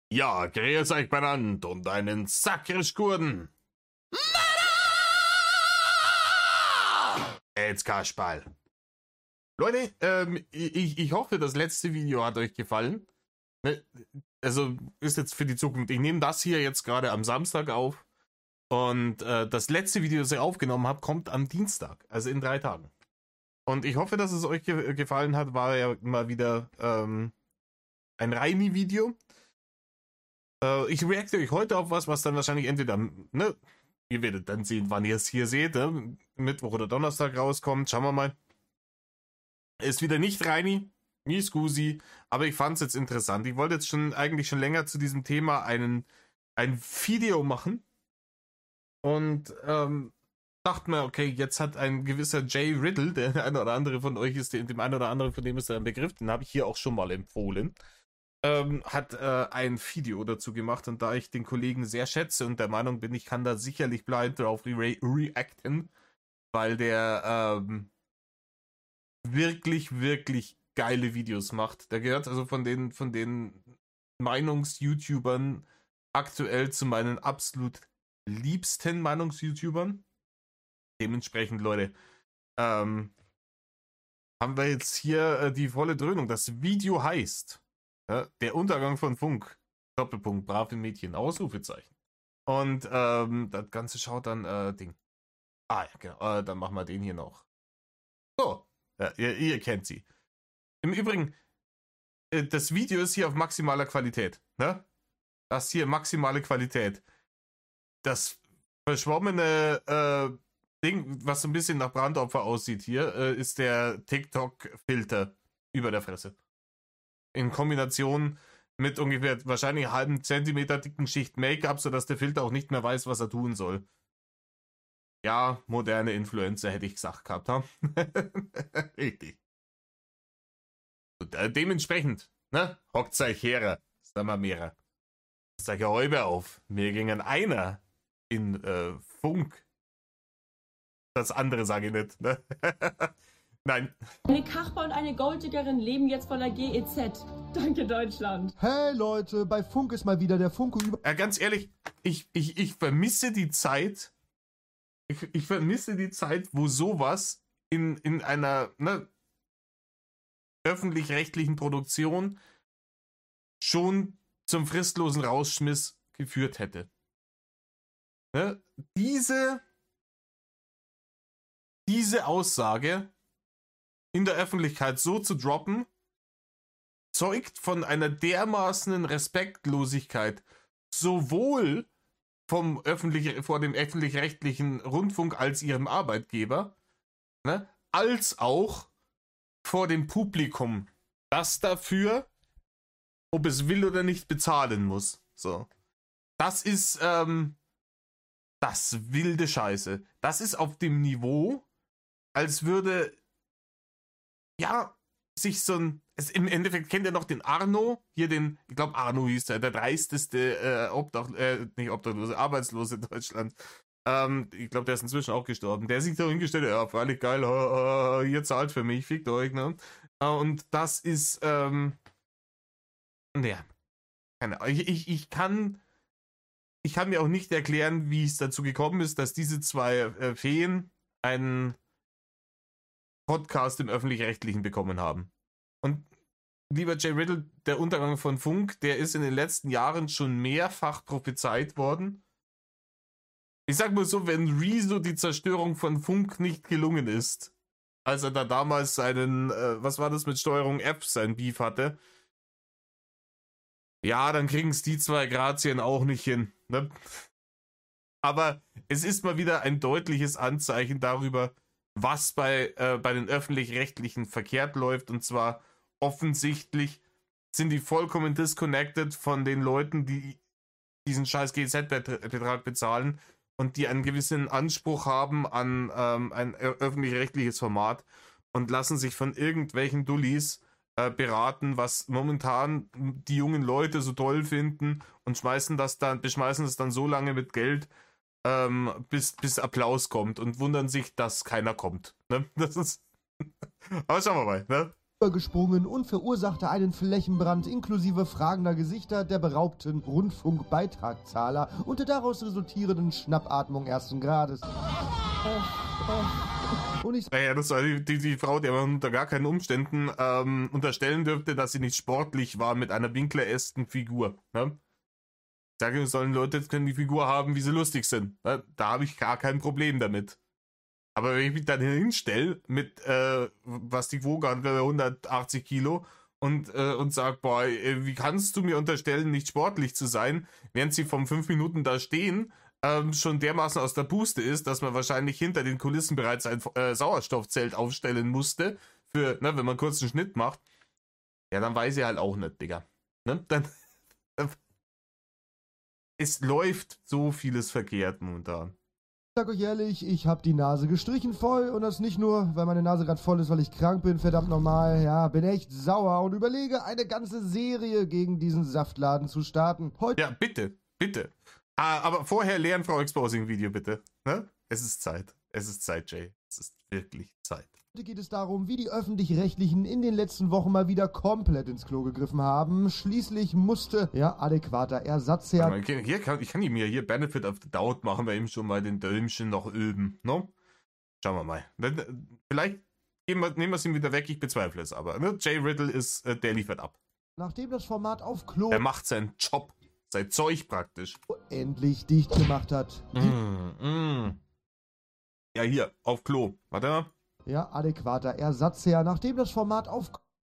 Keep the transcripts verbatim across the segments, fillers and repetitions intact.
Ja, grüß euch benannt und einen sakrisch Gurden. Jetzt Kasperl. Leute, ähm, ich, ich hoffe, das letzte Video hat euch gefallen. Also ist jetzt für die Zukunft. Ich nehme das hier jetzt gerade am Samstag auf. Und äh, das letzte Video, das ich aufgenommen habe, kommt am Dienstag. Also in drei Tagen. Und ich hoffe, dass es euch ge gefallen hat. War ja mal wieder ähm, ein Reini-Video. Äh, ich reacte euch heute auf was, was dann wahrscheinlich entweder, ne, ihr werdet dann sehen, wann ihr es hier seht, ne? Mittwoch oder Donnerstag rauskommt. Schauen wir mal. Ist wieder nicht Reini, nie Scusi, aber ich fand es jetzt interessant. Ich wollte jetzt schon eigentlich schon länger zu diesem Thema einen, ein Video machen. Und ähm, dachte mir, okay, jetzt hat ein gewisser Jay Riddle, der eine oder andere von euch ist, dem einen oder anderen von dem ist ein Begriff, den habe ich hier auch schon mal empfohlen, ähm, hat äh, ein Video dazu gemacht. Und da ich den Kollegen sehr schätze und der Meinung bin, ich kann da sicherlich blind drauf re reacten, weil der ähm, wirklich, wirklich geile Videos macht. Der gehört also von den, von den Meinungs-YouTubern aktuell zu meinen absolut liebsten Meinungs-YouTubern. Dementsprechend, Leute, ähm, haben wir jetzt hier äh, die volle Dröhnung. Das Video heißt äh, Der Untergang von Funk, Doppelpunkt, brave Mädchen, Ausrufezeichen. Und ähm, das Ganze schaut dann, äh, Ding. Ah ja, genau, äh, dann machen wir den hier noch. So, ja, ihr, ihr kennt sie. Im Übrigen, äh, das Video ist hier auf maximaler Qualität, ne? Das hier maximale Qualität. Das verschwommene äh, Ding, was so ein bisschen nach Brandopfer aussieht hier, äh, ist der TikTok-Filter über der Fresse. In Kombination mit ungefähr wahrscheinlich einen halben Zentimeter dicken Schicht Make-up, sodass der Filter auch nicht mehr weiß, was er tun soll. Ja, moderne Influencer hätte ich gesagt gehabt, ha? Richtig. Und, äh, dementsprechend, ne? Hockt euch her, sagen wir mehrere. Sag ja Häube auf. Mir gingen einer in äh, Funk. Das andere sage ich nicht. Ne? Nein. Eine Kachper und eine Golddiggerin leben jetzt von der G E Z. Danke, Deutschland. Hey Leute, bei Funk ist mal wieder der Funke über... Ja, ganz ehrlich, ich, ich, ich vermisse die Zeit, ich, ich vermisse die Zeit, wo sowas in, in einer ne, öffentlich-rechtlichen Produktion schon zum fristlosen Rausschmiss geführt hätte. Ne? Diese, diese Aussage in der Öffentlichkeit so zu droppen, zeugt von einer dermaßenen Respektlosigkeit, sowohl vom öffentlich, vor dem öffentlich-rechtlichen Rundfunk als ihrem Arbeitgeber, ne, als auch vor dem Publikum, das dafür, ob es will oder nicht, bezahlen muss. So. Das ist, ähm, das wilde Scheiße. Das ist auf dem Niveau, als würde, ja, sich so ein, es, im Endeffekt kennt ihr noch den Arno, hier den, ich glaube Arno hieß er, der dreisteste, äh, Obdach, äh, nicht Obdachlose, Arbeitslose in Deutschland. Ähm, ich glaube, der ist inzwischen auch gestorben. Der sich da hingestellt hat, ja, völlig geil, uh, uh, ihr zahlt für mich, fickt euch, ne? Uh, und das ist, ähm, ja, keine Ahnung. Ich, ich, ich kann ich kann mir auch nicht erklären, wie es dazu gekommen ist, dass diese zwei äh, Feen einen Podcast im Öffentlich-Rechtlichen bekommen haben. Und lieber Jay Riddle, der Untergang von Funk, der ist in den letzten Jahren schon mehrfach prophezeit worden. Ich sag mal so, wenn Rezo die Zerstörung von Funk nicht gelungen ist, als er da damals seinen, äh, was war das mit Steuerung F, sein Beef hatte, ja, dann kriegen es die zwei Grazien auch nicht hin. Ne? Aber es ist mal wieder ein deutliches Anzeichen darüber, was bei, äh, bei den Öffentlich-Rechtlichen verkehrt läuft. Und zwar offensichtlich sind die vollkommen disconnected von den Leuten, die diesen scheiß G Z-Betrag bezahlen und die einen gewissen Anspruch haben an ähm, ein öffentlich-rechtliches Format und lassen sich von irgendwelchen Dullis beraten, was momentan die jungen Leute so toll finden und schmeißen das dann, beschmeißen das dann so lange mit Geld, ähm, bis, bis Applaus kommt und wundern sich, dass keiner kommt. Ne? Das ist. Aber schauen wir mal, ne? gesprungen und verursachte einen Flächenbrand inklusive fragender Gesichter der beraubten Rundfunkbeitragszahler und der daraus resultierenden Schnappatmung ersten Grades. Und ich Naja, das war die, die, die Frau, der man unter gar keinen Umständen ähm, unterstellen dürfte, dass sie nicht sportlich war mit einer winkleresken Figur. Ne? Ich sage, sollen Leute können die Figur haben, wie sie lustig sind. Ne? Da habe ich gar kein Problem damit. Aber wenn ich mich dann hinstelle mit, äh, was die wog, hundertachtzig Kilo und, äh, und sage, boah, wie kannst du mir unterstellen, nicht sportlich zu sein, während sie von fünf Minuten da stehen, ähm, schon dermaßen aus der Puste ist, dass man wahrscheinlich hinter den Kulissen bereits ein äh, Sauerstoffzelt aufstellen musste, für, ne, wenn man kurz einen Schnitt macht. Ja, dann weiß ich halt auch nicht, Digga. Ne? Dann, dann, es läuft so vieles verkehrt momentan. sag euch ehrlich, ich hab die Nase gestrichen voll und das nicht nur, weil meine Nase gerade voll ist, weil ich krank bin, verdammt normal, ja, bin echt sauer und überlege, eine ganze Serie gegen diesen Saftladen zu starten. Heute Ja, bitte, bitte. Ah, aber vorher leeren Frau Exposing Video, bitte. Ne? Es ist Zeit. Es ist Zeit, Jay. Es ist wirklich Zeit. geht es darum, wie die Öffentlich-Rechtlichen in den letzten Wochen mal wieder komplett ins Klo gegriffen haben. Schließlich musste, ja, adäquater Ersatz her. Mal, hier kann, ich kann mir hier Benefit of the Doubt machen, wir eben schon mal den Däumchen noch üben, ne? Schauen wir mal. Vielleicht nehmen wir, nehmen wir es ihm wieder weg, ich bezweifle es aber. Ne? Jay Riddle ist, äh, der liefert ab. Nachdem das Format auf Klo Er macht seinen Job, sein Zeug praktisch. endlich dicht gemacht hat. Mm, mm. Ja, hier, auf Klo. Warte mal. Ja, adäquater Ersatz her. Nachdem das Format auf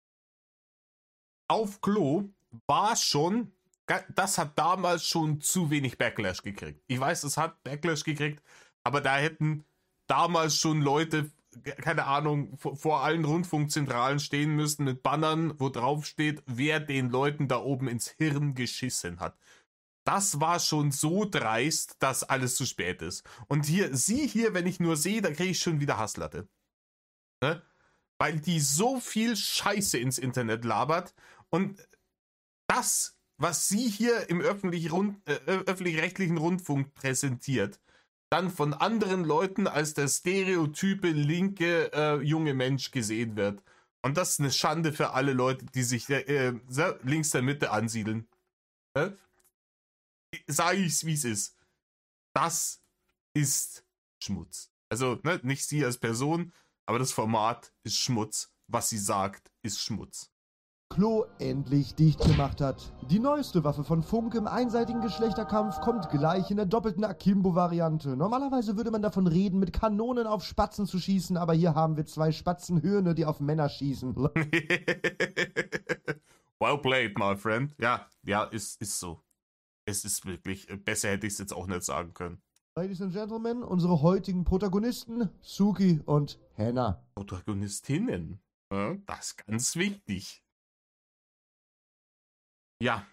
Auf Klo war schon, das hat damals schon zu wenig Backlash gekriegt. Ich weiß, es hat Backlash gekriegt, aber da hätten damals schon Leute, keine Ahnung, vor, vor allen Rundfunkzentralen stehen müssen mit Bannern, wo drauf steht, wer den Leuten da oben ins Hirn geschissen hat. Das war schon so dreist, dass alles zu spät ist. Und hier, sie hier, wenn ich nur sehe, da kriege ich schon wieder Hasslatte. Ne? Weil die so viel Scheiße ins Internet labert und das, was sie hier im öffentlich Rund, äh, öffentlich-rechtlichen Rundfunk präsentiert, dann von anderen Leuten als der stereotype linke äh, junge Mensch gesehen wird. Und das ist eine Schande für alle Leute, die sich äh, links der Mitte ansiedeln. Ne? Sag ich's, wie es ist. Das ist Schmutz. Also, ne, nicht sie als Person, aber das Format ist Schmutz. Was sie sagt, ist Schmutz. Klo endlich dicht gemacht hat. Die neueste Waffe von Funk im einseitigen Geschlechterkampf kommt gleich in der doppelten Akimbo-Variante. Normalerweise würde man davon reden, mit Kanonen auf Spatzen zu schießen, aber hier haben wir zwei Spatzenhirne, die auf Männer schießen. Well played, my friend. Ja, ja, ist, ist so. Es ist wirklich, besser hätte ich es jetzt auch nicht sagen können. Ladies and Gentlemen, unsere heutigen Protagonisten, Suki und Hannah. Protagonistinnen. Ja, das ist ganz wichtig. Ja.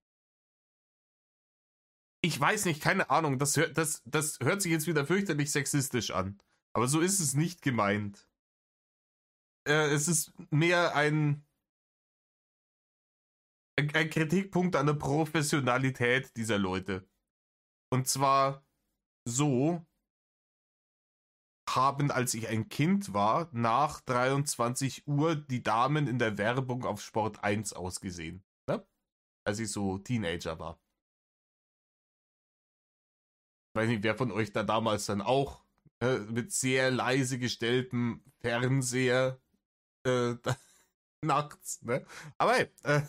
Ich weiß nicht, keine Ahnung, das, hört, das, das hört sich jetzt wieder fürchterlich sexistisch an. Aber so ist es nicht gemeint. Äh, es ist mehr ein, ein, ein Kritikpunkt an der Professionalität dieser Leute. Und zwar so haben, als ich ein Kind war, nach dreiundzwanzig Uhr die Damen in der Werbung auf Sport eins ausgesehen. Ne? Als ich so Teenager war. Ich weiß nicht, wer von euch da damals dann auch äh, mit sehr leise gestelltem Fernseher äh, nachts, ne? Aber hey, äh,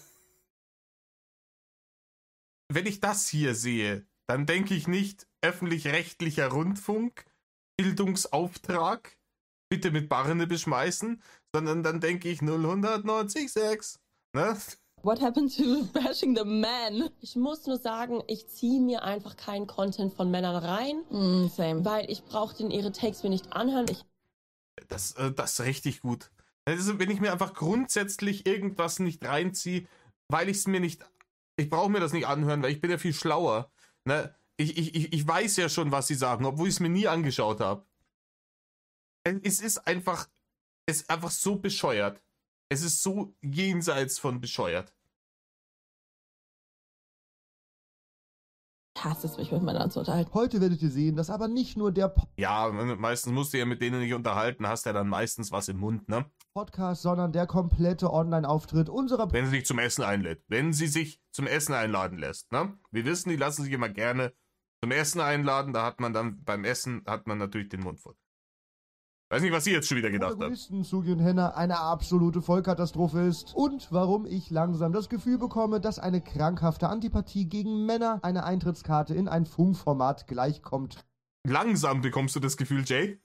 wenn ich das hier sehe, dann denke ich nicht öffentlich-rechtlicher Rundfunk, Bildungsauftrag, bitte mit Barne beschmeißen, sondern dann denke ich null neun sechs, ne? What happened to bashing the man? Ich muss nur sagen, ich ziehe mir einfach keinen Content von Männern rein, Mm, same. weil ich brauche den ihre Takes mir nicht anhören. Ich Das, äh, das ist richtig gut. Also, wenn ich mir einfach grundsätzlich irgendwas nicht reinziehe, weil ich es mir nicht, ich brauche mir das nicht anhören, weil ich bin ja viel schlauer. Ne? Ich, ich, ich, ich weiß ja schon, was sie sagen, obwohl ich es mir nie angeschaut habe. Es ist einfach, es ist einfach so bescheuert. Es ist so jenseits von bescheuert. Ich hasse es, mich mit Männern zu unterhalten. Heute werdet ihr sehen, dass aber nicht nur der Ja, meistens musst du ja mit denen nicht unterhalten, hast ja dann meistens was im Mund, ne? Podcast, sondern der komplette Online-Auftritt unserer Wenn sie sich zum Essen einlädt. Wenn sie sich zum Essen einladen lässt, ne? Wir wissen, die lassen sich immer gerne zum Essen einladen, da hat man dann beim Essen, hat man natürlich den Mund voll. Weiß nicht, was sie jetzt schon wieder gedacht haben. Protagonisten Sugi und Henna eine absolute Vollkatastrophe ist und warum ich langsam das Gefühl bekomme, dass eine krankhafte Antipathie gegen Männer eine Eintrittskarte in ein Funkformat gleichkommt. Langsam bekommst du das Gefühl, Jay?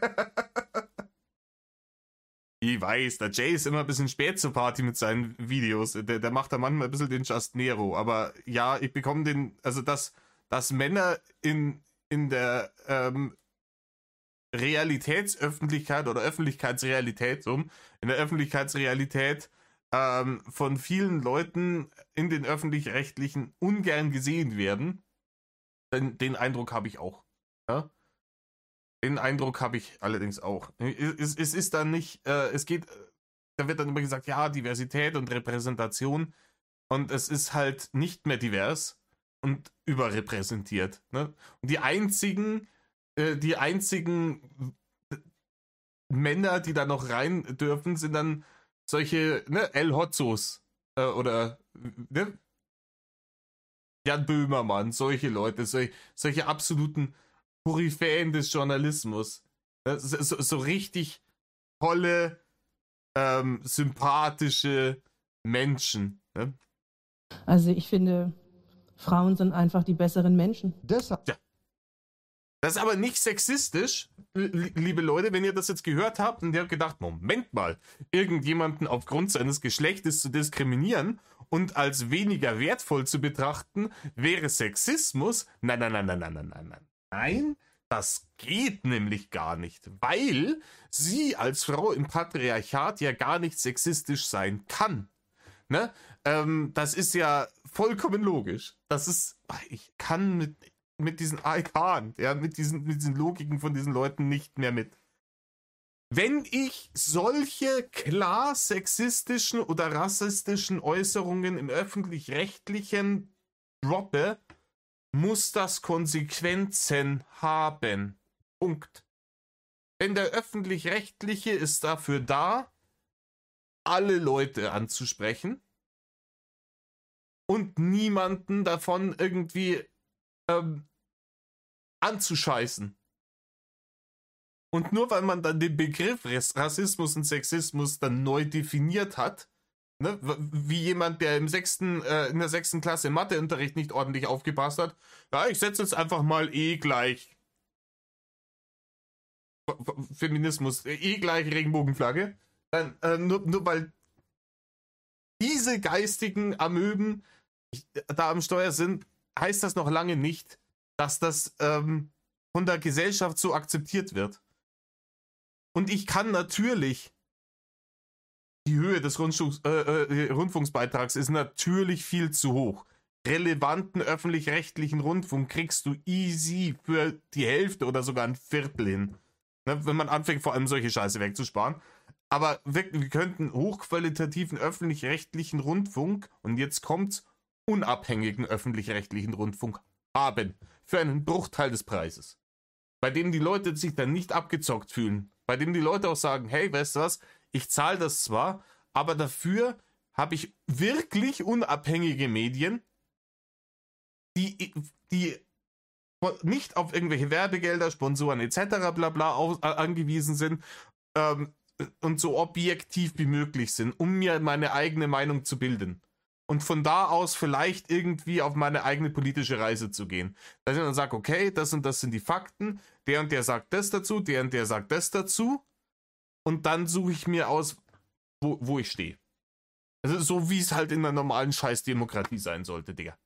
Ich weiß, der Jay ist immer ein bisschen spät zur Party mit seinen Videos. Der, der macht da manchmal ein bisschen den Just Nero. Aber ja, ich bekomme den, also dass, dass Männer in, in der ähm, Realitätsöffentlichkeit oder Öffentlichkeitsrealität, so, in der Öffentlichkeitsrealität ähm, von vielen Leuten in den Öffentlich-Rechtlichen ungern gesehen werden, den, den Eindruck habe ich auch. Ja? Den Eindruck habe ich allerdings auch. Es, es ist dann nicht, äh, es geht, da wird dann immer gesagt, ja, Diversität und Repräsentation und es ist halt nicht mehr divers und überrepräsentiert. Ne? Und die einzigen, äh, die einzigen Männer, die da noch rein dürfen, sind dann solche, ne, El Hotzos äh, oder, ne? Jan Böhmermann, solche Leute, solche, solche absoluten Koryphäen des Journalismus. So, so, so richtig tolle, ähm, sympathische Menschen. Ne? Also ich finde, Frauen sind einfach die besseren Menschen. Deshalb. Ja. Das ist aber nicht sexistisch, liebe Leute, wenn ihr das jetzt gehört habt und ihr habt gedacht, Moment mal, irgendjemanden aufgrund seines Geschlechtes zu diskriminieren und als weniger wertvoll zu betrachten, wäre Sexismus. Nein, nein, nein, nein, nein, nein, nein, nein. Nein, das geht nämlich gar nicht, weil sie als Frau im Patriarchat ja gar nicht sexistisch sein kann. Ne? Ähm, das ist ja vollkommen logisch. Das ist, ich kann mit, mit diesen I can't, ja, mit diesen, mit diesen Logiken von diesen Leuten nicht mehr mit. Wenn ich solche klar sexistischen oder rassistischen Äußerungen im Öffentlich-Rechtlichen droppe, muss das Konsequenzen haben. Punkt. Denn der Öffentlich-Rechtliche ist dafür da, alle Leute anzusprechen und niemanden davon irgendwie ähm, anzuscheißen. Und nur weil man dann den Begriff Rassismus und Sexismus dann neu definiert hat, ne, wie jemand, der im sechsten, äh, in der sechsten Klasse im Matheunterricht nicht ordentlich aufgepasst hat, ja, ich setze jetzt einfach mal E gleich Feminismus, E gleich Regenbogenflagge, dann, äh, nur, nur weil diese geistigen Amöben da am Steuer sind, heißt das noch lange nicht, dass das ähm, von der Gesellschaft so akzeptiert wird. Und ich kann natürlich, die Höhe des Rundfunks, äh, äh, Rundfunksbeitrags ist natürlich viel zu hoch. Relevanten öffentlich-rechtlichen Rundfunk kriegst du easy für die Hälfte oder sogar ein Viertel hin. Ne, wenn man anfängt, vor allem solche Scheiße wegzusparen. Aber wir, wir könnten hochqualitativen öffentlich-rechtlichen Rundfunk, und jetzt kommt's, unabhängigen öffentlich-rechtlichen Rundfunk haben. Für einen Bruchteil des Preises. Bei dem die Leute sich dann nicht abgezockt fühlen. Bei dem die Leute auch sagen, hey, weißt du was, ich zahle das zwar, aber dafür habe ich wirklich unabhängige Medien, die, die nicht auf irgendwelche Werbegelder, Sponsoren et cetera bla bla auf, äh, angewiesen sind ähm, und so objektiv wie möglich sind, um mir meine eigene Meinung zu bilden. Und von da aus vielleicht irgendwie auf meine eigene politische Reise zu gehen. Dass ich dann sage, okay, das und das sind die Fakten, der und der sagt das dazu, der und der sagt das dazu. Und dann suche ich mir aus, wo, wo ich stehe. Also so wie es halt in einer normalen Scheißdemokratie sein sollte, Digga.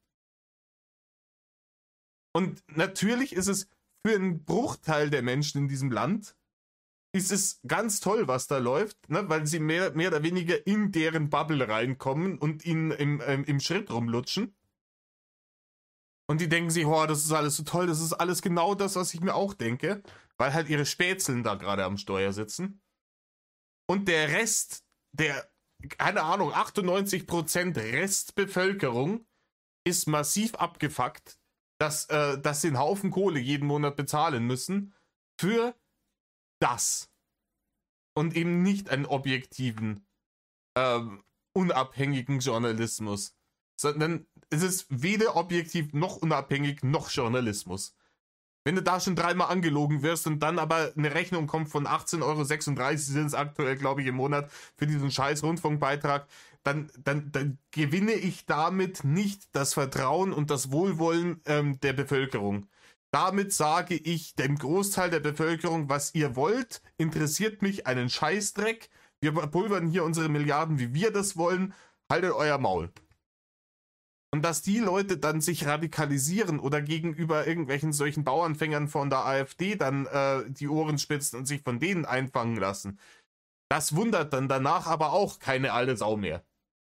Und natürlich ist es für einen Bruchteil der Menschen in diesem Land, ist es ganz toll, was da läuft, ne? Weil sie mehr, mehr oder weniger in deren Bubble reinkommen und ihnen im, ähm, im Schritt rumlutschen. Und die denken sich, oh, das ist alles so toll, das ist alles genau das, was ich mir auch denke, weil halt ihre Spätzeln da gerade am Steuer sitzen. Und der Rest, der, keine Ahnung, achtundneunzig Prozent Restbevölkerung ist massiv abgefuckt dass, äh, dass sie einen Haufen Kohle jeden Monat bezahlen müssen für das. Und eben nicht einen objektiven, ähm, unabhängigen Journalismus. Sondern es ist weder objektiv noch unabhängig noch Journalismus. Wenn du da schon dreimal angelogen wirst und dann aber eine Rechnung kommt von achtzehn Euro sechsunddreißig sind es aktuell, glaube ich, im Monat für diesen scheiß Rundfunkbeitrag, dann, dann, dann gewinne ich damit nicht das Vertrauen und das Wohlwollen ähm, der Bevölkerung. Damit sage ich dem Großteil der Bevölkerung, was ihr wollt, interessiert mich einen Scheißdreck. Wir pulvern hier unsere Milliarden, wie wir das wollen. Haltet euer Maul. Und dass die Leute dann sich radikalisieren oder gegenüber irgendwelchen solchen Bauernfängern von der AfD dann äh, die Ohren spitzen und sich von denen einfangen lassen, das wundert dann danach aber auch keine alte Sau mehr.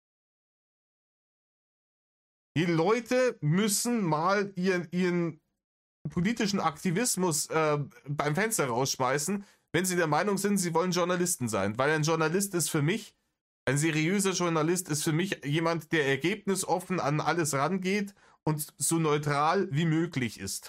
Die Leute müssen mal ihren, ihren politischen Aktivismus äh, beim Fenster rausschmeißen, wenn sie der Meinung sind, sie wollen Journalisten sein. Weil ein Journalist ist für mich, ein seriöser Journalist ist für mich jemand, der ergebnisoffen an alles rangeht und so neutral wie möglich ist.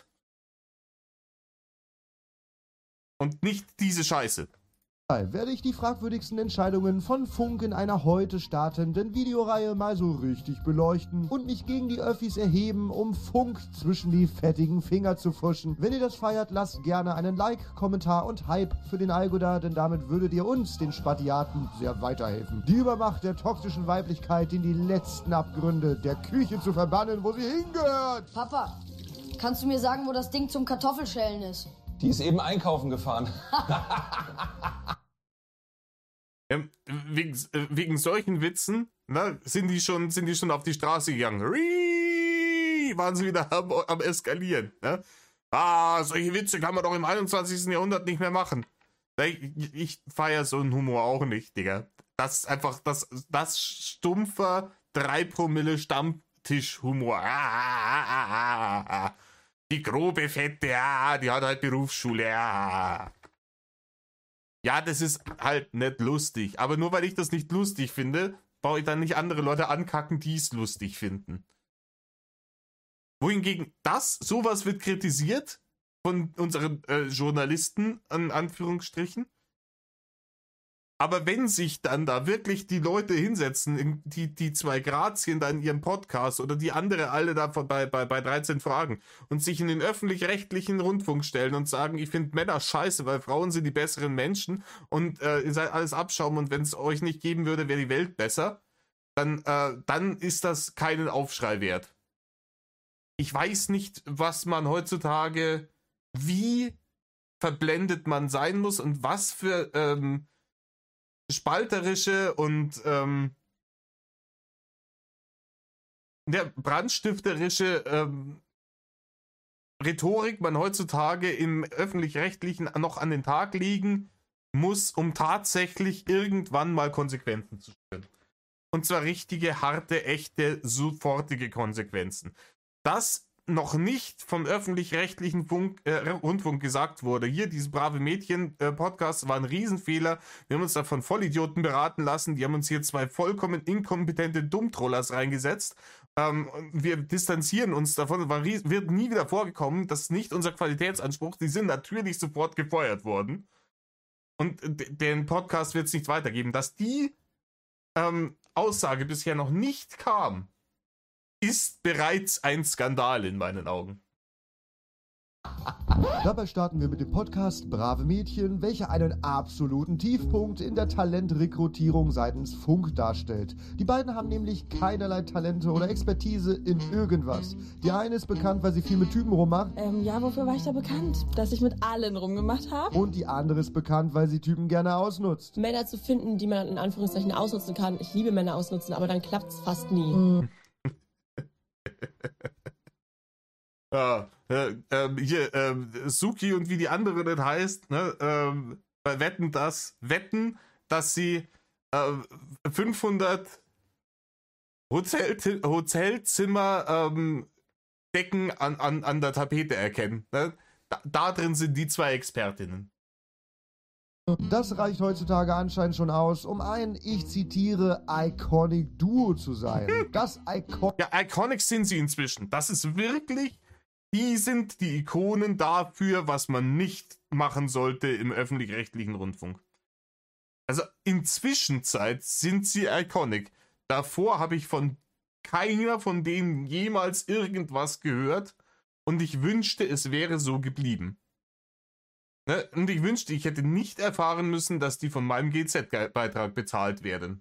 Und nicht diese Scheiße. Werde ich die fragwürdigsten Entscheidungen von Funk in einer heute startenden Videoreihe mal so richtig beleuchten und mich gegen die Öffis erheben, um Funk zwischen die fettigen Finger zu fuschen. Wenn ihr das feiert, lasst gerne einen Like, Kommentar und Hype für den Algo da, denn damit würdet ihr uns, den Spatiaten, sehr weiterhelfen. Die Übermacht der toxischen Weiblichkeit in die letzten Abgründe der Küche zu verbannen, wo sie hingehört. Papa, kannst du mir sagen, wo das Ding zum Kartoffelschälen ist? Die ist eben einkaufen gefahren. ähm, wegen, wegen solchen Witzen, ne, sind die schon, sind die schon auf die Straße gegangen. Rii, waren sie wieder am, am Eskalieren. Ne? Ah, solche Witze kann man doch im einundzwanzigsten Jahrhundert nicht mehr machen. Ich, ich feiere so einen Humor auch nicht, Digga. Das ist einfach das, das stumpfer drei Promille Stammtischhumor. Ah, ah, ah, ah, ah. Die grobe Fette, ja, die hat halt Berufsschule, ja. Ja, das ist halt nicht lustig. Aber nur weil ich das nicht lustig finde, brauche ich dann nicht andere Leute ankacken, die es lustig finden. Wohingegen das, sowas wird kritisiert von unseren äh, Journalisten, in Anführungsstrichen. Aber wenn sich dann da wirklich die Leute hinsetzen, die, die zwei Grazien da in ihrem Podcast oder die andere alle da bei, bei, bei dreizehn Fragen und sich in den öffentlich-rechtlichen Rundfunk stellen und sagen, ich finde Männer scheiße, weil Frauen sind die besseren Menschen und äh, ihr seid alles Abschaum und wenn es euch nicht geben würde, wäre die Welt besser, dann, äh, dann ist das keinen Aufschrei wert. Ich weiß nicht, was man heutzutage, wie verblendet man sein muss und was für ähm, spalterische und ähm, der brandstifterische ähm, Rhetorik man heutzutage im Öffentlich-Rechtlichen noch an den Tag legen muss, um tatsächlich irgendwann mal Konsequenzen zu spüren. Und zwar richtige, harte, echte, sofortige Konsequenzen. Das noch nicht vom öffentlich-rechtlichen Funk, äh, Rundfunk gesagt wurde. Hier, dieses brave Mädchen-Podcast äh, war ein Riesenfehler. Wir haben uns da von Vollidioten beraten lassen. Die haben uns hier zwei vollkommen inkompetente Dummtrollers reingesetzt. Ähm, wir distanzieren uns davon. War ries- wird nie wieder vorgekommen. Das ist nicht unser Qualitätsanspruch. Die sind natürlich sofort gefeuert worden. Und d- den Podcast wird es nicht weitergeben. Dass die ähm, Aussage bisher noch nicht kam, ist bereits ein Skandal in meinen Augen. Dabei starten wir mit dem Podcast Brave Mädchen, welcher einen absoluten Tiefpunkt in der Talentrekrutierung seitens Funk darstellt. Die beiden haben nämlich keinerlei Talente oder Expertise in irgendwas. Die eine ist bekannt, weil sie viel mit Typen rummacht. Ähm, ja, wofür war ich da bekannt? Dass ich mit allen rumgemacht habe? Und die andere ist bekannt, weil sie Typen gerne ausnutzt. Männer zu finden, die man in Anführungszeichen ausnutzen kann. Ich liebe Männer ausnutzen, aber dann klappt es fast nie. Mhm. Ja, äh, ähm, hier, ähm, Suki und wie die andere das heißt, ne, ähm, bei Wetten, das, wetten, dass sie äh, fünfhundert Hotel, Hotelzimmer ähm, Decken an, an, an der Tapete erkennen. Ne? Da, da drin sind die zwei Expertinnen. Das reicht heutzutage anscheinend schon aus, um ein, ich zitiere, Iconic Duo zu sein. Das Iconic... Ja, Iconic sind sie inzwischen. Das ist wirklich Die sind die Ikonen dafür, was man nicht machen sollte im öffentlich-rechtlichen Rundfunk. Also inzwischen sind sie iconic. Davor habe ich von keiner von denen jemals irgendwas gehört und ich wünschte, es wäre so geblieben. Ne? Und ich wünschte, ich hätte nicht erfahren müssen, dass die von meinem G Z-Beitrag bezahlt werden.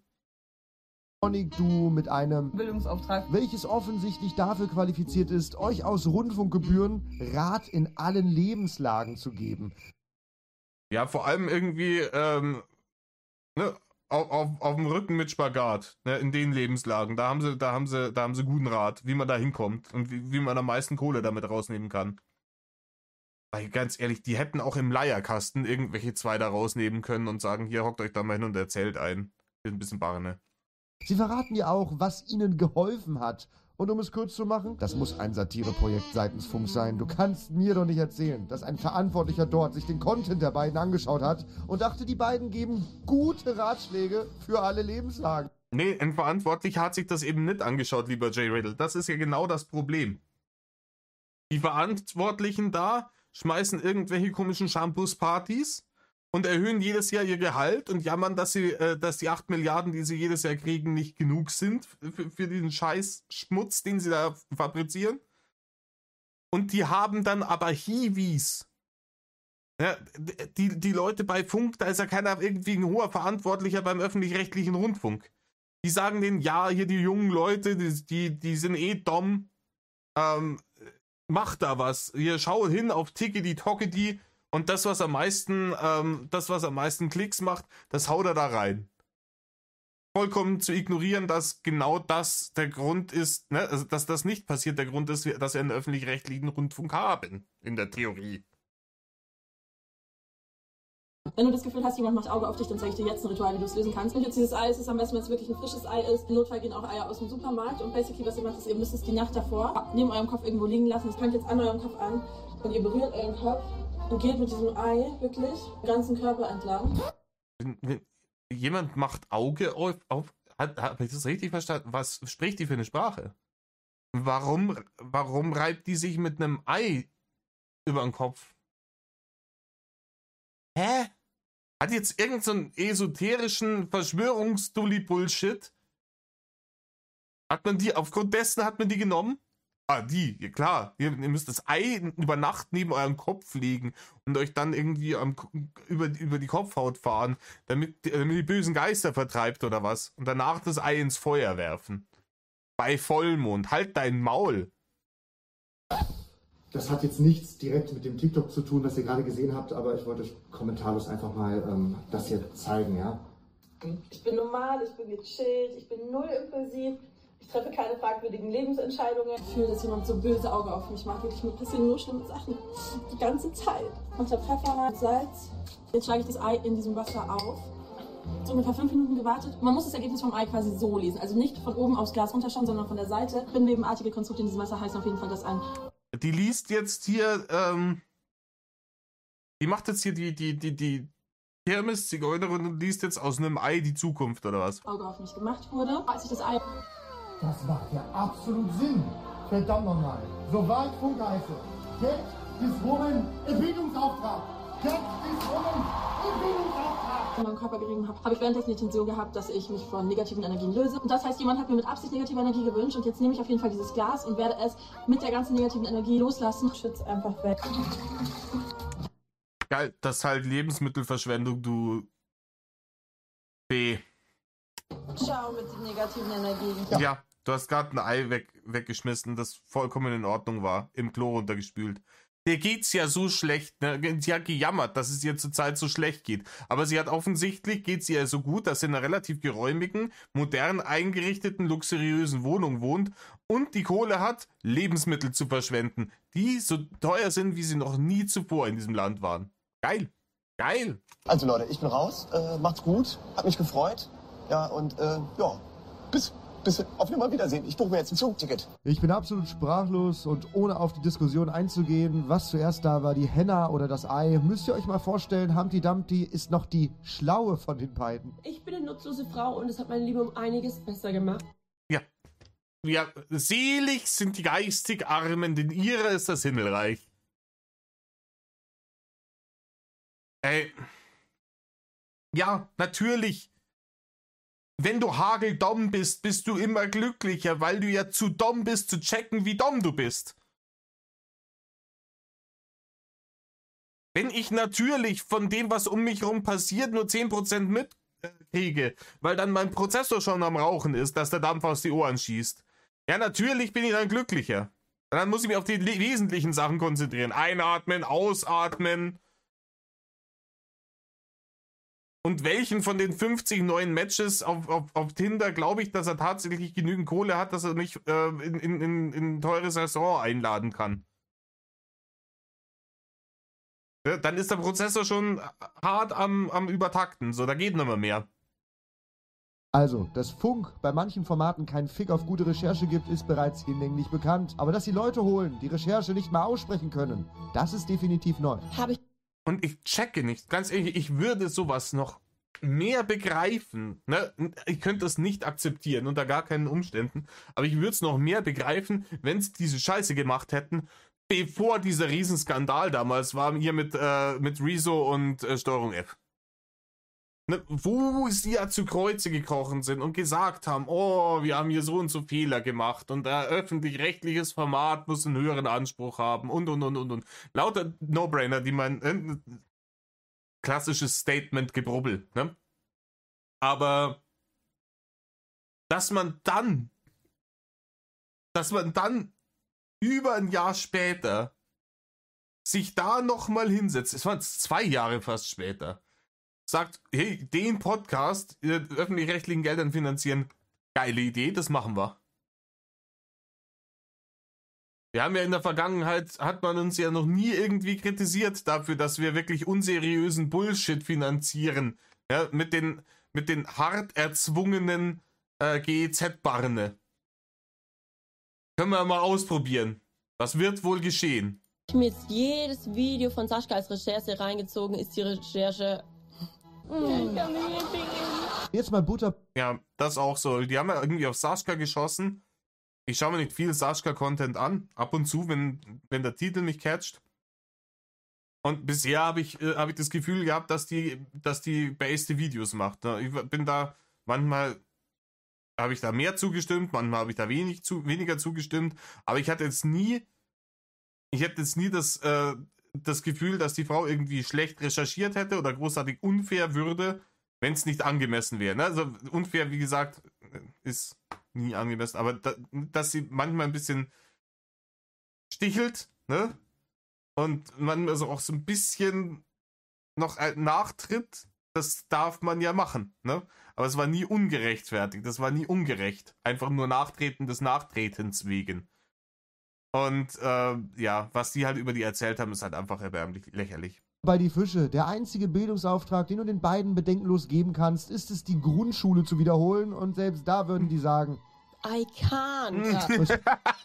Duo mit einem Bildungsauftrag. welches offensichtlich dafür qualifiziert ist, euch aus Rundfunkgebühren Rat in allen Lebenslagen zu geben. Ja, vor allem irgendwie ähm, ne, auf, auf, auf dem Rücken mit Spagat, ne, in den Lebenslagen. Da haben sie, da haben sie, da haben sie guten Rat, wie man da hinkommt und wie, wie man am meisten Kohle damit rausnehmen kann. Weil ganz ehrlich, die hätten auch im Leierkasten irgendwelche zwei da rausnehmen können und sagen, hier hockt euch da mal hin und erzählt ein. Ist ein bisschen Barne. Sie verraten dir auch, was ihnen geholfen hat. Und um es kurz zu machen, das muss ein Satireprojekt seitens Funk sein. Du kannst mir doch nicht erzählen, dass ein Verantwortlicher dort sich den Content der beiden angeschaut hat und dachte, die beiden geben gute Ratschläge für alle Lebenslagen. Nee, ein Verantwortlicher hat sich das eben nicht angeschaut, lieber Jay Riddle. Das ist ja genau das Problem. Die Verantwortlichen da schmeißen irgendwelche komischen Shampoos-Partys und erhöhen jedes Jahr ihr Gehalt und jammern, dass sie, äh, dass die acht Milliarden, die sie jedes Jahr kriegen, nicht genug sind für, für diesen scheiß Schmutz, den sie da fabrizieren. Und die haben dann aber Hiwis. Ja, die, die Leute bei Funk, da ist ja keiner irgendwie ein hoher Verantwortlicher beim öffentlich-rechtlichen Rundfunk. Die sagen denen, ja, hier die jungen Leute, die, die, die sind eh dumm, ähm, mach da was. Hier, schau hin auf Tickety Tockety. Und das, was am meisten, ähm, das, was am meisten Klicks macht, das haut er da rein. Vollkommen zu ignorieren, dass genau das der Grund ist, ne? Also, dass das nicht passiert, der Grund ist, dass wir einen öffentlich-rechtlichen Rundfunk haben, in der Theorie. Wenn du das Gefühl hast, jemand macht Auge auf dich, dann zeige ich dir jetzt ein Ritual, wie du es lösen kannst. Und jetzt dieses Ei ist es am besten, wenn es wirklich ein frisches Ei ist. Im Notfall gehen auch Eier aus dem Supermarkt. Und basically, was ihr macht, ist, ihr müsst es die Nacht davor neben eurem Kopf irgendwo liegen lassen. Das fangt jetzt an eurem Kopf an und ihr berührt euren Kopf und geht mit diesem Ei wirklich den ganzen Körper entlang. Wenn, wenn jemand macht Auge auf, auf hat, habe ich das richtig verstanden? Was spricht die für eine Sprache? Warum, warum reibt die sich mit einem Ei über den Kopf? Hä? Hat jetzt irgend so einen esoterischen Verschwörungsdulli-Bullshit? Hat man die, aufgrund dessen hat man die genommen? Ah, die, ja klar. Ihr, ihr müsst das Ei über Nacht neben eurem Kopf legen und euch dann irgendwie am, über, über die Kopfhaut fahren, damit, damit die bösen Geister vertreibt oder was. Und danach das Ei ins Feuer werfen. Bei Vollmond. Halt dein Maul. Das hat jetzt nichts direkt mit dem TikTok zu tun, das ihr gerade gesehen habt, aber ich wollte euch kommentarlos einfach mal ähm, das hier zeigen, ja? Ich bin normal, ich bin gechillt, ich bin null impulsiv, ich treffe keine fragwürdigen Lebensentscheidungen. Ich fühle, dass jemand so böse Auge auf mich macht. Wirklich, mir passieren nur schlimme Sachen. Die ganze Zeit. Und der Pfeffer rein, Salz. Jetzt schlage ich das Ei in diesem Wasser auf. So ungefähr fünf Minuten gewartet. Man muss das Ergebnis vom Ei quasi so lesen. Also nicht von oben aufs Glas runterschauen, sondern von der Seite. Bindwebenartige Konstrukte in diesem Wasser heißen auf jeden Fall das ein. Die liest jetzt hier, ähm, die macht jetzt hier die, die, die, die Kirmes-Zigeunerin und liest jetzt aus einem Ei die Zukunft, oder was? Auge auf mich gemacht wurde. Als ich das Ei... Das macht ja absolut Sinn. Verdammt nochmal. Soweit Funk heiße. Get this woman in Bildungsauftrag. Get this woman in Bildungsauftrag. in meinem Körper gerieben habe, habe ich währenddessen die Intention gehabt, dass ich mich von negativen Energien löse. Und das heißt, jemand hat mir mit Absicht negative Energie gewünscht und jetzt nehme ich auf jeden Fall dieses Glas und werde es mit der ganzen negativen Energie loslassen. Schütz einfach weg. Geil, das ist halt Lebensmittelverschwendung, du B. Ciao mit den negativen Energien. Ja, ja du hast gerade ein Ei weg, weggeschmissen, das vollkommen in Ordnung war, im Klo runtergespült. Der geht's ja so schlecht, ne? Sie hat gejammert, dass es ihr zurzeit so schlecht geht. Aber sie hat offensichtlich, geht's ihr so gut, dass sie in einer relativ geräumigen, modern eingerichteten, luxuriösen Wohnung wohnt und die Kohle hat, Lebensmittel zu verschwenden, die so teuer sind, wie sie noch nie zuvor in diesem Land waren. Geil. Geil. Also Leute, ich bin raus. Äh, macht's gut. Hat mich gefreut. Ja, und äh, ja, bis... Bis auf Wiedersehen. Ich buche mir jetzt ein Flugticket. Ich bin absolut sprachlos und ohne auf die Diskussion einzugehen, was zuerst da war, die Henna oder das Ei, müsst ihr euch mal vorstellen, Humpty Dumpty ist noch die Schlaue von den beiden. Ich bin eine nutzlose Frau und es hat mein Leben um einiges besser gemacht. Ja, ja, selig sind die geistig Armen, denn ihrer ist das Himmelreich. Ey. Ja, natürlich. Wenn du hageldumm bist, bist du immer glücklicher, weil du ja zu dumm bist, zu checken, wie dumm du bist. Wenn ich natürlich von dem, was um mich rum passiert, nur zehn Prozent mitkriege, weil dann mein Prozessor schon am Rauchen ist, dass der Dampf aus die Ohren schießt. Ja, natürlich bin ich dann glücklicher. Und dann muss ich mich auf die wesentlichen Sachen konzentrieren. Einatmen, ausatmen. Und welchen von den fünfzig neuen Matches auf, auf, auf Tinder glaube ich, dass er tatsächlich genügend Kohle hat, dass er mich äh, in, in, in, in ein teures Restaurant einladen kann? Ja, dann ist der Prozessor schon hart am, am Übertakten. So, da geht nicht mehr mehr. Also, dass Funk bei manchen Formaten keinen Fick auf gute Recherche gibt, ist bereits hinlänglich bekannt. Aber dass sie Leute holen, die Recherche nicht mal aussprechen können, das ist definitiv neu. Habe ich. Und ich checke nicht. Ganz ehrlich, ich würde sowas noch mehr begreifen. Ne? Ich könnte das nicht akzeptieren, unter gar keinen Umständen. Aber ich würde es noch mehr begreifen, wenn sie diese Scheiße gemacht hätten, bevor dieser Riesenskandal damals war, hier mit, äh, mit Rezo und äh, Steuerung F. Ne, wo sie ja zu Kreuze gekrochen sind und gesagt haben, oh, wir haben hier so und so Fehler gemacht und ein öffentlich-rechtliches Format muss einen höheren Anspruch haben und, und, und, und, und. Lauter No-Brainer, die man, äh, klassisches Statement-Gebrubbel, ne? Aber, dass man dann, dass man dann über ein Jahr später sich da nochmal hinsetzt, es waren zwei Jahre fast später, sagt, hey, den Podcast äh, öffentlich-rechtlichen Geldern finanzieren, geile Idee, das machen wir. Wir haben ja in der Vergangenheit, hat man uns ja noch nie irgendwie kritisiert dafür, dass wir wirklich unseriösen Bullshit finanzieren. Ja, mit den, mit den hart erzwungenen äh, G E Z-Barne. Können wir mal ausprobieren. Was wird wohl geschehen? Ich mir jetzt jedes Video von Sascha als Recherche reingezogen, ist die Recherche. Jetzt mal Butter. Ja, das auch so. Die haben ja irgendwie auf Sascha geschossen. Ich schaue mir nicht viel Sascha-Content an. Ab und zu, wenn, wenn der Titel mich catcht. Und bisher habe ich, äh, hab ich das Gefühl gehabt, dass die, dass die beste Videos macht. Ich bin da, manchmal habe ich da mehr zugestimmt, manchmal habe ich da wenig zu, weniger zugestimmt. Aber ich hatte jetzt nie, ich hätte jetzt nie das, äh, das Gefühl, dass die Frau irgendwie schlecht recherchiert hätte oder großartig unfair würde, wenn es nicht angemessen wäre. Ne? Also unfair, wie gesagt, ist nie angemessen, aber da, dass sie manchmal ein bisschen stichelt, ne? Und man also auch so ein bisschen noch nachtritt, das darf man ja machen, ne? Aber es war nie ungerechtfertigt, das war nie ungerecht. Einfach nur Nachtreten des Nachtretens wegen. Und äh, ja, was die halt über die erzählt haben, ist halt einfach erbärmlich lächerlich. Bei die Fische, der einzige Bildungsauftrag, den du den beiden bedenkenlos geben kannst, ist es, die Grundschule zu wiederholen. Und selbst da würden die sagen, I can't.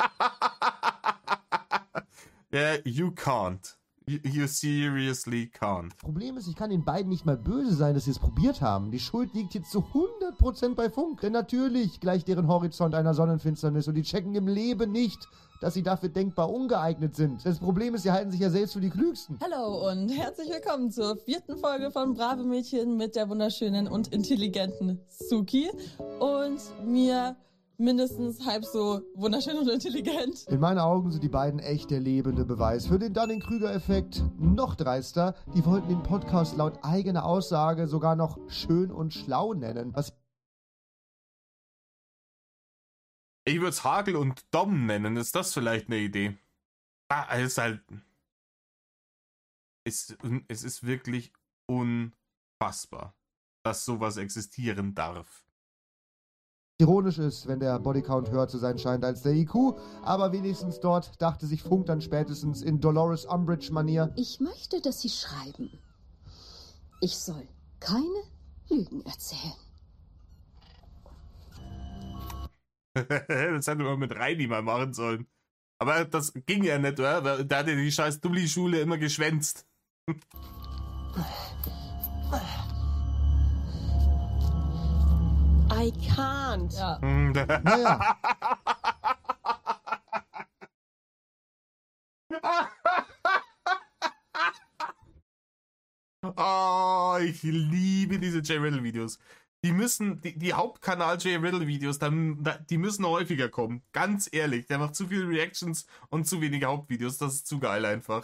Yeah, you can't. You, you seriously can't. Problem ist, ich kann den beiden nicht mal böse sein, dass sie es probiert haben. Die Schuld liegt jetzt zu hundert Prozent bei Funk. Denn natürlich gleicht deren Horizont einer Sonnenfinsternis und die checken im Leben nicht, dass sie dafür denkbar ungeeignet sind. Das Problem ist, sie halten sich ja selbst für die Klügsten. Hallo und herzlich willkommen zur vierten Folge von Brave Mädchen mit der wunderschönen und intelligenten Suki und mir mindestens halb so wunderschön und intelligent. In meinen Augen sind die beiden echt der lebende Beweis für den Dunning-Krüger-Effekt. Noch dreister, die wollten den Podcast laut eigener Aussage sogar noch schön und schlau nennen. Was Ich würde es Hagel und Dom nennen. Ist das vielleicht eine Idee? Ah, es ist halt. Es, es ist wirklich unfassbar, dass sowas existieren darf. Ironisch ist, wenn der Bodycount höher zu sein scheint als der I Q, aber wenigstens dort dachte sich Funk dann spätestens in Dolores Umbridge-Manier: Ich möchte, dass Sie schreiben. Ich soll keine Lügen erzählen. Das hätte man mit Reini mal machen sollen. Aber das ging ja nicht, oder? Da hat ja die scheiß Dulli-Schule immer geschwänzt. I can't. Ja. Naja, Oh, ich liebe diese Jay Riddle Videos. Die müssen, die, die Hauptkanal Jay Riddle Videos, die müssen häufiger kommen. Ganz ehrlich, der macht zu viele Reactions und zu wenige Hauptvideos. Das ist zu geil einfach.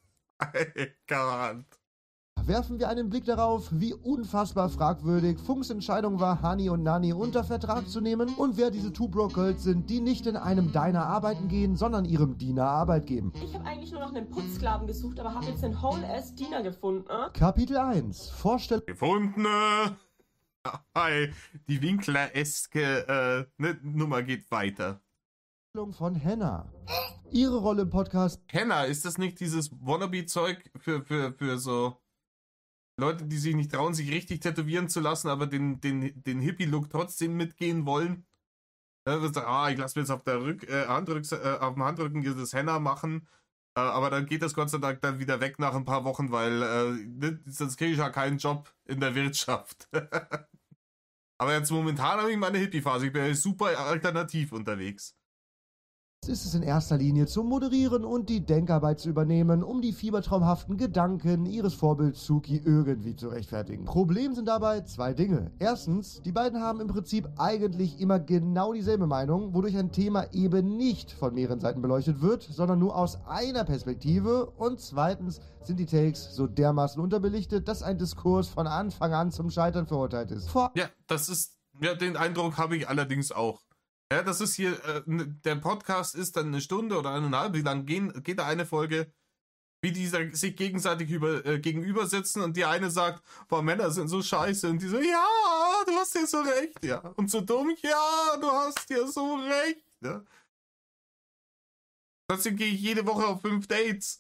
Garant. Werfen wir einen Blick darauf, wie unfassbar fragwürdig Funks Entscheidung war, Hani und Nani unter Vertrag zu nehmen und wer diese Two Broke Girls sind, die nicht in einem Diner arbeiten gehen, sondern ihrem Diener Arbeit geben. Ich habe eigentlich nur noch einen Putzsklaven gesucht, aber habe jetzt einen Whole-Ass-Diener gefunden. Äh? Kapitel eins. Vorstellung. Gefundene. Hi. Die Winkler-eske äh, ne, Nummer geht weiter. Von Henna. Ihre Rolle im Podcast. Henna, ist das nicht dieses Wannabe-Zeug für, für, für so Leute, die sich nicht trauen, sich richtig tätowieren zu lassen, aber den, den, den Hippie-Look trotzdem mitgehen wollen? Ja, das, ah, ich lasse mir jetzt auf, der Rück, äh, Handrück, äh, auf dem Handrücken das Henna machen, äh, aber dann geht das Gott sei Dank dann wieder weg nach ein paar Wochen, weil äh, sonst kriege ich ja keinen Job in der Wirtschaft. Aber jetzt momentan habe ich meine Hippie-Phase, ich bin ja super alternativ unterwegs. Ist es in erster Linie zum Moderieren und die Denkarbeit zu übernehmen, um die fiebertraumhaften Gedanken ihres Vorbilds Suki irgendwie zu rechtfertigen. Problem sind dabei zwei Dinge. Erstens, die beiden haben im Prinzip eigentlich immer genau dieselbe Meinung, wodurch ein Thema eben nicht von mehreren Seiten beleuchtet wird, sondern nur aus einer Perspektive. Und zweitens sind die Takes so dermaßen unterbelichtet, dass ein Diskurs von Anfang an zum Scheitern verurteilt ist. Vor ja, das ist, ja, den Eindruck habe ich allerdings auch. Ja, das ist hier, äh, der Podcast ist dann eine Stunde oder eineinhalb, wie lang gehen, geht da eine Folge, wie die sich gegenseitig über, äh, gegenüber sitzen und die eine sagt, boah, Männer sind so scheiße und die so, ja, du hast ja so recht, ja. Und so dumm, ja, du hast ja so recht, ja. Trotzdem gehe ich jede Woche auf fünf Dates.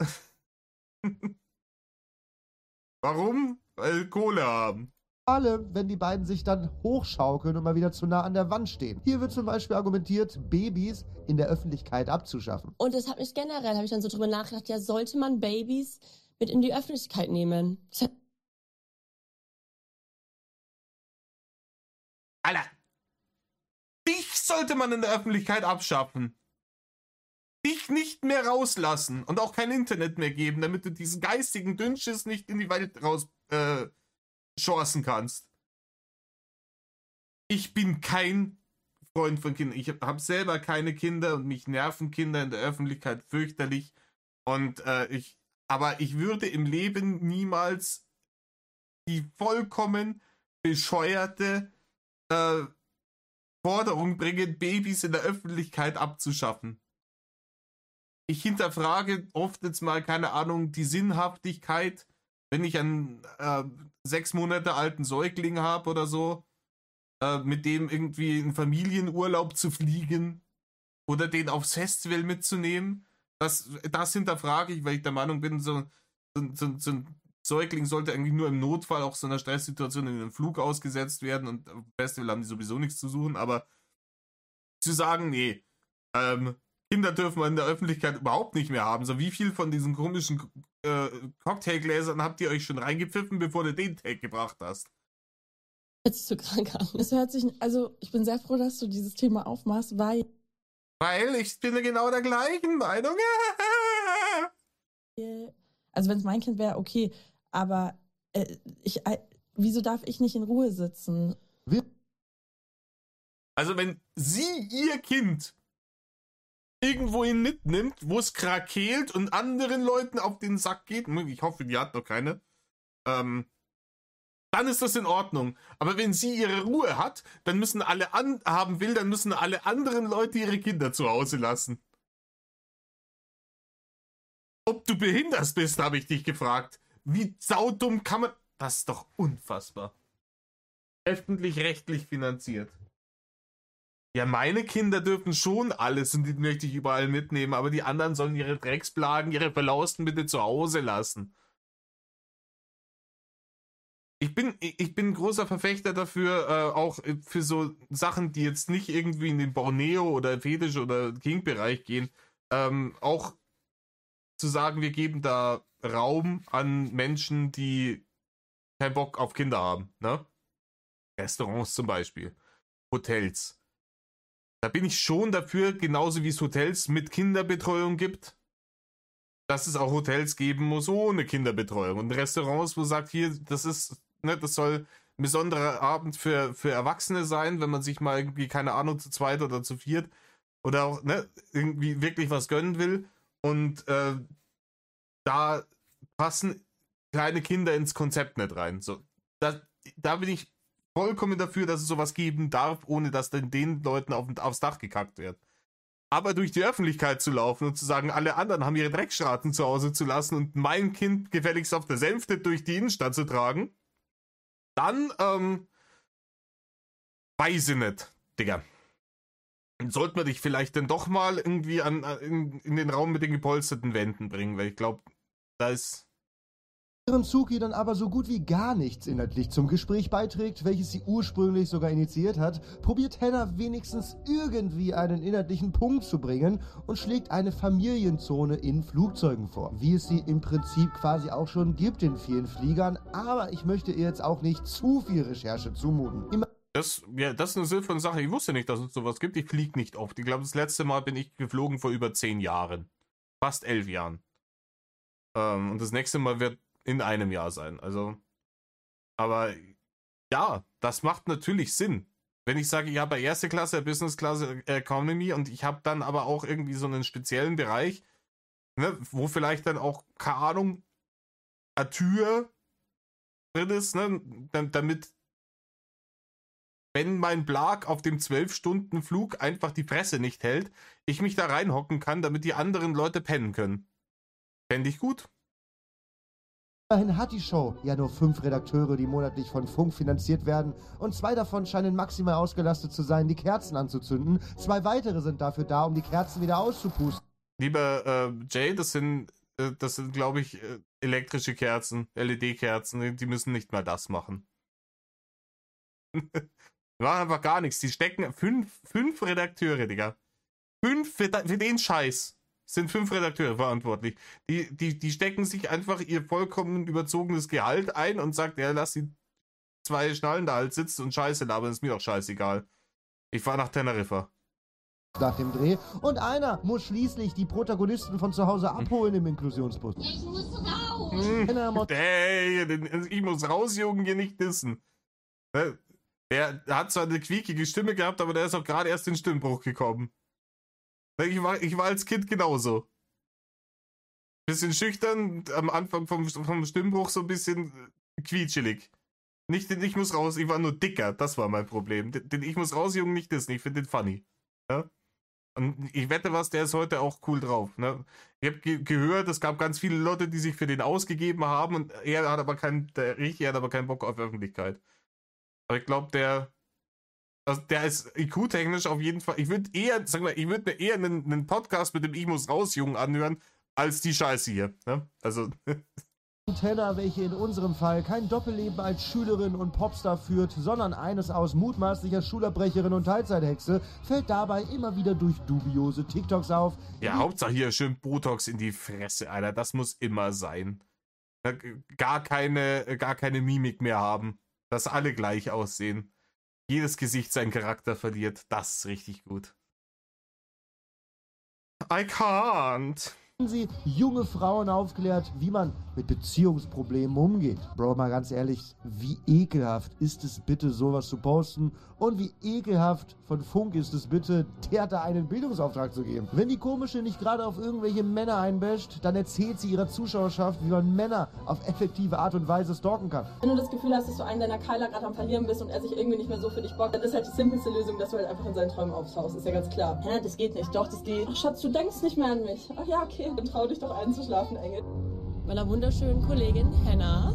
Warum? Weil Kohle haben. Alle, wenn die beiden sich dann hochschaukeln und mal wieder zu nah an der Wand stehen. Hier wird zum Beispiel argumentiert, Babys in der Öffentlichkeit abzuschaffen. Und das hat mich generell, habe ich dann so drüber nachgedacht, ja, sollte man Babys mit in die Öffentlichkeit nehmen? Alter, dich sollte man in der Öffentlichkeit abschaffen. Dich nicht mehr rauslassen und auch kein Internet mehr geben, damit du diesen geistigen Dünnschiss nicht in die Welt raus äh, chancen kannst. Ich bin kein Freund von Kindern. Ich habe selber keine Kinder und mich nerven Kinder in der Öffentlichkeit fürchterlich. Und äh, ich, aber ich würde im Leben niemals die vollkommen bescheuerte äh, Forderung bringen, Babys in der Öffentlichkeit abzuschaffen. Ich hinterfrage oft jetzt mal, keine Ahnung, die Sinnhaftigkeit, wenn ich einen äh, sechs Monate alten Säugling habe oder so, äh, mit dem irgendwie in Familienurlaub zu fliegen oder den aufs Festival mitzunehmen, das, das hinterfrage ich, weil ich der Meinung bin, so, so, so, so ein Säugling sollte eigentlich nur im Notfall auch so einer Stresssituation in einem Flug ausgesetzt werden und auf dem Festival haben die sowieso nichts zu suchen, aber zu sagen, nee, ähm, Kinder dürfen wir in der Öffentlichkeit überhaupt nicht mehr haben. So, wie viel von diesen komischen äh, Cocktailgläsern habt ihr euch schon reingepfiffen, bevor du den Take gebracht hast? Hört sich so krank an. Es hört sich, also ich bin sehr froh, dass du dieses Thema aufmachst, weil... Weil ich bin genau der gleichen Meinung. Also wenn es mein Kind wäre, okay, aber äh, ich, äh, wieso darf ich nicht in Ruhe sitzen? Also wenn sie ihr Kind irgendwohin mitnimmt, wo es krakeelt und anderen Leuten auf den Sack geht, ich hoffe, die hat noch keine, ähm, dann ist das in Ordnung. Aber wenn sie ihre Ruhe hat, dann müssen alle an haben will, dann müssen alle anderen Leute ihre Kinder zu Hause lassen. Ob du behindert bist, habe ich dich gefragt. Wie saudumm kann man... Das ist doch unfassbar. Öffentlich-rechtlich finanziert. Ja, meine Kinder dürfen schon alles und die möchte ich überall mitnehmen, aber die anderen sollen ihre Drecksplagen, ihre Verlausten bitte zu Hause lassen. Ich bin, ich bin ein großer Verfechter dafür, äh, auch für so Sachen, die jetzt nicht irgendwie in den Borneo- oder Fetisch- oder Kink-Bereich gehen, ähm, auch zu sagen, wir geben da Raum an Menschen, die keinen Bock auf Kinder haben, ne? Restaurants zum Beispiel, Hotels. Da bin ich schon dafür, genauso wie es Hotels mit Kinderbetreuung gibt, dass es auch Hotels geben muss ohne Kinderbetreuung und Restaurants, wo sagt, hier, das ist, ne, das soll ein besonderer Abend für, für Erwachsene sein, wenn man sich mal irgendwie, keine Ahnung, zu zweit oder zu viert oder auch, ne, irgendwie wirklich was gönnen will. Und äh, da passen kleine Kinder ins Konzept nicht rein. So, da, da bin ich vollkommen dafür, dass es sowas geben darf, ohne dass dann den Leuten auf, aufs Dach gekackt wird. Aber durch die Öffentlichkeit zu laufen und zu sagen, alle anderen haben ihre Dreckschraten zu Hause zu lassen und mein Kind gefälligst auf der Sänfte durch die Innenstadt zu tragen, dann, ähm, weiß ich nicht, Digga. Dann sollte man dich vielleicht dann doch mal irgendwie an, in, in den Raum mit den gepolsterten Wänden bringen, weil ich glaube, da ist... Während Suki dann aber so gut wie gar nichts inhaltlich zum Gespräch beiträgt, welches sie ursprünglich sogar initiiert hat, probiert Hannah wenigstens irgendwie einen inhaltlichen Punkt zu bringen und schlägt eine Familienzone in Flugzeugen vor, wie es sie im Prinzip quasi auch schon gibt in vielen Fliegern, aber ich möchte ihr jetzt auch nicht zu viel Recherche zumuten. Immer Das, ja, das ist eine sinnvolle Sache. Ich wusste nicht, dass es sowas gibt. Ich fliege nicht oft. Ich glaube, das letzte Mal bin ich geflogen vor über zehn Jahren. Fast elf Jahren. Ähm, und das nächste Mal wird in einem Jahr sein. Also, aber ja, das macht natürlich Sinn. Wenn ich sage, ich habe erste Klasse, Business Class Economy und ich habe dann aber auch irgendwie so einen speziellen Bereich, ne, wo vielleicht dann auch, keine Ahnung, eine Tür drin ist, ne, damit, wenn mein Blag auf dem zwölf Stunden Flug einfach die Fresse nicht hält, ich mich da reinhocken kann, damit die anderen Leute pennen können. Fände ich gut. Immerhin hat die Show ja nur fünf Redakteure, die monatlich von Funk finanziert werden und zwei davon scheinen maximal ausgelastet zu sein, die Kerzen anzuzünden. Zwei weitere sind dafür da, um die Kerzen wieder auszupusten. Lieber äh, Jay, das sind, äh, das sind, glaube ich, äh, elektrische Kerzen, L E D-Kerzen, die müssen nicht mal das machen. War einfach gar nichts. Die stecken fünf, fünf Redakteure, Digga. Fünf für, für den Scheiß. Sind fünf Redakteure verantwortlich. Die, die, die stecken sich einfach ihr vollkommen überzogenes Gehalt ein und sagt, ja, lass die zwei Schnallen da halt sitzen und Scheiße labern, ist mir doch scheißegal. Ich fahr nach Teneriffa. Nach dem Dreh. Und einer muss schließlich die Protagonisten von zu Hause abholen im Inklusionsbus. Ich muss raus! Hm. Hey, ich muss raus, Jungen, hier nicht dissen. Der hat zwar eine quiekige Stimme gehabt, aber der ist auch gerade erst in den Stimmbruch gekommen. Ich war, ich war als Kind genauso. Bisschen schüchtern, am Anfang vom, vom Stimmbruch so ein bisschen quietschelig. Nicht den Ich muss raus, ich war nur dicker, das war mein Problem. Den, den Ich muss raus, Jungen, nicht dissen, ich finde den funny. Ja? Und ich wette was, der ist heute auch cool drauf. Ne? Ich habe ge gehört, es gab ganz viele Leute, die sich für den ausgegeben haben und er hat aber keinen, der Richie hat aber keinen Bock auf Öffentlichkeit. Aber ich glaube, der Also der ist I Q-technisch auf jeden Fall. Ich würde eher, sag mal, ich würde mir eher einen, einen Podcast mit dem Ich muss raus, Jungen, anhören, als die Scheiße hier. Ne? Also. Hannah, welche in unserem Fall kein Doppelleben als Schülerin und Popstar führt, sondern eines aus mutmaßlicher Schulabbrecherin und Teilzeithexe, fällt dabei immer wieder durch dubiose TikToks auf. Ja, Hauptsache hier schön Botox in die Fresse, Alter. Das muss immer sein. Gar keine, gar keine Mimik mehr haben. Dass alle gleich aussehen. Jedes Gesicht seinen Charakter verliert. Das ist richtig gut. I can't. Sie junge Frauen aufklärt, wie man mit Beziehungsproblemen umgeht. Bro, mal ganz ehrlich, wie ekelhaft ist es bitte, sowas zu posten? Und wie ekelhaft von Funk ist es bitte, der da einen Bildungsauftrag zu geben? Wenn die Komische nicht gerade auf irgendwelche Männer einbasht, dann erzählt sie ihrer Zuschauerschaft, wie man Männer auf effektive Art und Weise stalken kann. Wenn du das Gefühl hast, dass du einen deiner Keiler gerade am Verlieren bist und er sich irgendwie nicht mehr so für dich bockt, dann ist halt die simpelste Lösung, dass du halt einfach in seinen Träumen auftauchst. Ist ja ganz klar. Hä, das geht nicht. Doch, das geht. Ach Schatz, du denkst nicht mehr an mich. Ach ja, okay. Dann trau dich doch einzuschlafen, Engel. Meiner wunderschönen Kollegin Hannah.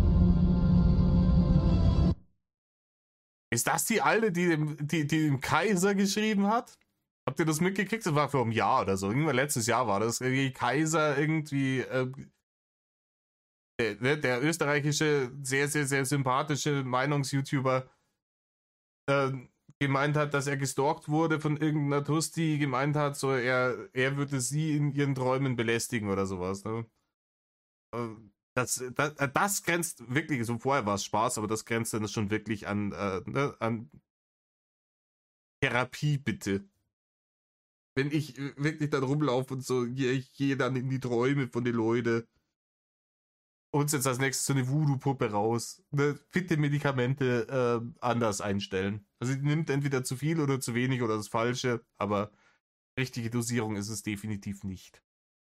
Ist das die Alte, die dem, die, die dem Kaiser geschrieben hat? Habt ihr das mitgekriegt? Das war vor einem Jahr oder so. Irgendwann letztes Jahr war das. Kaiser irgendwie, äh, der, der österreichische, sehr, sehr, sehr sympathische Meinungs-YouTuber äh, gemeint hat, dass er gestalkt wurde von irgendeiner Tuss, die gemeint hat, so er, er würde sie in ihren Träumen belästigen oder sowas. Ne? Das, das, das grenzt wirklich, so vorher war es Spaß, aber das grenzt dann schon wirklich an, äh, ne, an Therapie, bitte. wenn ich wirklich dann rumlaufe und so, ich gehe dann in die Träume von den Leuten und jetzt als nächstes so eine Voodoo-Puppe raus. Ne? Bitte Medikamente äh, anders einstellen. Also die nimmt entweder zu viel oder zu wenig oder das Falsche, aber richtige Dosierung ist es definitiv nicht.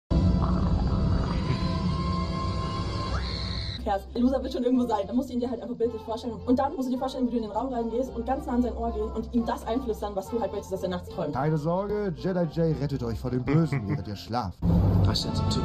Loser wird schon irgendwo sein. Dann musst du ihn dir halt einfach bildlich vorstellen. Und dann musst du dir vorstellen, wie du in den Raum reingehst und ganz nah an sein Ohr gehst und ihm das einflüstern, was du halt möchtest, dass er nachts träumt. Keine Sorge, Jedi J rettet euch vor dem Bösen, während ihr schlaft. I sense it too.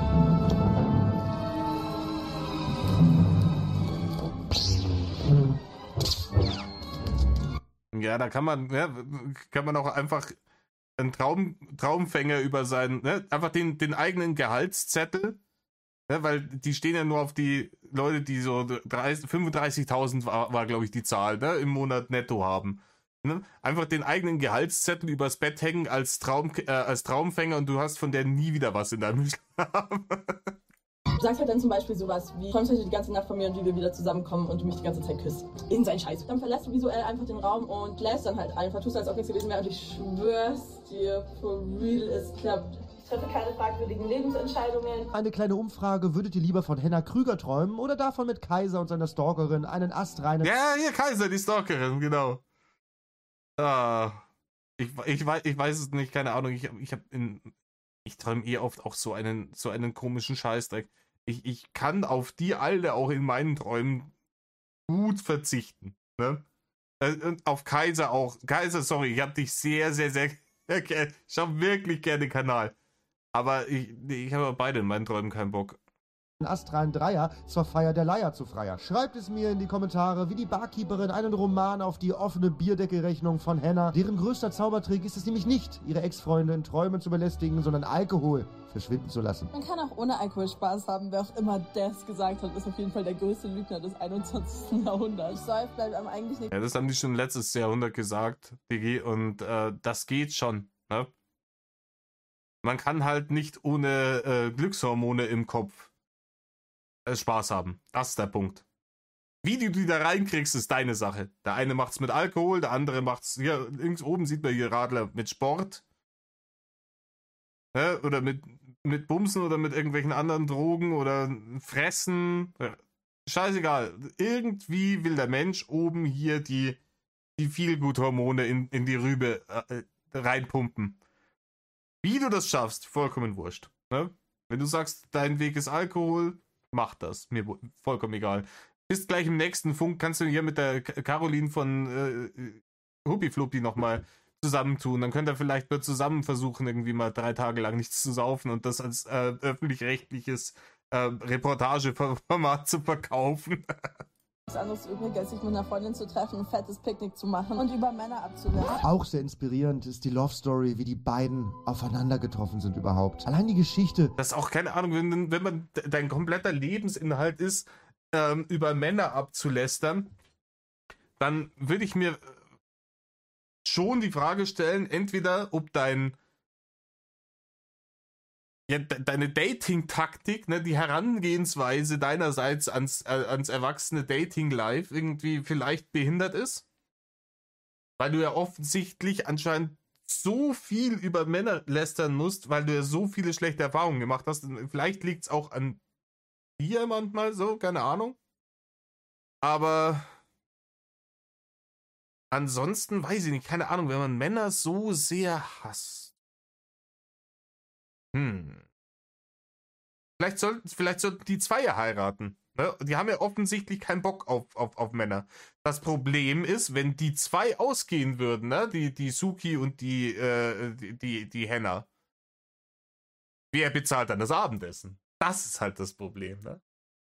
Ja, da kann man, ja, kann man auch einfach einen Traum, Traumfänger über seinen, ne, einfach den, den eigenen Gehaltszettel, ne, weil die stehen ja nur auf die Leute, die so fünfunddreißigtausend war, war glaube ich, die Zahl, ne, im Monat netto haben. Ne? Einfach den eigenen Gehaltszettel übers Bett hängen als, Traum, äh, als Traumfänger und du hast von der nie wieder was in deinem Schlaf. Du sagst halt dann zum Beispiel sowas wie, träumst heute die ganze Nacht von mir und wie wir wieder zusammenkommen und du mich die ganze Zeit küsst. In sein Scheiß. Dann verlässt du visuell einfach den Raum und lässt dann halt einfach, tust als ob nichts gewesen wäre und ich schwör's dir, for real, es klappt. Ich treffe keine fragwürdigen Lebensentscheidungen. Eine kleine Umfrage, würdet ihr lieber von Henna Krüger träumen oder davon mit Kaiser und seiner Stalkerin einen astreinen... Ja, hier Kaiser, die Stalkerin, genau. Ah, ich, ich, weiß, ich weiß es nicht, keine Ahnung, ich, ich habe in... Ich träume eh oft auch so einen, so einen komischen Scheißdreck. Ich, ich kann auf die Alte auch in meinen Träumen gut verzichten. Ne? Und auf Kaiser auch. Kaiser, sorry, ich hab dich sehr, sehr, sehr... Ich schau wirklich gerne den Kanal. Aber ich, ich habe beide in meinen Träumen keinen Bock. astralen Dreier zur Feier der Leier zu Freier. Schreibt es mir in die Kommentare, wie die Barkeeperin einen Roman auf die offene Bierdeckelrechnung von Henna. Deren größter Zaubertrick ist es nämlich nicht, ihre Ex-Freunde in Träumen zu belästigen, sondern Alkohol verschwinden zu lassen. Man kann auch ohne Alkohol Spaß haben. Wer auch immer das gesagt hat, ist auf jeden Fall der größte Lügner des einundzwanzigsten Jahrhunderts. Ich säuf, bleibt einem eigentlich nicht... Ja, das haben die schon letztes Jahrhundert gesagt, Digi, und äh, das geht schon, ne? Man kann halt nicht ohne äh, Glückshormone im Kopf Spaß haben. Das ist der Punkt. Wie du die da reinkriegst, ist deine Sache. Der eine macht's mit Alkohol, der andere macht's, hier links oben sieht man hier Radler mit Sport. Ja, oder mit, mit Bumsen oder mit irgendwelchen anderen Drogen oder Fressen. Ja, scheißegal. Irgendwie will der Mensch oben hier die, die Feelgood-Hormone in, in die Rübe äh, reinpumpen. Wie du das schaffst, vollkommen wurscht. Ne? Wenn du sagst, dein Weg ist Alkohol, mach das. Mir vollkommen egal. Bist gleich im nächsten Funk, kannst du hier mit der Caroline von äh, Huppi Fluppi nochmal zusammentun. Dann könnt ihr vielleicht mal zusammen versuchen, irgendwie mal drei Tage lang nichts zu saufen und das als äh, öffentlich-rechtliches äh, Reportageformat zu verkaufen. Was anderes übrig, als sich mit einer Freundin zu treffen, ein fettes Picknick zu machen und über Männer abzuwerfen. Auch sehr inspirierend ist die Love Story, wie die beiden aufeinander getroffen sind überhaupt. Allein die Geschichte. Das ist auch keine Ahnung, wenn, wenn man dein kompletter Lebensinhalt ist, ähm, über Männer abzulästern, dann würde ich mir schon die Frage stellen, entweder ob dein ja, de deine Dating-Taktik, ne, die Herangehensweise deinerseits ans, äh, ans erwachsene Dating-Life irgendwie vielleicht behindert ist, weil du ja offensichtlich anscheinend so viel über Männer lästern musst, weil du ja so viele schlechte Erfahrungen gemacht hast. Und vielleicht liegt es auch an dir manchmal so, keine Ahnung. Aber ansonsten weiß ich nicht, keine Ahnung, wenn man Männer so sehr hasst. Hm. Vielleicht sollten, vielleicht sollten die zwei ja heiraten. Ne? Die haben ja offensichtlich keinen Bock auf, auf, auf Männer. Das Problem ist, wenn die zwei ausgehen würden, ne? die, die Suki und die, äh, die, die, die Henna. Wer bezahlt dann das Abendessen? Das ist halt das Problem, ne?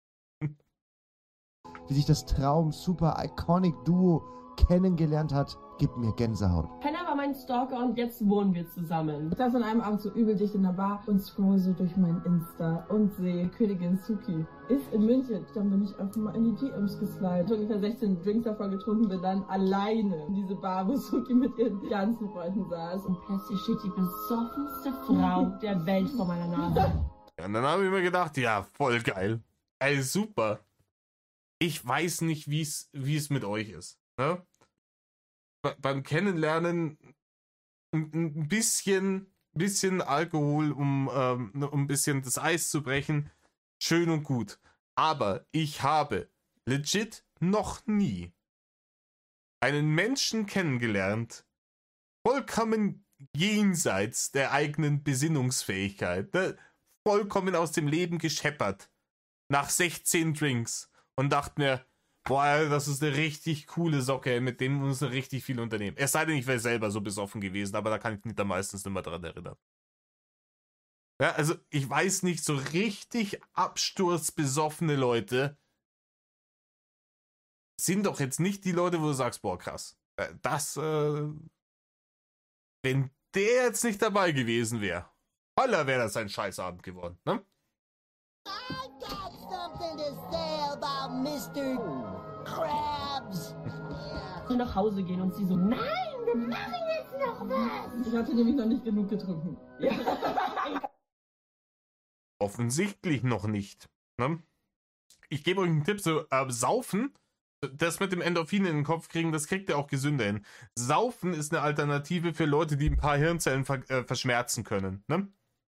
Wie sich das Traum-Super-Iconic-Duo kennengelernt hat, gibt mir Gänsehaut. Henna war mein Stalker und jetzt wohnen wir zusammen. Ich saß an einem Abend so übel dicht in der Bar und scroll so durch mein Insta und sehe, Königin Suki ist in München. Dann bin ich einfach mal in die D Ms geslidet. Ungefähr sechzehn Drinks davon getrunken, bin dann alleine in diese Bar, wo Suki mit ihren ganzen Freunden saß. Und plötzlich steht die besoffenste Frau der Welt vor meiner Nase. Ja, und dann habe ich mir gedacht, ja, voll geil. Ey, super. Ich weiß nicht, wie es wie es mit euch ist. Ne? Be beim Kennenlernen ein, ein bisschen bisschen Alkohol, um, ähm, um ein bisschen das Eis zu brechen, schön und gut. Aber ich habe legit noch nie einen Menschen kennengelernt, vollkommen jenseits der eigenen Besinnungsfähigkeit, ne? Vollkommen aus dem Leben gescheppert, nach sechzehn Drinks und dachte mir, boah, das ist eine richtig coole Socke, mit dem muss man richtig viel unternehmen. Es sei denn, ich wäre selber so besoffen gewesen, aber da kann ich mich da meistens nicht mehr dran erinnern. Ja, also ich weiß nicht, so richtig absturzbesoffene Leute sind doch jetzt nicht die Leute, wo du sagst, boah, krass. Das, äh, wenn der jetzt nicht dabei gewesen wäre, holla, wäre das ein Scheißabend geworden, ne? I got something to say about Mister Krabs. So nach Hause gehen und sie so, nein, wir machen jetzt noch was. Ich hatte nämlich noch nicht genug getrunken. Offensichtlich noch nicht, ne? Ich gebe euch einen Tipp, so, äh, saufen, das mit dem Endorphin in den Kopf kriegen, das kriegt ihr auch gesünder hin. Saufen ist eine Alternative für Leute, die ein paar Hirnzellen ver äh, verschmerzen können, ne?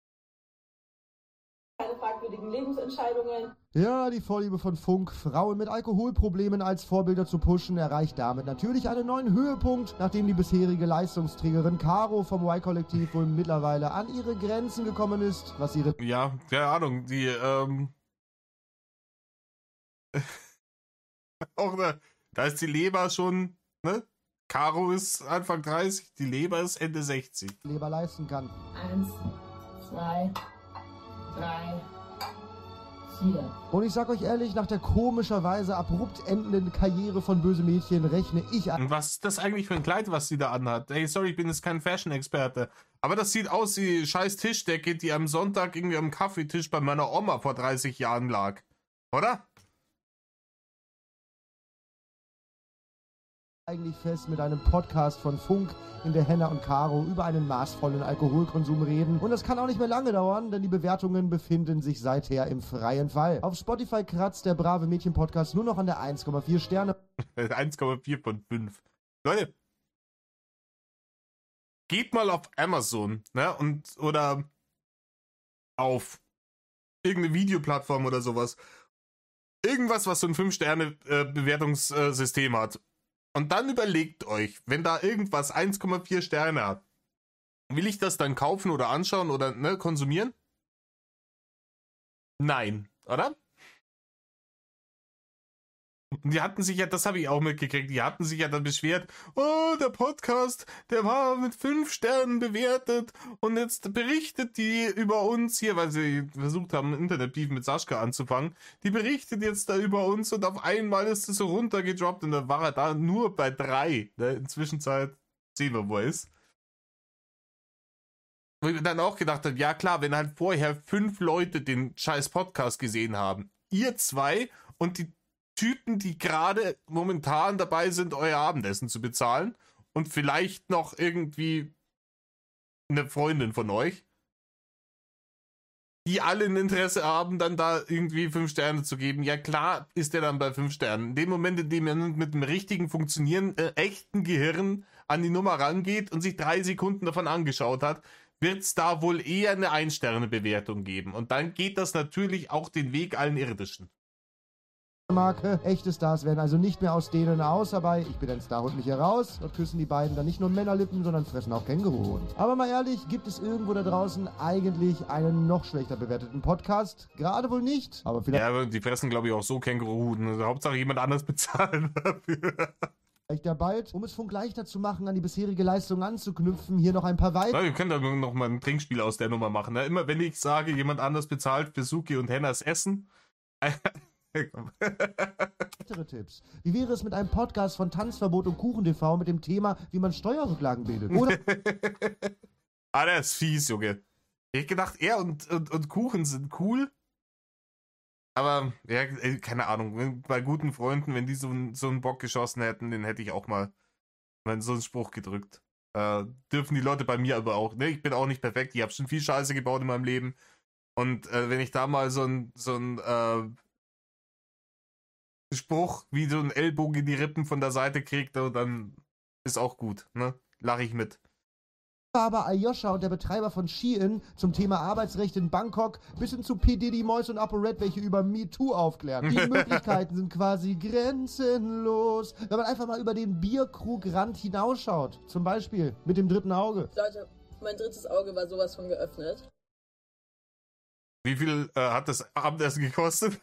Keine fragwürdigen Lebensentscheidungen. Ja, die Vorliebe von Funk, Frauen mit Alkoholproblemen als Vorbilder zu pushen, erreicht damit natürlich einen neuen Höhepunkt, nachdem die bisherige Leistungsträgerin Caro vom Y-Kollektiv wohl mittlerweile an ihre Grenzen gekommen ist, was ihre... Ja, keine Ahnung, die, ähm... auch da, da ist die Leber schon, ne? Caro ist Anfang dreißig, die Leber ist Ende sechzig. Leber leisten kann. Eins, zwei, drei, vier. Und ich sag euch ehrlich, nach der komischerweise abrupt endenden Karriere von Böse Mädchen rechne ich an. Und was ist das eigentlich für ein Kleid, was sie da anhat? Ey, sorry, ich bin jetzt kein Fashion-Experte. Aber das sieht aus wie scheiß Tischdecke, die am Sonntag irgendwie am Kaffeetisch bei meiner Oma vor dreißig Jahren lag. Oder? Eigentlich fest mit einem Podcast von Funk, in der Henna und Caro über einen maßvollen Alkoholkonsum reden. Und das kann auch nicht mehr lange dauern, denn die Bewertungen befinden sich seither im freien Fall. Auf Spotify kratzt der Brave Mädchen Podcast nur noch an der eins Komma vier Sterne. eins Komma vier von fünf. Leute, geht mal auf Amazon, ne, und, oder auf irgendeine Videoplattform oder sowas. Irgendwas, was so ein fünf Sterne Bewertungssystem hat. Und dann überlegt euch, wenn da irgendwas eins Komma vier Sterne hat, will ich das dann kaufen oder anschauen oder ne, konsumieren? Nein, oder? Und die hatten sich ja, das habe ich auch mitgekriegt, die hatten sich ja dann beschwert, oh, der Podcast, der war mit fünf Sternen bewertet und jetzt berichtet die über uns hier, weil sie versucht haben, Internetbeef mit Sascha anzufangen, die berichtet jetzt da über uns und auf einmal ist es so runtergedroppt und dann war er da nur bei drei. Ne? Inzwischen sehen wir, wo er ist. Wo ich mir dann auch gedacht habe, ja klar, wenn halt vorher fünf Leute den scheiß Podcast gesehen haben, ihr zwei und die Typen, die gerade momentan dabei sind, euer Abendessen zu bezahlen und vielleicht noch irgendwie eine Freundin von euch, die alle ein Interesse haben, dann da irgendwie fünf Sterne zu geben. Ja klar ist der dann bei fünf Sternen. In dem Moment, in dem er mit dem richtigen Funktionieren, äh, echten Gehirn an die Nummer rangeht und sich drei Sekunden davon angeschaut hat, wird es da wohl eher eine Ein-Sterne-Bewertung geben. Und dann geht das natürlich auch den Weg allen Irdischen. Marke. Echte Stars werden also nicht mehr aus denen aus, aber ich bin ein Star und mich heraus. Dort küssen die beiden dann nicht nur Männerlippen, sondern fressen auch Känguruhoden. Aber mal ehrlich, gibt es irgendwo da draußen eigentlich einen noch schlechter bewerteten Podcast? Gerade wohl nicht, aber vielleicht... Ja, aber die fressen, glaube ich, auch so Känguruhoden. Also, Hauptsache jemand anders bezahlen dafür. Vielleicht ja bald, um es Funk leichter zu machen, an die bisherige Leistung anzuknüpfen, hier noch ein paar weitere... Ja, wir können dann noch mal ein Trinkspiel aus der Nummer machen. Ne? Immer wenn ich sage, jemand anders bezahlt für Suki und Hennas Essen... Weitere Tipps. Wie wäre es mit einem Podcast von Tanzverbot und Kuchen T V mit dem Thema, wie man Steuerrücklagen bildet? Oder ah, der ist fies, Junge. Ich hab gedacht, er und, und, und Kuchen sind cool. Aber, ja, keine Ahnung. Bei guten Freunden, wenn die so, so einen Bock geschossen hätten, den hätte ich auch mal, mal so einen Spruch gedrückt. Äh, dürfen die Leute bei mir aber auch. Ne? Ich bin auch nicht perfekt. Ich habe schon viel Scheiße gebaut in meinem Leben. Und äh, wenn ich da mal so ein, so ein äh, Spruch wie so ein Ellbogen in die Rippen von der Seite kriegt, dann ist auch gut, ne? Lache ich mit. aber Alyosha und der Betreiber von Shein zum Thema Arbeitsrecht in Bangkok bis hin zu P. Diddy, Mois und ApoRed, welche über MeToo aufklären. Die Möglichkeiten sind quasi grenzenlos, wenn man einfach mal über den Bierkrugrand hinausschaut. Zum Beispiel mit dem dritten Auge. Leute, mein drittes Auge war sowas von geöffnet. Wie viel äh, hat das Abendessen gekostet?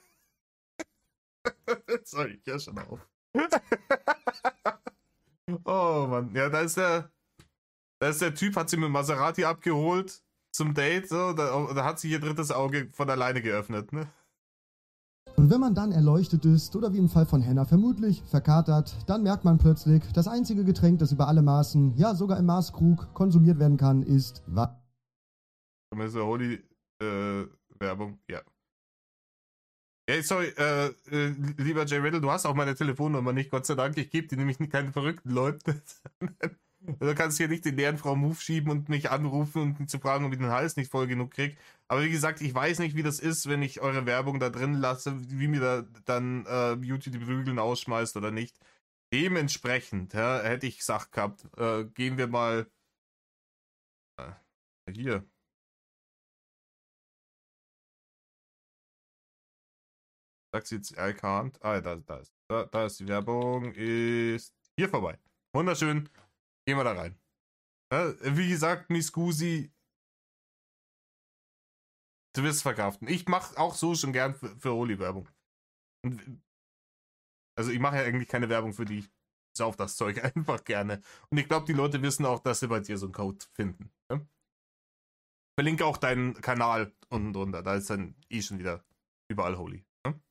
Sorry, ich höre schon auf. Oh Mann, ja, da ist der, da ist der Typ, hat sie mit Maserati abgeholt zum Date, so, da, da hat sich ihr drittes Auge von alleine geöffnet, ne? Und wenn man dann erleuchtet ist, oder wie im Fall von Hannah vermutlich verkatert, dann merkt man plötzlich, das einzige Getränk, das über alle Maßen, ja sogar im Maßkrug, konsumiert werden kann, ist was? Mister Holy, äh, Werbung, ja. Hey, sorry, äh, äh, lieber Jay Riddle, du hast auch meine Telefonnummer nicht, Gott sei Dank. Ich gebe dir nämlich keine verrückten Leute. Du kannst hier nicht den leeren Frau Move schieben und mich anrufen und mich zu fragen, ob ich den Hals nicht voll genug kriege. Aber wie gesagt, ich weiß nicht, wie das ist, wenn ich eure Werbung da drin lasse, wie mir da dann äh, YouTube die Prügeln ausschmeißt oder nicht. Dementsprechend, ja, hätte ich gesagt gehabt, äh, gehen wir mal äh, hier. Sagt sie jetzt, I can't. Ah, da, da, ist, da, da ist die Werbung. Ist hier vorbei. Wunderschön. Gehen wir da rein. Ja, wie gesagt, Miss Gusi, du wirst verkraften. Ich mache auch so schon gern für, für Holy Werbung. Und, also ich mache ja eigentlich keine Werbung für die. Ich sauf das Zeug einfach gerne. Und ich glaube, die Leute wissen auch, dass sie bei dir so einen Code finden. Ja? Verlinke auch deinen Kanal unten drunter. Da ist dann eh schon wieder überall Holy.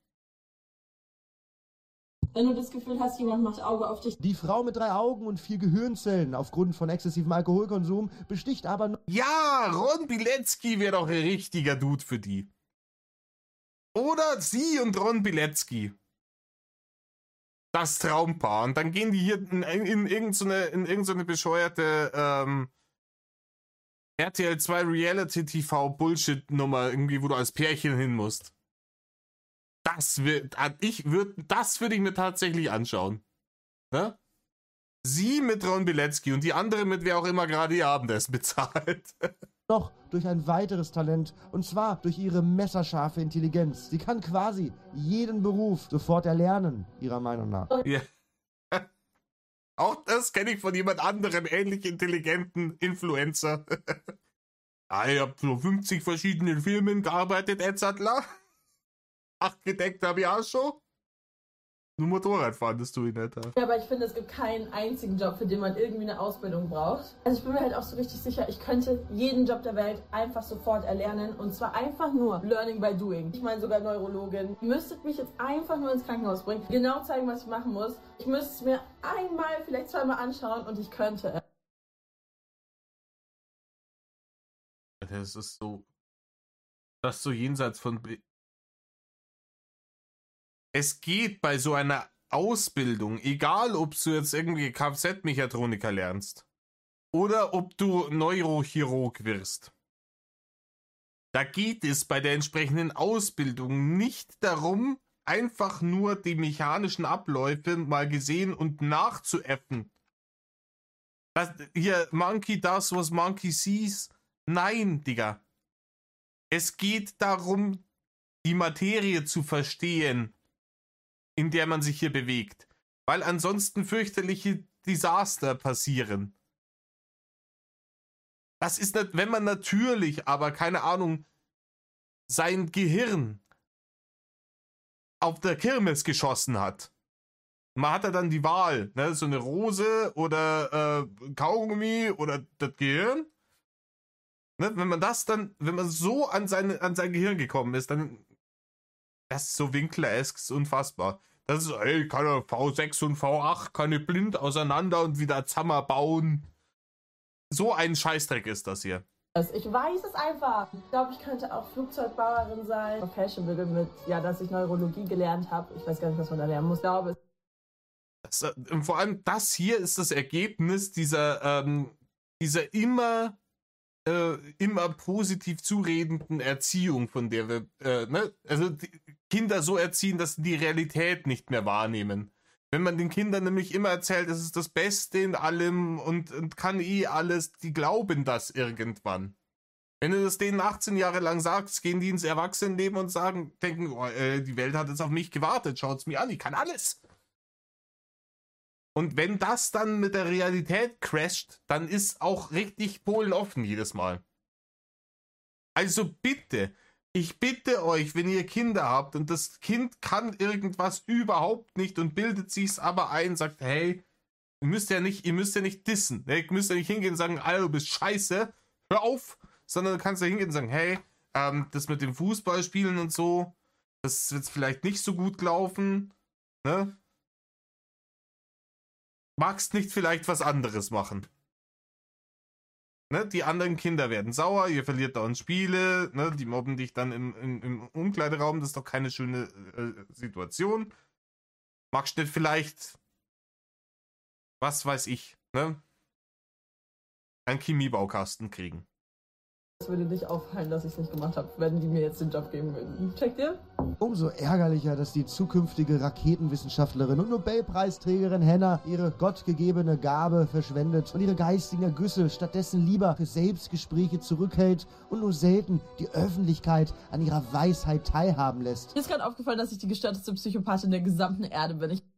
Wenn du das Gefühl hast, jemand macht Auge auf dich. Die Frau mit drei Augen und vier Gehirnzellen aufgrund von exzessivem Alkoholkonsum besticht aber nur... Ja, Ron Bilecki wäre doch ein richtiger Dude für die. Oder sie und Ron Bilecki. Das Traumpaar. Und dann gehen die hier in, in irgendeine in irgendeine bescheuerte ähm, R T L zwei Reality-T V-Bullshit-Nummer, irgendwie, wo du als Pärchen hin musst. Das wird, ich würde, das würde ich mir tatsächlich anschauen. Ne? Sie mit Ron Bilecki und die andere mit wer auch immer gerade ihr Abendessen bezahlt. Noch durch ein weiteres Talent, und zwar durch ihre messerscharfe Intelligenz. Sie kann quasi jeden Beruf sofort erlernen, ihrer Meinung nach. Ja. Auch das kenne ich von jemand anderem, ähnlich intelligenten Influencer. Ah, ich habe so fünfzig verschiedenen Filmen gearbeitet, et cetera. Architekt habe ich auch schon. Nur Motorradfahren, das tue ich nicht. Ja, aber ich finde, es gibt keinen einzigen Job, für den man irgendwie eine Ausbildung braucht. Also ich bin mir halt auch so richtig sicher, ich könnte jeden Job der Welt einfach sofort erlernen. Und zwar einfach nur Learning by Doing. Ich meine sogar Neurologin. Ihr müsstet mich jetzt einfach nur ins Krankenhaus bringen, genau zeigen, was ich machen muss. Ich müsste es mir einmal, vielleicht zweimal anschauen und ich könnte. Das ist so... Das ist so jenseits von... Es geht bei so einer Ausbildung, egal ob du jetzt irgendwie Kfz-Mechatroniker lernst oder ob du Neurochirurg wirst. Da geht es bei der entsprechenden Ausbildung nicht darum, einfach nur die mechanischen Abläufe mal gesehen und nachzuäffen. Das, hier, Monkey does, was Monkey sees. Nein, Digga. Es geht darum, die Materie zu verstehen, in der man sich hier bewegt. Weil ansonsten fürchterliche Desaster passieren. Das ist nicht, wenn man natürlich, aber keine Ahnung, sein Gehirn auf der Kirmes geschossen hat. Man hat ja dann die Wahl, ne? So eine Rose oder äh, Kaugummi oder das Gehirn. Ne? Wenn man das dann, wenn man so an, seine, an sein Gehirn gekommen ist, dann das ist so Winkler-esque, unfassbar. Das ist, ey, kann er V sechs und V acht, kann ich blind auseinander und wieder Zammer bauen. So ein Scheißdreck ist das hier. Ich weiß es einfach. Ich glaube, ich könnte auch Flugzeugbauerin sein. Fashionable mit, ja, dass ich Neurologie gelernt habe. Ich weiß gar nicht, was man da lernen muss. Ich glaube, das, und vor allem das hier ist das Ergebnis dieser, ähm, dieser immer, äh, immer positiv zuredenden Erziehung, von der wir, äh, ne? Also die Kinder so erziehen, dass sie die Realität nicht mehr wahrnehmen. Wenn man den Kindern nämlich immer erzählt, es ist das Beste in allem und, und kann eh alles, die glauben das irgendwann. Wenn du das denen achtzehn Jahre lang sagst, gehen die ins Erwachsenenleben und sagen, denken, oh, äh, die Welt hat jetzt auf mich gewartet, schaut's mir an, ich kann alles. Und wenn das dann mit der Realität crasht, dann ist auch richtig Polen offen jedes Mal. Also bitte, ich bitte euch, wenn ihr Kinder habt und das Kind kann irgendwas überhaupt nicht und bildet sich's aber ein, sagt, hey, ihr müsst ja nicht, ihr müsst ja nicht dissen, ne? Ihr müsst ja nicht hingehen und sagen, Alter, du bist scheiße, hör auf, sondern du kannst ja hingehen und sagen, hey, ähm, das mit dem Fußballspielen und so, das wird vielleicht nicht so gut laufen, ne? Magst nicht vielleicht was anderes machen? Ne, die anderen Kinder werden sauer, ihr verliert dauernd Spiele, ne, die mobben dich dann im, im, im Umkleideraum, das ist doch keine schöne äh, Situation. Magst du nicht vielleicht, was weiß ich, ne, einen Chemiebaukasten kriegen? Es würde nicht auffallen, dass ich es nicht gemacht habe, wenn die mir jetzt den Job geben würden. Checkt ihr? Umso ärgerlicher, dass die zukünftige Raketenwissenschaftlerin und Nobelpreisträgerin Hannah ihre gottgegebene Gabe verschwendet und ihre geistigen Ergüsse stattdessen lieber für Selbstgespräche zurückhält und nur selten die Öffentlichkeit an ihrer Weisheit teilhaben lässt. Mir ist gerade aufgefallen, dass ich die gestörteste Psychopathin der gesamten Erde bin. Ich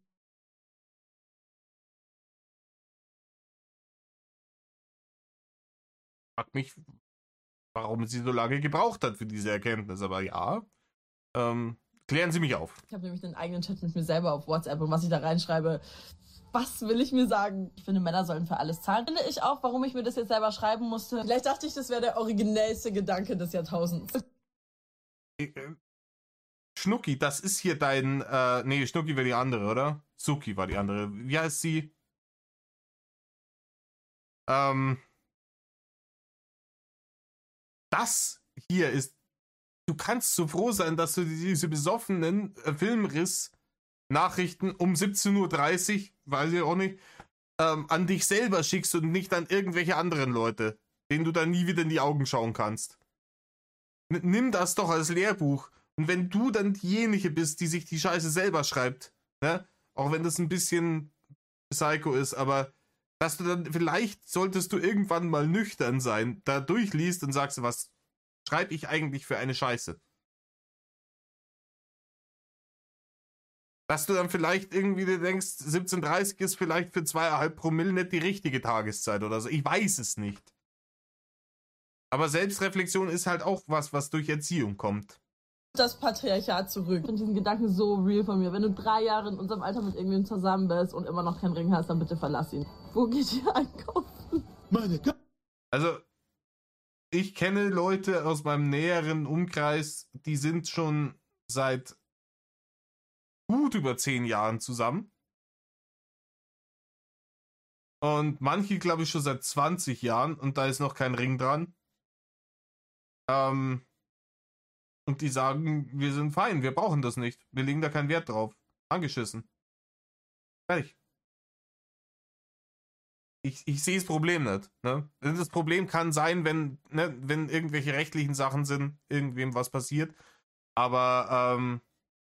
Frag mich, warum sie so lange gebraucht hat für diese Erkenntnis, aber ja, ähm, klären Sie mich auf. Ich habe nämlich einen eigenen Chat mit mir selber auf WhatsApp und was ich da reinschreibe, was will ich mir sagen? Ich finde, Männer sollen für alles zahlen. Finde ich auch, warum ich mir das jetzt selber schreiben musste. Vielleicht dachte ich, das wäre der originellste Gedanke des Jahrtausends. Äh, Schnucki, das ist hier dein, äh, nee, Schnucki war die andere, oder? Suki war die andere. Wie heißt sie? Ähm, das hier ist, du kannst so froh sein, dass du diese besoffenen äh, Filmriss-Nachrichten um siebzehn Uhr dreißig, weiß ich auch nicht, ähm, an dich selber schickst und nicht an irgendwelche anderen Leute, denen du dann nie wieder in die Augen schauen kannst. N- nimm das doch als Lehrbuch. Und wenn du dann diejenige bist, die sich die Scheiße selber schreibt, ne, auch wenn das ein bisschen psycho ist, aber dass du dann, vielleicht solltest du irgendwann mal nüchtern sein, da durchliest und sagst, was schreibe ich eigentlich für eine Scheiße? Dass du dann vielleicht irgendwie dir denkst, siebzehn Uhr dreißig ist vielleicht für zweieinhalb Promille nicht die richtige Tageszeit oder so. Ich weiß es nicht. Aber Selbstreflexion ist halt auch was, was durch Erziehung kommt. Das Patriarchat zurück. Ich finde diesen Gedanken so real von mir. Wenn du drei Jahre in unserem Alter mit irgendjemandem zusammen bist und immer noch keinen Ring hast, dann bitte verlass ihn. Wo geht ihr einkaufen? Meine Gott. Also, ich kenne Leute aus meinem näheren Umkreis, die sind schon seit gut über zehn Jahren zusammen. Und manche, glaube ich, schon seit zwanzig Jahren und da ist noch kein Ring dran. Ähm... Und die sagen, wir sind fein, wir brauchen das nicht. Wir legen da keinen Wert drauf. Angeschissen. Fertig. Ich, ich sehe das Problem nicht. Ne? Das Problem kann sein, wenn, ne, wenn irgendwelche rechtlichen Sachen sind, irgendwem was passiert. Aber, ähm...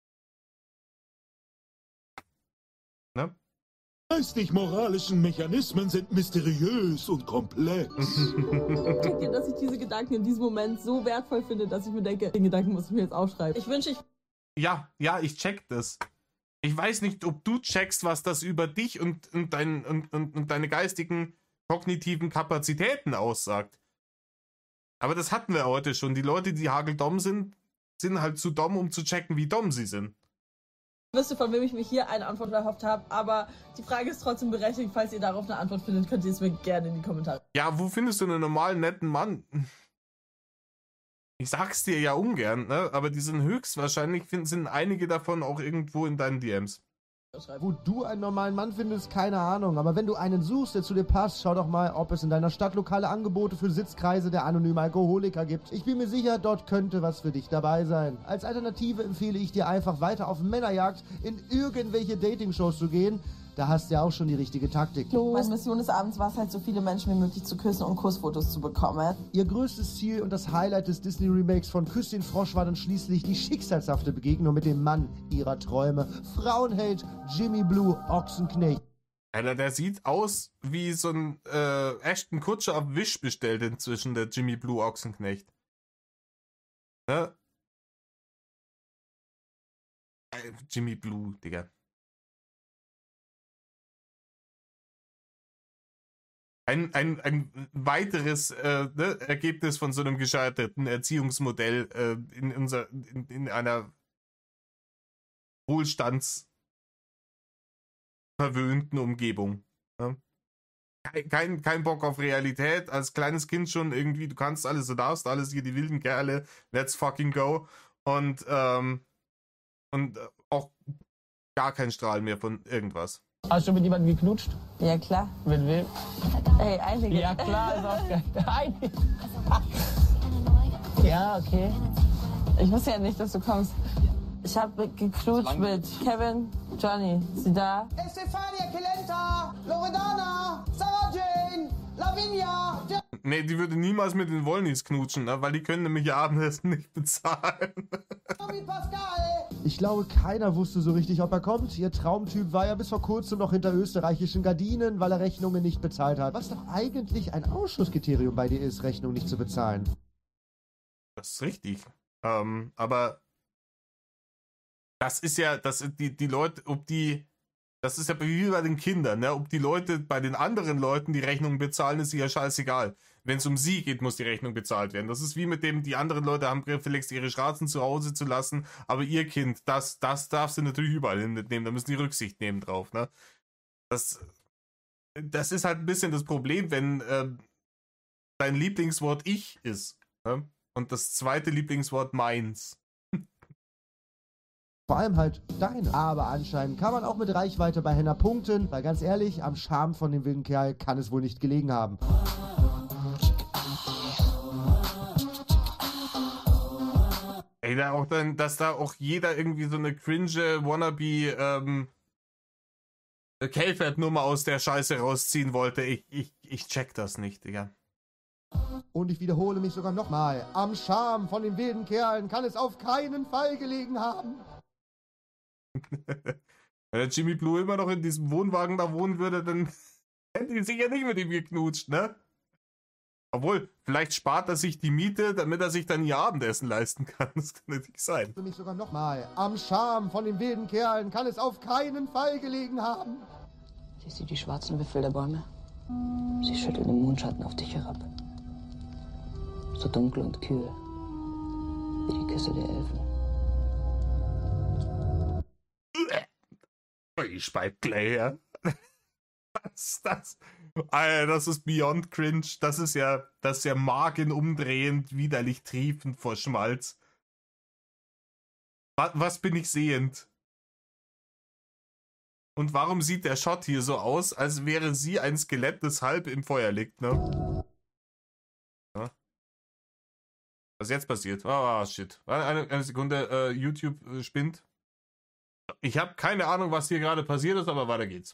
Ne? Geistig-moralischen Mechanismen sind mysteriös und komplex. Checkt ihr, dass ich diese Gedanken in diesem Moment so wertvoll finde, dass ich mir denke, den Gedanken muss ich mir jetzt aufschreiben. Ich wünsche, ich... Ja, ja, ich check das. Ich weiß nicht, ob du checkst, was das über dich und, und, dein, und, und, und deine geistigen, kognitiven Kapazitäten aussagt. Aber das hatten wir heute schon. Die Leute, die hageldumm sind, sind halt zu dumm, um zu checken, wie dumm sie sind. Ich wüsste, von wem ich mich hier eine Antwort erhofft habe, aber die Frage ist trotzdem berechtigt. Falls ihr darauf eine Antwort findet, könnt ihr es mir gerne in die Kommentare. Ja, wo findest du einen normalen, netten Mann? Ich sag's dir ja ungern, ne? Aber die sind höchstwahrscheinlich, sind einige davon auch irgendwo in deinen D Ms. Wo du einen normalen Mann findest, keine Ahnung. Aber wenn du einen suchst, der zu dir passt, schau doch mal, ob es in deiner Stadt lokale Angebote für Sitzkreise der anonymen Alkoholiker gibt. Ich bin mir sicher, dort könnte was für dich dabei sein. Als Alternative empfehle ich dir einfach weiter auf Männerjagd in irgendwelche Dating-Shows zu gehen. Da hast du ja auch schon die richtige Taktik. Meine Mission des Abends war es halt, so viele Menschen wie möglich zu küssen und Kussfotos zu bekommen. Ihr größtes Ziel und das Highlight des Disney-Remakes von Küss den Frosch war dann schließlich die schicksalshafte Begegnung mit dem Mann ihrer Träume, Frauenheld Jimmy Blue Ochsenknecht. Alter, der sieht aus wie so ein äh, Ashton Kutscher auf Wish bestellt inzwischen, der Jimmy Blue Ochsenknecht. Ne? Äh, Jimmy Blue, Digga. Ein, ein, ein weiteres äh, ne, Ergebnis von so einem gescheiterten Erziehungsmodell äh, in, unser, in, in einer wohlstandsverwöhnten Umgebung. Ne? Kein, kein Bock auf Realität, als kleines Kind schon irgendwie, du kannst alles, du darfst alles, hier die wilden Kerle, let's fucking go. Und, ähm, und auch gar kein Strahl mehr von irgendwas. Hast du mit jemandem geknutscht? Ja, klar. Mit wem? Ey, einige. Ja, klar, ist auch geil. Einige. Ja, okay. Ich wusste ja nicht, dass du kommst. Ich habe geknutscht mit Kevin, Johnny. Ist sie da? Estefania Kelenta, Loredana, Sarah Jane, Lavinia. Nee, die würde niemals mit den Wollnis knutschen, ne? Weil die können nämlich ihr Abendessen nicht bezahlen. Ich glaube, keiner wusste so richtig, ob er kommt. Ihr Traumtyp war ja bis vor kurzem noch hinter österreichischen Gardinen, weil er Rechnungen nicht bezahlt hat. Was doch eigentlich ein Ausschlusskriterium bei dir ist, Rechnungen nicht zu bezahlen. Das ist richtig. Ähm, aber das ist ja, das sind die, die Leute, ob die, das ist ja wie bei den Kindern, ne? Ob die Leute bei den anderen Leuten die Rechnungen bezahlen, ist ja scheißegal. Wenn es um sie geht, muss die Rechnung bezahlt werden. Das ist wie mit dem, die anderen Leute haben reflex ihre Straßen zu Hause zu lassen, aber ihr Kind, das, das darf sie natürlich überall mitnehmen, da müssen die Rücksicht nehmen drauf, ne? Das, das ist halt ein bisschen das Problem, wenn äh, dein Lieblingswort ich ist, ne? Und das zweite Lieblingswort meins. Vor allem halt deine. Aber anscheinend kann man auch mit Reichweite bei Henna punkten, weil ganz ehrlich, am Charme von dem wilden Kerl kann es wohl nicht gelegen haben. Ey, da auch dann, dass da auch jeder irgendwie so eine cringe wannabe ähm, Kelfert-Nummer aus der Scheiße rausziehen wollte. Ich, ich, ich check das nicht, Digga. Und ich wiederhole mich sogar nochmal. Am Charme von den wilden Kerlen kann es auf keinen Fall gelegen haben. Wenn der Jimmy Blue immer noch in diesem Wohnwagen da wohnen würde, dann hätte ich sicher nicht mit ihm geknutscht, ne? Obwohl, vielleicht spart er sich die Miete, damit er sich dann ihr Abendessen leisten kann. Das kann natürlich sein. Für mich sogar nochmal. Am Charme von den wilden Kerlen kann es auf keinen Fall gelegen haben. Siehst du die schwarzen Wipfel der Bäume? Sie schütteln im Mondschatten auf dich herab. So dunkel und kühl wie die Küsse der Elfen. Ich speib gleich her. Was ist das? Alter, das ist beyond cringe. Das ist ja, das ist ja magenumdrehend, widerlich triefend vor Schmalz. Was, was bin ich sehend? Und warum sieht der Shot hier so aus, als wäre sie ein Skelett, das halb im Feuer liegt, ne? Ja. Was jetzt passiert? Ah, oh, shit. Eine, eine Sekunde, äh, YouTube äh, spinnt. Ich habe keine Ahnung, was hier gerade passiert ist, aber weiter geht's.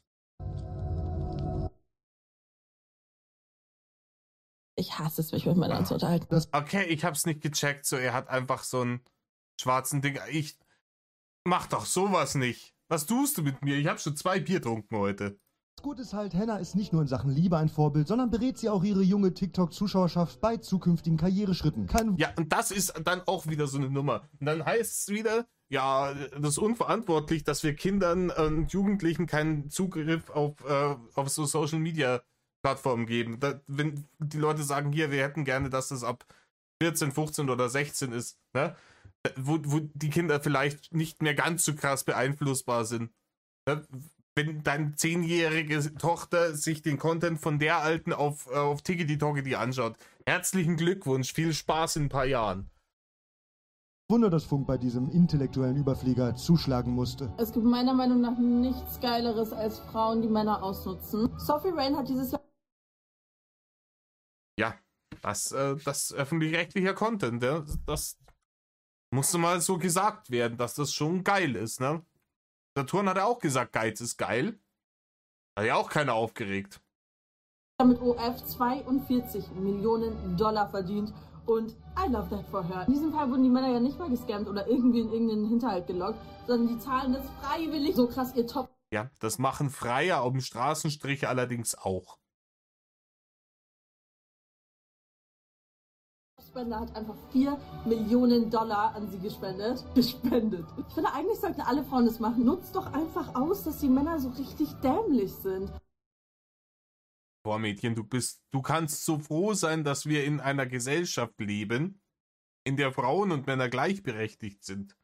Ich hasse es, mich mit Männern zu unterhalten. Okay, ich hab's nicht gecheckt, so er hat einfach so einen schwarzen Ding. Ich mach doch sowas nicht. Was tust du mit mir? Ich hab schon zwei Bier getrunken heute. Das Gute ist halt, Henna ist nicht nur in Sachen Liebe ein Vorbild, sondern berät sie auch ihre junge TikTok-Zuschauerschaft bei zukünftigen Karriereschritten. Kein ja, und das ist dann auch wieder so eine Nummer. Und dann heißt es wieder, ja, das ist unverantwortlich, dass wir Kindern und Jugendlichen keinen Zugriff auf, äh, auf so Social-Media-Plattformen geben. Da, wenn die Leute sagen, hier, wir hätten gerne, dass das ab vierzehn, fünfzehn oder sechzehn ist, ne? Wo, wo die Kinder vielleicht nicht mehr ganz so krass beeinflussbar sind. Ne? Wenn deine zehnjährige Tochter sich den Content von der Alten auf, auf Tickety-Tockety anschaut. Herzlichen Glückwunsch, viel Spaß in ein paar Jahren. Wunder, dass Funk bei diesem intellektuellen Überflieger zuschlagen musste. Es gibt meiner Meinung nach nichts Geileres als Frauen, die Männer ausnutzen. Sophie Rain hat dieses Jahr... Ja, das, äh, das öffentlich-rechtlicher Content, ja, das musste mal so gesagt werden, dass das schon geil ist, ne? Saturn hat ja auch gesagt, Geiz ist geil. Hat ja auch keiner aufgeregt. Mit O F zweiundvierzig Millionen Dollar verdient und I love that for her. In diesem Fall wurden die Männer ja nicht mal gescammt oder irgendwie in irgendeinen Hinterhalt gelockt, sondern die zahlen das freiwillig. So krass ihr Top. Ja, das machen Freier auf dem Straßenstrich allerdings auch. Spender hat einfach vier Millionen Dollar an sie gespendet. Gespendet. Ich finde, eigentlich sollten alle Frauen das machen. Nutzt doch einfach aus, dass die Männer so richtig dämlich sind. Boah, Mädchen, du bist, du kannst so froh sein, dass wir in einer Gesellschaft leben, in der Frauen und Männer gleichberechtigt sind.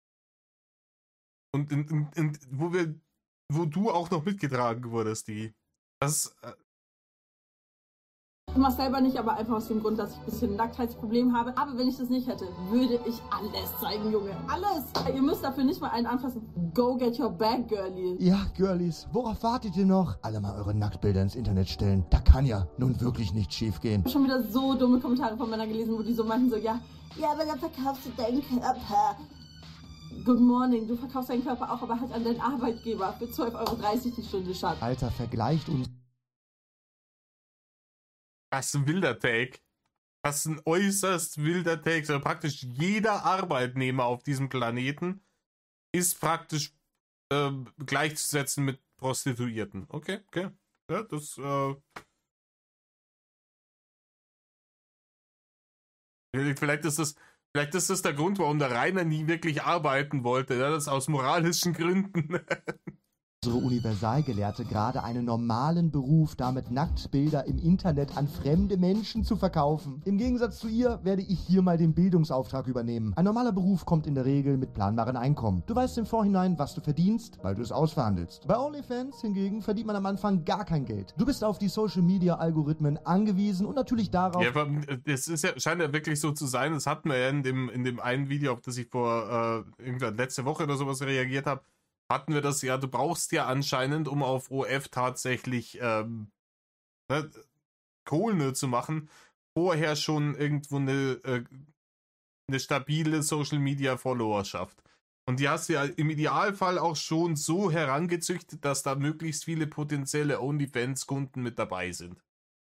Und, und, und, und wo wir, wo du auch noch mitgetragen wurdest, die. Das. Äh, Ich mache selber nicht, aber einfach aus dem Grund, dass ich ein bisschen ein Nacktheitsproblem habe. Aber wenn ich das nicht hätte, würde ich alles zeigen, Junge. Alles. Ihr müsst dafür nicht mal einen anfassen. Go get your bag, Girlie. Ja, Girlies, worauf wartet ihr noch? Alle mal eure Nacktbilder ins Internet stellen. Da kann ja nun wirklich nichts schief gehen. Ich habe schon wieder so dumme Kommentare von Männern gelesen, wo die so meinten, so, ja, ja, aber dann verkaufst du deinen Körper. Good morning, du verkaufst deinen Körper auch, aber halt an deinen Arbeitgeber für zwölf Euro dreißig die Stunde, Schatz. Alter, vergleicht uns. Das ist ein wilder Take. Das ist ein äußerst wilder Take. Also praktisch jeder Arbeitnehmer auf diesem Planeten ist praktisch äh, gleichzusetzen mit Prostituierten. Okay, okay. Ja, das, äh Vielleicht ist das, vielleicht ist das der Grund, warum der Rainer nie wirklich arbeiten wollte. Ja? Das ist aus moralischen Gründen. Unsere Universalgelehrte gerade einen normalen Beruf, damit Nacktbilder im Internet an fremde Menschen zu verkaufen. Im Gegensatz zu ihr werde ich hier mal den Bildungsauftrag übernehmen. Ein normaler Beruf kommt in der Regel mit planbaren Einkommen. Du weißt im Vorhinein, was du verdienst, weil du es ausverhandelst. Bei OnlyFans hingegen verdient man am Anfang gar kein Geld. Du bist auf die Social-Media-Algorithmen angewiesen und natürlich darauf... Ja, aber es ist ja, scheint ja wirklich so zu sein, das hatten wir ja in dem, in dem einen Video, auf das ich vor äh, irgendwann letzte Woche oder sowas reagiert habe, hatten wir das ja, du brauchst ja anscheinend, um auf O F tatsächlich ähm, ne, Kohle zu machen, vorher schon irgendwo eine, äh, eine stabile Social-Media-Followerschaft. Und die hast du ja im Idealfall auch schon so herangezüchtet, dass da möglichst viele potenzielle OnlyFans-Kunden mit dabei sind.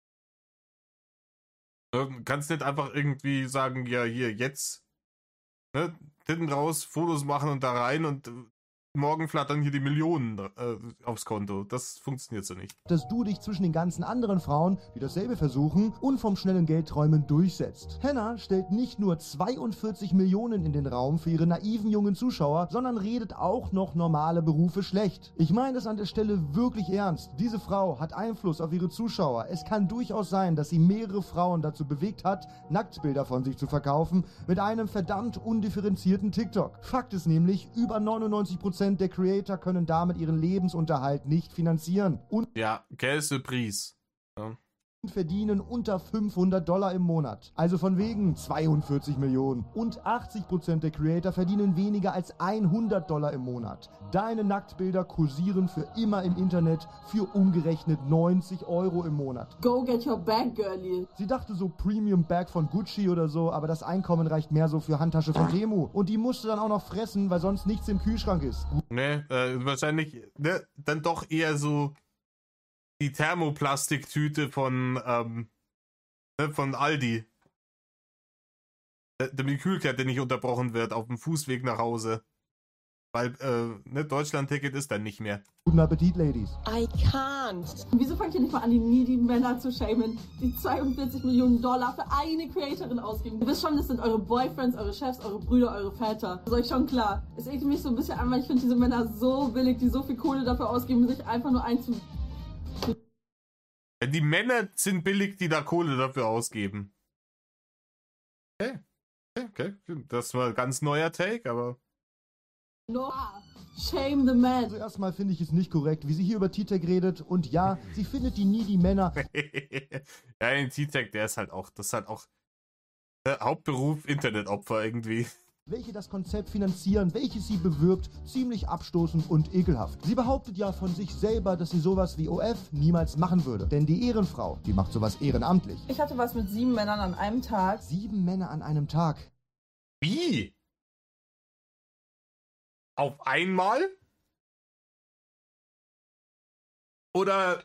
Du kannst nicht einfach irgendwie sagen, ja hier, jetzt ne, Titten raus, Fotos machen und da rein und morgen flattern hier die Millionen äh, aufs Konto. Das funktioniert so nicht. Dass du dich zwischen den ganzen anderen Frauen, die dasselbe versuchen, und vom schnellen Geldträumen durchsetzt. Henna stellt nicht nur zweiundvierzig Millionen in den Raum für ihre naiven jungen Zuschauer, sondern redet auch noch normale Berufe schlecht. Ich meine das an der Stelle wirklich ernst. Diese Frau hat Einfluss auf ihre Zuschauer. Es kann durchaus sein, dass sie mehrere Frauen dazu bewegt hat, Nacktbilder von sich zu verkaufen, mit einem verdammt undifferenzierten TikTok. Fakt ist nämlich, über neunundneunzig Prozent der Creator können damit ihren Lebensunterhalt nicht finanzieren. Und ja, Käse Pries. Ja. Verdienen unter fünfhundert Dollar im Monat. Also von wegen zweiundvierzig Millionen. Und achtzig Prozent der Creator verdienen weniger als hundert Dollar im Monat. Deine Nacktbilder kursieren für immer im Internet für umgerechnet neunzig Euro im Monat. Go get your bag, Girlie. Sie dachte so Premium Bag von Gucci oder so, aber das Einkommen reicht mehr so für Handtasche von Temu. Und die musste dann auch noch fressen, weil sonst nichts im Kühlschrank ist. Ne, äh, wahrscheinlich, ne, dann doch eher so die Thermoplastiktüte von, ähm, ne, von Aldi. Damit die Kühlkette nicht unterbrochen wird auf dem Fußweg nach Hause. Weil, äh, ne, Deutschland-Ticket ist dann nicht mehr. Guten Appetit, Ladies. I can't. Wieso fangt ihr nicht mal an, die needy Männer zu shamen, die zweiundvierzig Millionen Dollar für eine Creatorin ausgeben? Ihr wisst schon, das sind eure Boyfriends, eure Chefs, eure Brüder, eure Väter. Das ist euch schon klar. Es ekelt mich so ein bisschen an, weil ich finde diese Männer so billig, die so viel Kohle dafür ausgeben, sich einfach nur einzu... Die Männer sind billig, die da Kohle dafür ausgeben. Okay, okay, okay. Das war ein ganz neuer Take, aber... No. Shame the man. Also erstmal finde ich es nicht korrekt, wie sie hier über T-Tech redet. Und ja, sie findet die needy Männer... Ja, den T-Tech, der ist halt auch... Das ist halt auch... Der Hauptberuf Internetopfer irgendwie. Welche das Konzept finanzieren, welches sie bewirbt, ziemlich abstoßend und ekelhaft. Sie behauptet ja von sich selber, dass sie sowas wie O F niemals machen würde. Denn die Ehrenfrau, die macht sowas ehrenamtlich. Ich hatte was mit sieben Männern an einem Tag. Sieben Männer an einem Tag? Wie? Auf einmal? Oder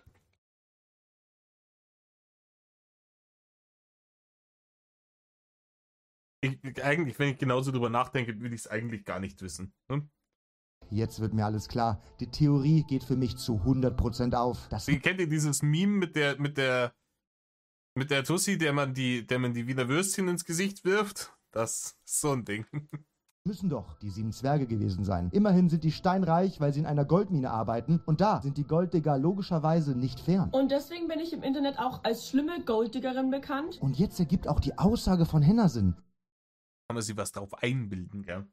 ich, eigentlich, wenn ich genauso drüber nachdenke, will ich es eigentlich gar nicht wissen. Hm? Jetzt wird mir alles klar. Die Theorie geht für mich zu hundert Prozent auf. Das Wie kennt ihr dieses Meme mit der mit der mit der Tussi, der man die der man die Wiener Würstchen ins Gesicht wirft? Das ist so ein Ding. müssen doch die sieben Zwerge gewesen sein. Immerhin sind die steinreich, weil sie in einer Goldmine arbeiten. Und da sind die Golddigger logischerweise nicht fern. Und deswegen bin ich im Internet auch als schlimme Golddiggerin bekannt. Und jetzt ergibt auch die Aussage von Henna Sinn. Kann man sich was drauf einbilden, gell?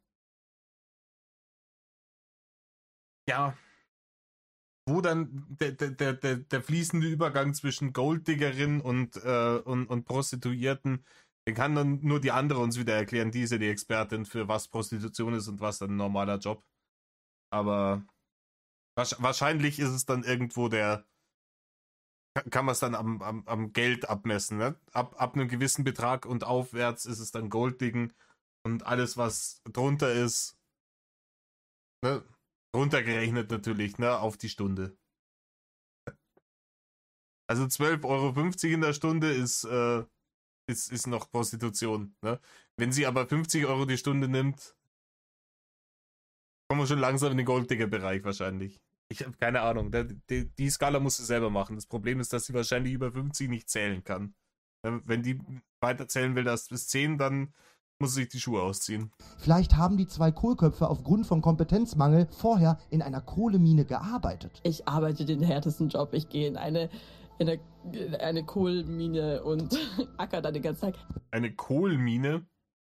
Ja. Wo dann der, der, der, der fließende Übergang zwischen Golddiggerin und, äh, und, und Prostituierten, den kann dann nur die andere uns wieder erklären. Die ist ja die Expertin für was Prostitution ist und was dann ein normaler Job. Aber wahrscheinlich ist es dann irgendwo der, kann man es dann am, am, am Geld abmessen. Ne? Ab, ab einem gewissen Betrag und aufwärts ist es dann Golddiggen und alles, was drunter ist, ne? Runtergerechnet natürlich, ne, auf die Stunde. Also zwölf Euro fünfzig in der Stunde ist, äh, ist, ist noch Prostitution, ne? Wenn sie aber fünfzig Euro die Stunde nimmt, kommen wir schon langsam in den Golddigger-Bereich wahrscheinlich. Ich habe keine Ahnung. Der, die, die Skala muss sie selber machen. Das Problem ist, dass sie wahrscheinlich über fünfzig nicht zählen kann. Wenn die weiter zählen will, dass bis zehn, dann muss sie sich die Schuhe ausziehen. Vielleicht haben die zwei Kohlköpfe aufgrund von Kompetenzmangel vorher in einer Kohlemine gearbeitet. Ich arbeite den härtesten Job. Ich gehe in eine, in eine, in eine Kohlmine und acker da den ganzen Tag. Eine Kohlmine?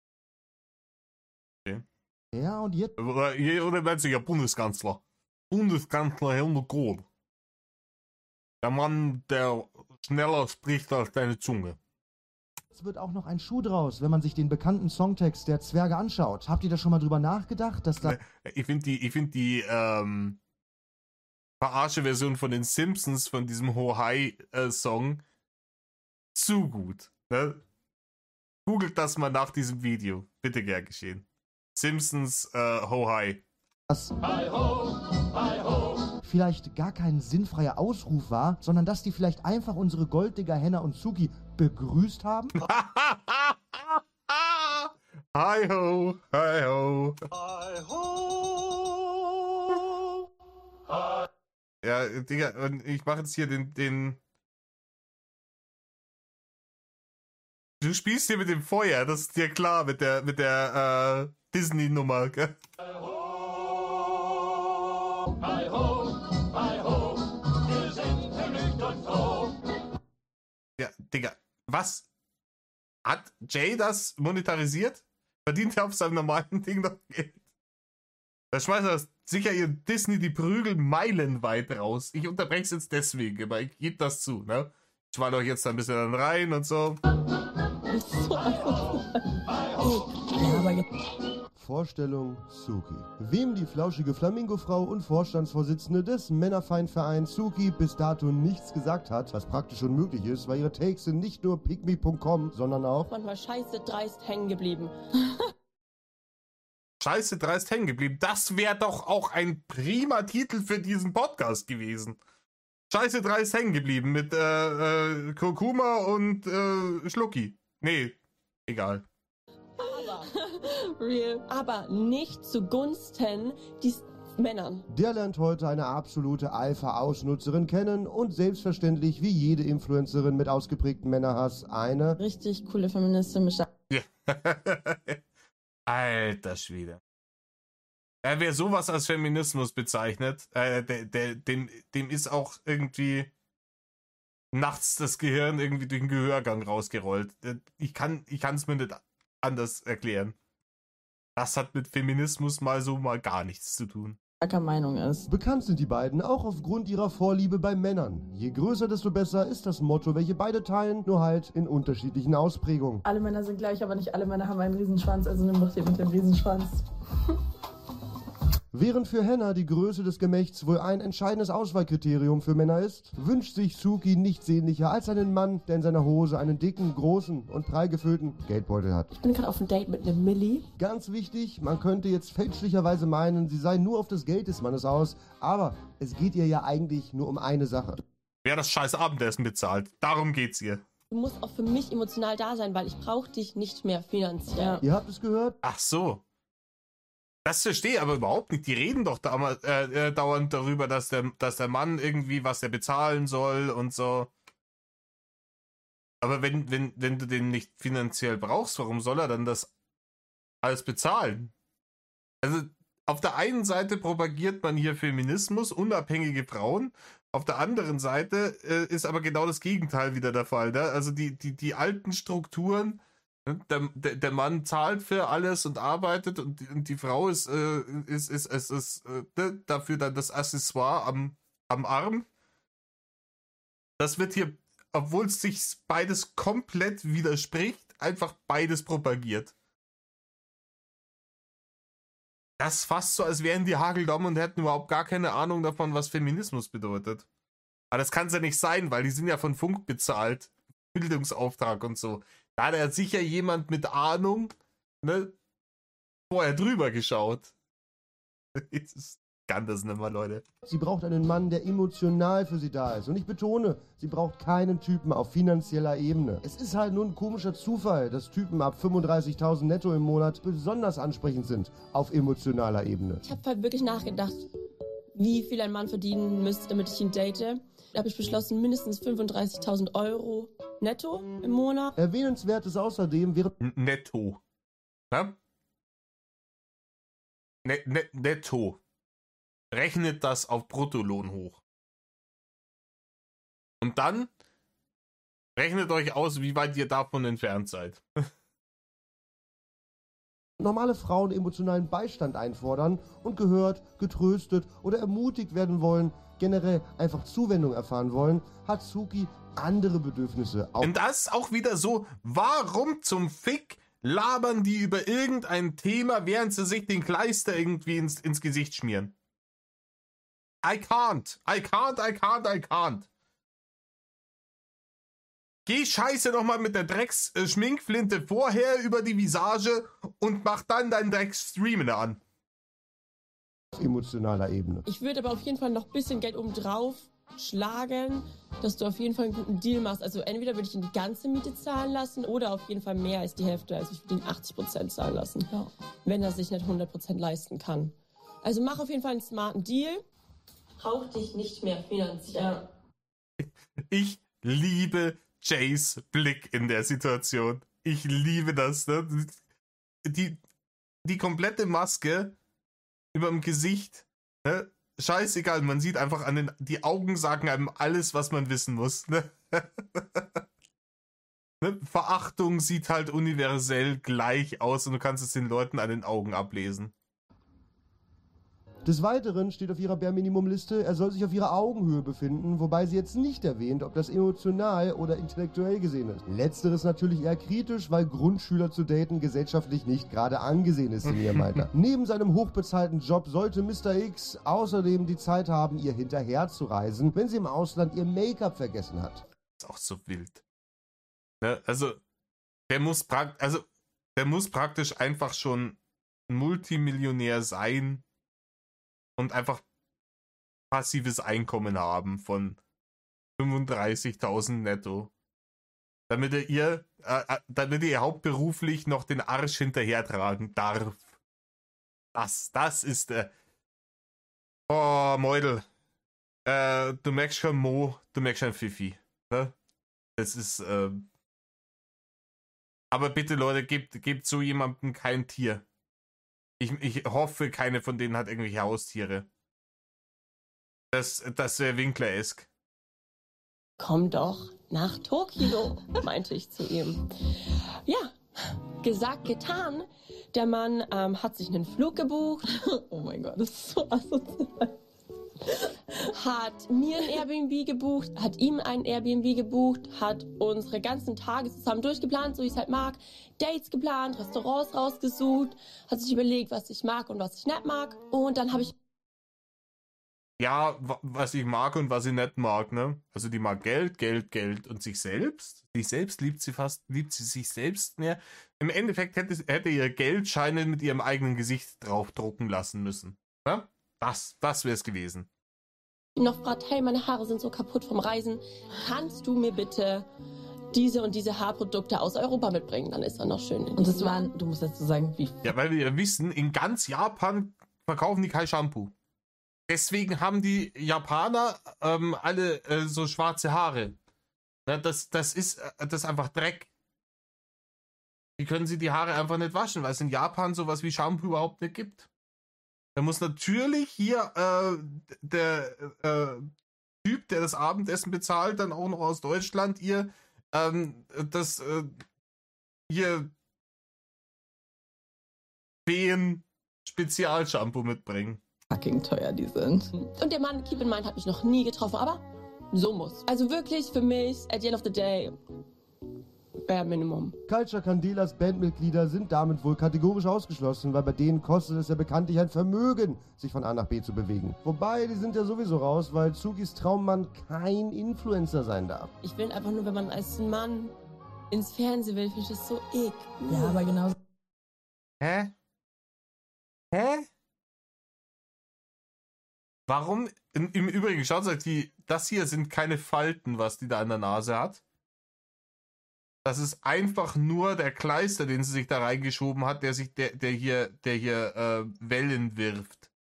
Okay. Ja, und jetzt... Oder, oder meinst du ja Bundeskanzler? Bundeskanzler Helmut Kohl. Der Mann, der schneller spricht als deine Zunge. Es wird auch noch ein Schuh draus, wenn man sich den bekannten Songtext der Zwerge anschaut. Habt ihr da schon mal drüber nachgedacht, dass da... Ich finde die, ich find die ähm, Verarsche-Version von den Simpsons, von diesem Ho-Hi-Song, zu gut. Ne? Googelt das mal nach diesem Video. Bitte gern geschehen. Simpsons äh, Ho-Hi. Das vielleicht gar kein sinnfreier Ausruf war, sondern dass die vielleicht einfach unsere Golddigger Henna und Suki begrüßt haben? Hi ho, hi ho. Hi ho. Hi. Ja, Digga, und ich mache jetzt hier den, den... Du spielst hier mit dem Feuer, das ist dir klar, mit der, mit der, äh, Disney-Nummer, gell? Hi ho, hi ho, hi ho, wir sind vergnügt und froh. Ja, Digga, was? Hat Jay das monetarisiert? Verdient er auf seinem normalen Ding noch Geld? Da schmeißt er sicher ihr Disney die Prügel meilenweit raus. Ich unterbreche es jetzt deswegen, aber ich gebe das zu, ne? Ich schwall euch jetzt da ein bisschen dann rein und so. Vorstellung Suki. Wem die flauschige Flamingo-Frau und Vorstandsvorsitzende des Männerfeindvereins Suki bis dato nichts gesagt hat, was praktisch unmöglich ist, weil ihre Takes sind nicht nur pickme punkt com, sondern auch manchmal scheiße dreist hängen geblieben. Scheiße dreist hängen geblieben. Das wäre doch auch ein prima Titel für diesen Podcast gewesen. Scheiße dreist hängen geblieben mit äh, äh, Kurkuma und äh, Schlucki. Nee, egal. Real. Aber nicht zugunsten des Männern. Der lernt heute eine absolute Alpha-Ausnutzerin kennen und selbstverständlich wie jede Influencerin mit ausgeprägtem Männerhass eine richtig coole Feministin. Ja. Alter Schwede. Ja, wer sowas als Feminismus bezeichnet, äh, der, der, dem, dem ist auch irgendwie nachts das Gehirn irgendwie durch den Gehörgang rausgerollt. Ich kann ich kann es mir nicht anders erklären. Das hat mit Feminismus mal so mal gar nichts zu tun. Meinung ist. Bekannt sind die beiden auch aufgrund ihrer Vorliebe bei Männern. Je größer, desto besser ist das Motto, welche beide teilen, nur halt in unterschiedlichen Ausprägungen. Alle Männer sind gleich, aber nicht alle Männer haben einen Riesenschwanz, also nimm doch den mit dem Riesenschwanz. Während für Hannah die Größe des Gemächts wohl ein entscheidendes Auswahlkriterium für Männer ist, wünscht sich Sookie nichts sehnlicher als einen Mann, der in seiner Hose einen dicken, großen und prall gefüllten Geldbeutel hat. Ich bin gerade auf einem Date mit einem Milli. Ganz wichtig, man könnte jetzt fälschlicherweise meinen, sie sei nur auf das Geld des Mannes aus, aber es geht ihr ja eigentlich nur um eine Sache. Wer das scheiß Abendessen bezahlt, darum geht's ihr. Du musst auch für mich emotional da sein, weil ich brauche dich nicht mehr finanziell. Ihr habt es gehört? Ach so. Das verstehe ich aber überhaupt nicht. Die reden doch damals, äh, äh, dauernd darüber, dass der, dass der Mann irgendwie, was er bezahlen soll und so. Aber wenn, wenn, wenn du den nicht finanziell brauchst, warum soll er dann das alles bezahlen? Also auf der einen Seite propagiert man hier Feminismus, unabhängige Frauen. Auf der anderen Seite äh, ist aber genau das Gegenteil wieder der Fall. Ne? Also die, die, die alten Strukturen, der, der, der Mann zahlt für alles und arbeitet und die, und die Frau ist, äh, ist, ist, ist, ist äh, dafür dann das Accessoire am, am Arm. Das wird hier, obwohl es sich beides komplett widerspricht, einfach beides propagiert. Das ist fast so, als wären die hageldumm und hätten überhaupt gar keine Ahnung davon, was Feminismus bedeutet. Aber das kann es ja nicht sein, weil die sind ja von Funk bezahlt. Bildungsauftrag und so. Da hat ja sicher jemand mit Ahnung, ne, vorher drüber geschaut. Ich kann das nicht mal, Leute. Sie braucht einen Mann, der emotional für sie da ist. Und ich betone, sie braucht keinen Typen auf finanzieller Ebene. Es ist halt nur ein komischer Zufall, dass Typen ab fünfunddreißigtausend netto im Monat besonders ansprechend sind auf emotionaler Ebene. Ich habe halt wirklich nachgedacht, wie viel ein Mann verdienen müsste, damit ich ihn date. Da habe ich beschlossen, mindestens fünfunddreißigtausend Euro netto im Monat. Erwähnenswert ist außerdem, wäre... Netto. Ja? Net, net, netto. Rechnet das auf Bruttolohn hoch. Und dann rechnet euch aus, wie weit ihr davon entfernt seid. Normale Frauen emotionalen Beistand einfordern und gehört, getröstet oder ermutigt werden wollen, generell einfach Zuwendung erfahren wollen, hat Sookie andere Bedürfnisse. Und das ist auch wieder so, warum zum Fick labern die über irgendein Thema, während sie sich den Kleister irgendwie ins, ins Gesicht schmieren? I can't, I can't, I can't, I can't. Geh scheiße doch mal mit der Drecks-Schminkflinte vorher über die Visage und mach dann deinen Drecks-Streamen an. Auf emotionaler Ebene. Ich würde aber auf jeden Fall noch ein bisschen Geld obendrauf schlagen, dass du auf jeden Fall einen guten Deal machst. Also entweder würde ich ihn die ganze Miete zahlen lassen oder auf jeden Fall mehr als die Hälfte. Also ich würde ihn achtzig Prozent zahlen lassen, ja, wenn er sich nicht hundert Prozent leisten kann. Also mach auf jeden Fall einen smarten Deal. Brauch dich nicht mehr finanziell. Ich liebe Jays Blick in der Situation. Ich liebe das. Ne? Die, die komplette Maske über dem Gesicht. Ne? Scheißegal, man sieht einfach an den, die Augen sagen einem alles, was man wissen muss. Ne? Ne? Verachtung sieht halt universell gleich aus und du kannst es den Leuten an den Augen ablesen. Des Weiteren steht auf ihrer Bare-Minimum-Liste, er soll sich auf ihrer Augenhöhe befinden, wobei sie jetzt nicht erwähnt, ob das emotional oder intellektuell gesehen ist. Letzteres natürlich eher kritisch, weil Grundschüler zu daten gesellschaftlich nicht gerade angesehen ist in ihrem Alter. Neben seinem hochbezahlten Job sollte Mister X außerdem die Zeit haben, ihr hinterher zu reisen, wenn sie im Ausland ihr Make-up vergessen hat. Das ist auch so wild. Ne? Also, der muss, prakt also, der muss praktisch einfach schon Multimillionär sein und einfach passives Einkommen haben von fünfunddreißigtausend netto. Damit er ihr, äh, damit er hauptberuflich noch den Arsch hinterher tragen darf. Das, das ist der. Oh, Meudel. Äh, du merkst schon Mo, du merkst schon Fifi. Ne? Das ist, ähm. Aber bitte, Leute, gebt, gebt so jemandem kein Tier. Ich, ich hoffe, keine von denen hat irgendwelche Haustiere. Das, das wäre Winkler-esk. Komm doch nach Tokio, meinte ich zu ihm. Ja, gesagt, getan. Der Mann ähm, hat sich einen Flug gebucht. Oh mein Gott, das ist so asozial. hat mir ein Airbnb gebucht, hat ihm ein Airbnb gebucht, hat unsere ganzen Tage zusammen durchgeplant, so wie ich es halt mag, Dates geplant, Restaurants rausgesucht, hat sich überlegt, was ich mag und was ich nicht mag. Und dann habe ich... Ja, was ich mag und was ich nicht mag, ne? Also die mag Geld, Geld, Geld und sich selbst. Sich selbst liebt sie fast, liebt sie sich selbst mehr. Im Endeffekt hätte, hätte ihr Geldscheine mit ihrem eigenen Gesicht draufdrucken lassen müssen. Ja? Das, das wäre es gewesen. noch gefragt, hey, meine Haare sind so kaputt vom Reisen. Kannst du mir bitte diese und diese Haarprodukte aus Europa mitbringen? Dann ist er noch schön. Und das waren, du musst dazu sagen, wie... Ja, weil wir ja wissen, in ganz Japan verkaufen die kein Shampoo. Deswegen haben die Japaner ähm, alle äh, so schwarze Haare. Na, das, das, ist, äh, das ist einfach Dreck. Wie können sie die Haare einfach nicht waschen, weil es in Japan sowas wie Shampoo überhaupt nicht gibt. Da muss natürlich hier äh, der äh, Typ, der das Abendessen bezahlt, dann auch noch aus Deutschland, ihr ähm, das äh, hier Feen Spezialshampoo mitbringen. Fucking teuer die sind. Und der Mann, keep in mind, hat mich noch nie getroffen, aber so muss. Also wirklich für mich, at the end of the day, bare minimum. Culture Candelas Bandmitglieder sind damit wohl kategorisch ausgeschlossen, weil bei denen kostet es ja bekanntlich ein Vermögen, sich von A nach B zu bewegen. Wobei, die sind ja sowieso raus, weil Tsukis Traummann kein Influencer sein darf. Ich will einfach nur, wenn man als Mann ins Fernsehen will, finde ich das so eklig. Ja, aber genau. Hä? Hä? Warum? Im, im Übrigen, schaut euch die, das hier sind keine Falten, was die da an der Nase hat. Das ist einfach nur der Kleister, den sie sich da reingeschoben hat, der sich, der, der hier, der hier äh, Wellen wirft.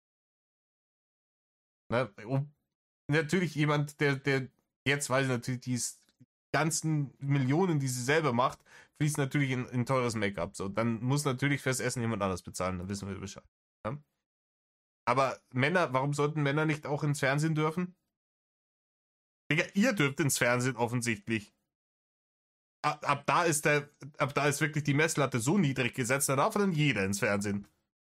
Ne? Und natürlich jemand, der, der, jetzt weiß ich natürlich, die ganzen Millionen, die sie selber macht, fließt natürlich in, in teures Make-up. So, dann muss natürlich fürs Essen jemand anders bezahlen, dann wissen wir Bescheid. Ne? Aber Männer, warum sollten Männer nicht auch ins Fernsehen dürfen? Digga, ihr dürft ins Fernsehen offensichtlich. Ab, ab da ist der, ab da ist wirklich die Messlatte so niedrig gesetzt, da darf dann jeder ins Fernsehen.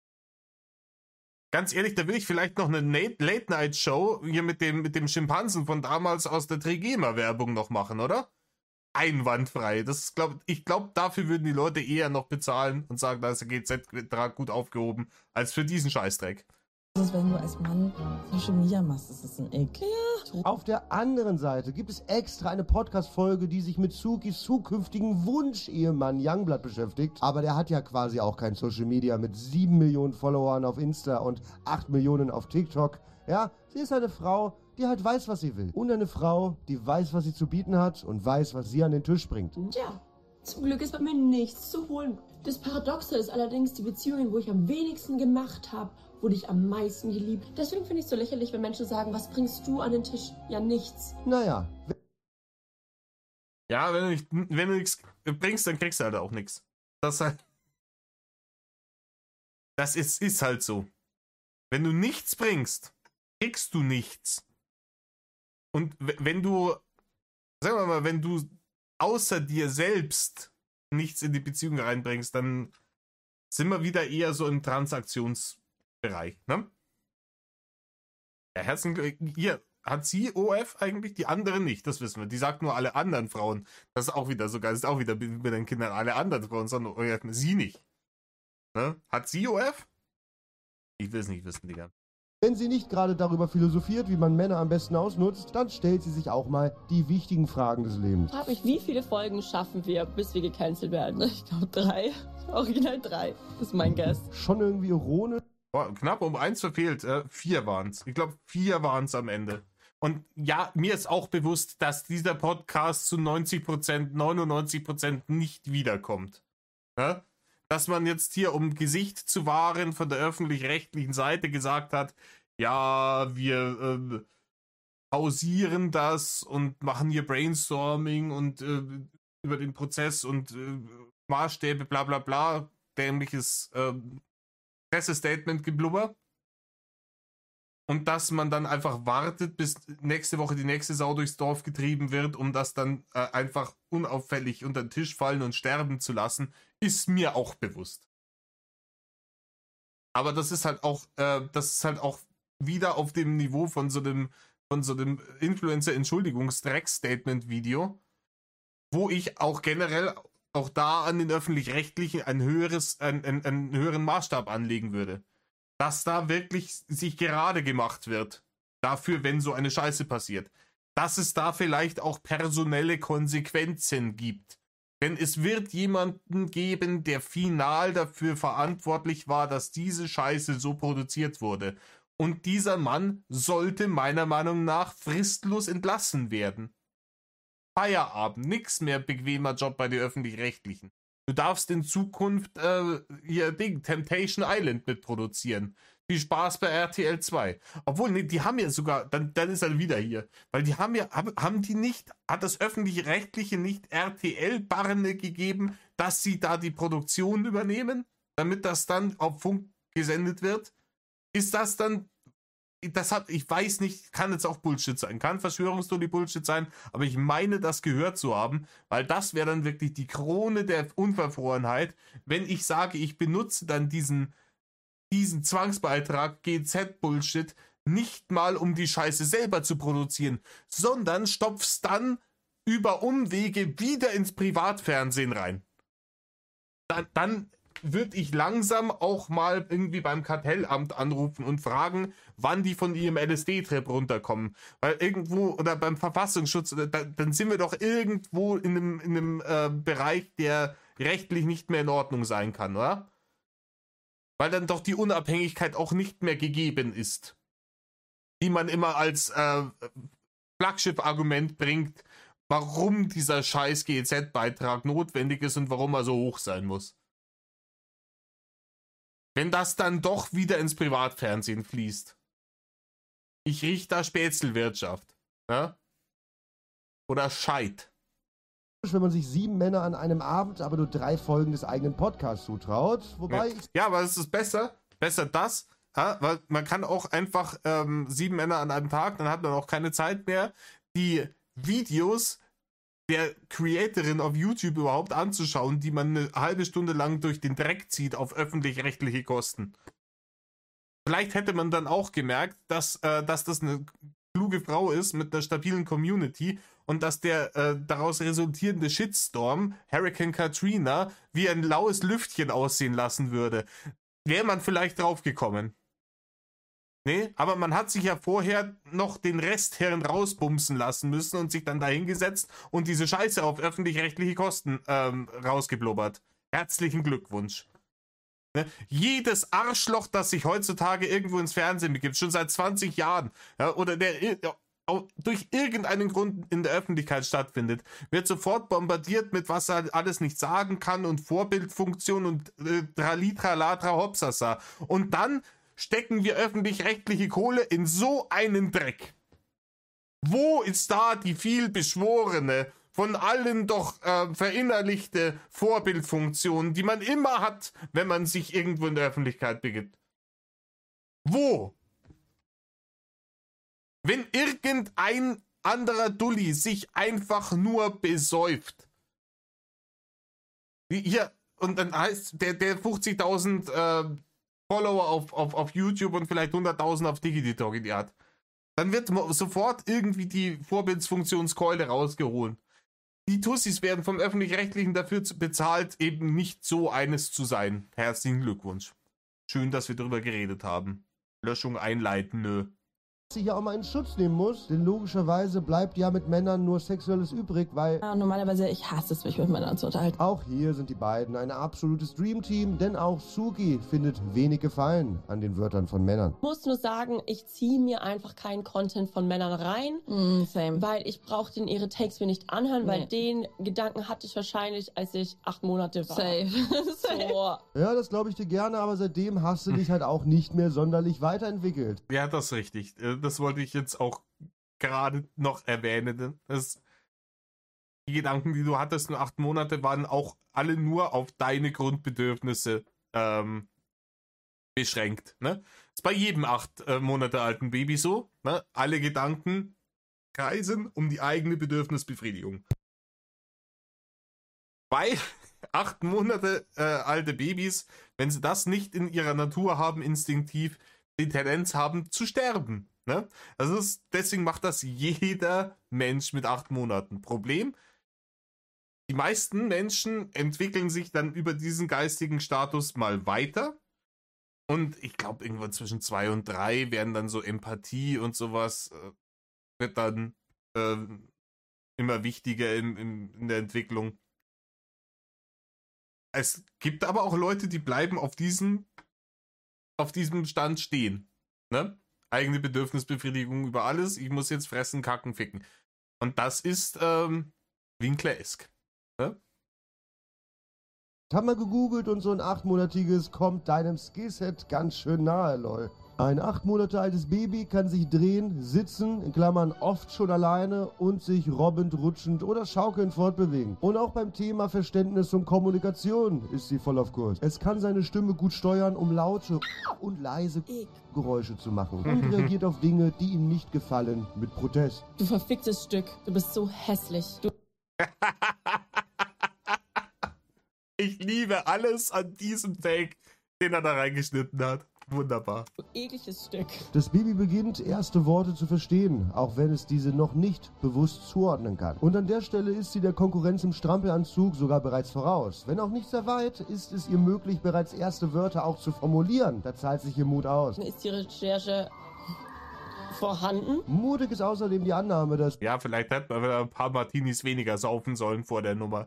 Ganz ehrlich, da will ich vielleicht noch eine Late-Night-Show hier mit dem, mit dem Schimpansen von damals aus der Trigema-Werbung noch machen, oder? Einwandfrei. Das ist, glaub, ich glaube, dafür würden die Leute eher noch bezahlen und sagen, da ist der G Z-Vertrag gut aufgehoben, als für diesen Scheißdreck. Das ist, wenn du als Mann Social Media machst, das ist ein Ick. Ja. Auf der anderen Seite gibt es extra eine Podcast-Folge, die sich mit Tsukis zukünftigen Wunsch-Ehemann Youngblood beschäftigt. Aber der hat ja quasi auch kein Social Media mit sieben Millionen Followern auf Insta und acht Millionen auf TikTok. Ja, sie ist eine Frau, die halt weiß, was sie will. Und eine Frau, die weiß, was sie zu bieten hat und weiß, was sie an den Tisch bringt. Ja, zum Glück ist bei mir nichts zu holen. Das Paradoxe ist allerdings, die Beziehungen, wo ich am wenigsten gemacht habe, wurde ich am meisten geliebt. Deswegen finde ich es so lächerlich, wenn Menschen sagen, was bringst du an den Tisch? Ja, nichts. Naja. Ja, wenn du, nicht, wenn du nichts bringst, dann kriegst du halt auch nichts. Das halt. Das ist, ist halt so. Wenn du nichts bringst, kriegst du nichts. Und wenn du, sagen wir mal, wenn du außer dir selbst nichts in die Beziehung reinbringst, dann sind wir wieder eher so im Transaktionsbereich, ne? Ja, herzlichen Glückwunsch. Hier, hat sie O F eigentlich? Die anderen nicht, das wissen wir. Die sagt nur alle anderen Frauen. Das ist auch wieder sogar, das ist auch wieder mit den Kindern alle anderen Frauen, sondern O F, sie nicht. Ne? Hat sie O F? Ich will es nicht wissen, Digga. Wenn sie nicht gerade darüber philosophiert, wie man Männer am besten ausnutzt, dann stellt sie sich auch mal die wichtigen Fragen des Lebens. Ich frage mich, wie viele Folgen schaffen wir, bis wir gecancelt werden? Ich glaube drei. Original drei. Das ist mein Guess. Schon irgendwie ironisch. Boah, knapp um eins verfehlt. Äh, vier waren es. Ich glaube, vier waren es am Ende. Und ja, mir ist auch bewusst, dass dieser Podcast zu neunzig Prozent, neunundneunzig Prozent nicht wiederkommt. Ja? Dass man jetzt hier, um Gesicht zu wahren, von der öffentlich-rechtlichen Seite gesagt hat, ja, wir äh, pausieren das und machen hier Brainstorming und äh, über den Prozess und äh, Maßstäbe, bla bla bla, dämliches äh, Pressestatement geblubber. Und dass man dann einfach wartet, bis nächste Woche die nächste Sau durchs Dorf getrieben wird, um das dann äh, einfach unauffällig unter den Tisch fallen und sterben zu lassen, ist mir auch bewusst. Aber das ist halt auch, äh, das ist halt auch wieder auf dem Niveau von so einem von so einem Influencer-Entschuldigungs-Dreck-Statement-Video, wo ich auch generell auch da an den Öffentlich-Rechtlichen ein höheres, ein, ein, einen höheren Maßstab anlegen würde. Dass da wirklich sich gerade gemacht wird. Dafür, wenn so eine Scheiße passiert. Dass es da vielleicht auch personelle Konsequenzen gibt. Denn es wird jemanden geben, der final dafür verantwortlich war, dass diese Scheiße so produziert wurde. Und dieser Mann sollte meiner Meinung nach fristlos entlassen werden. Feierabend, nix mehr bequemer Job bei den Öffentlich-Rechtlichen. Du darfst in Zukunft äh, ihr Ding, Temptation Island mitproduzieren. Viel Spaß bei R T L zwei. Obwohl, nee, die haben ja sogar, dann, dann ist er wieder hier. Weil die haben ja, haben die nicht, hat das Öffentlich-Rechtliche nicht R T L-Barne gegeben, dass sie da die Produktion übernehmen, damit das dann auf Funk gesendet wird? Ist das dann, das hat, ich weiß nicht, kann jetzt auch Bullshit sein, kann Verschwörungstheorie Bullshit sein, aber ich meine, das gehört zu haben, weil das wäre dann wirklich die Krone der Unverfrorenheit, wenn ich sage, ich benutze dann diesen diesen Zwangsbeitrag G Z-Bullshit nicht mal, um die Scheiße selber zu produzieren, sondern stopf's dann über Umwege wieder ins Privatfernsehen rein. Dann, dann würde ich langsam auch mal irgendwie beim Kartellamt anrufen und fragen, wann die von ihrem L S D-Trip runterkommen. Weil irgendwo, oder beim Verfassungsschutz, da, dann sind wir doch irgendwo in einem, in einem äh, Bereich, der rechtlich nicht mehr in Ordnung sein kann, oder? Weil dann doch die Unabhängigkeit auch nicht mehr gegeben ist. Die man immer als äh, Flaggschiff-Argument bringt, warum dieser scheiß G E Z-Beitrag notwendig ist und warum er so hoch sein muss. Wenn das dann doch wieder ins Privatfernsehen fließt. Ich riech da Spätzlewirtschaft. Ja? Oder Scheit. Wenn man sich sieben Männer an einem Abend, aber nur drei Folgen des eigenen Podcasts zutraut. Wobei ja, ja, aber es ist besser, besser das, ja, weil man kann auch einfach ähm, sieben Männer an einem Tag, dann hat man auch keine Zeit mehr, die Videos der Creatorin auf YouTube überhaupt anzuschauen, die man eine halbe Stunde lang durch den Dreck zieht auf öffentlich-rechtliche Kosten. Vielleicht hätte man dann auch gemerkt, dass, äh, dass das eine kluge Frau ist mit einer stabilen Community und dass der äh, daraus resultierende Shitstorm Hurricane Katrina wie ein laues Lüftchen aussehen lassen würde. Wäre man vielleicht drauf gekommen. Nee, aber man hat sich ja vorher noch den Resthirn rausbumsen lassen müssen und sich dann dahingesetzt und diese Scheiße auf öffentlich-rechtliche Kosten ähm, rausgeblubbert. Herzlichen Glückwunsch. Ne? Jedes Arschloch, das sich heutzutage irgendwo ins Fernsehen begibt, schon seit zwanzig Jahren, ja, oder der ja, durch irgendeinen Grund in der Öffentlichkeit stattfindet, wird sofort bombardiert mit, was er alles nicht sagen kann und Vorbildfunktion und äh, Tralitralatra Hopsasa. Und dann stecken wir öffentlich-rechtliche Kohle in so einen Dreck. Wo ist da die vielbeschworene, von allen doch äh, verinnerlichte Vorbildfunktion, die man immer hat, wenn man sich irgendwo in der Öffentlichkeit begibt? Wo? Wenn irgendein anderer Dulli sich einfach nur besäuft. Hier, und dann heißt der, der fünfzigtausend äh, Follower auf, auf, auf YouTube und vielleicht hunderttausend auf DigiTalk hat, dann wird sofort irgendwie die Vorbildsfunktionskeule rausgeholt. Die Tussis werden vom Öffentlich-Rechtlichen dafür bezahlt, eben nicht so eines zu sein. Herzlichen Glückwunsch. Schön, dass wir darüber geredet haben. Löschung einleiten, nö. sich ja auch mal in Schutz nehmen muss, denn logischerweise bleibt ja mit Männern nur Sexuelles übrig, weil... Ja, normalerweise, ich hasse es, mich mit Männern zu unterhalten. Auch hier sind die beiden ein absolutes Dreamteam, denn auch Suki findet wenig Gefallen an den Wörtern von Männern. Ich muss nur sagen, ich ziehe mir einfach keinen Content von Männern rein, mm, same. weil ich brauche den ihre Takes mir nicht anhören, nee. weil den Gedanken hatte ich wahrscheinlich, als ich acht Monate war. Safe. So. Ja, das glaube ich dir gerne, aber seitdem hast du dich halt auch nicht mehr sonderlich weiterentwickelt. Ja, das ist richtig. Das wollte ich jetzt auch gerade noch erwähnen. Das, die Gedanken, die du hattest in acht Monate, waren auch alle nur auf deine Grundbedürfnisse ähm, beschränkt. Ne? Das ist bei jedem acht äh, Monate alten Baby so. Ne? Alle Gedanken kreisen um die eigene Bedürfnisbefriedigung. Bei acht Monate äh, alte Babys, wenn sie das nicht in ihrer Natur haben, instinktiv, die Tendenz haben zu sterben. Ne? Also das, deswegen macht das jeder Mensch mit acht Monaten. Problem, die meisten Menschen entwickeln sich dann über diesen geistigen Status mal weiter. Und ich glaube, irgendwann zwischen zwei und drei werden dann so Empathie und sowas, äh, wird dann äh, immer wichtiger in, in, in der Entwicklung. Es gibt aber auch Leute, die bleiben auf diesem, auf diesem Stand stehen. Ne? Eigene Bedürfnisbefriedigung über alles. Ich muss jetzt fressen, kacken, ficken. Und das ist ähm, Winkler-esk. Ne? Haben wir gegoogelt und so ein achtmonatiges kommt deinem Skillset ganz schön nahe, lol. Ein acht Monate altes Baby kann sich drehen, sitzen, in Klammern oft schon alleine und sich robbend, rutschend oder schaukelnd fortbewegen. Und auch beim Thema Verständnis und Kommunikation ist sie voll auf Kurs. Es kann seine Stimme gut steuern, um laute und leise Geräusche zu machen und reagiert auf Dinge, die ihm nicht gefallen, mit Protest. Du verficktes Stück, du bist so hässlich. Du Ich liebe alles an diesem Take, den er da reingeschnitten hat. Wunderbar. ekliges Stück. Das Baby beginnt, erste Worte zu verstehen, auch wenn es diese noch nicht bewusst zuordnen kann. Und an der Stelle ist sie der Konkurrenz im Strampelanzug sogar bereits voraus. Wenn auch nicht sehr weit, ist es ihr möglich, bereits erste Wörter auch zu formulieren. Da zahlt sich ihr Mut aus. Ist die Recherche vorhanden? Mutig ist außerdem die Annahme, dass... Ja, vielleicht hätte man ein paar Martinis weniger saufen sollen vor der Nummer.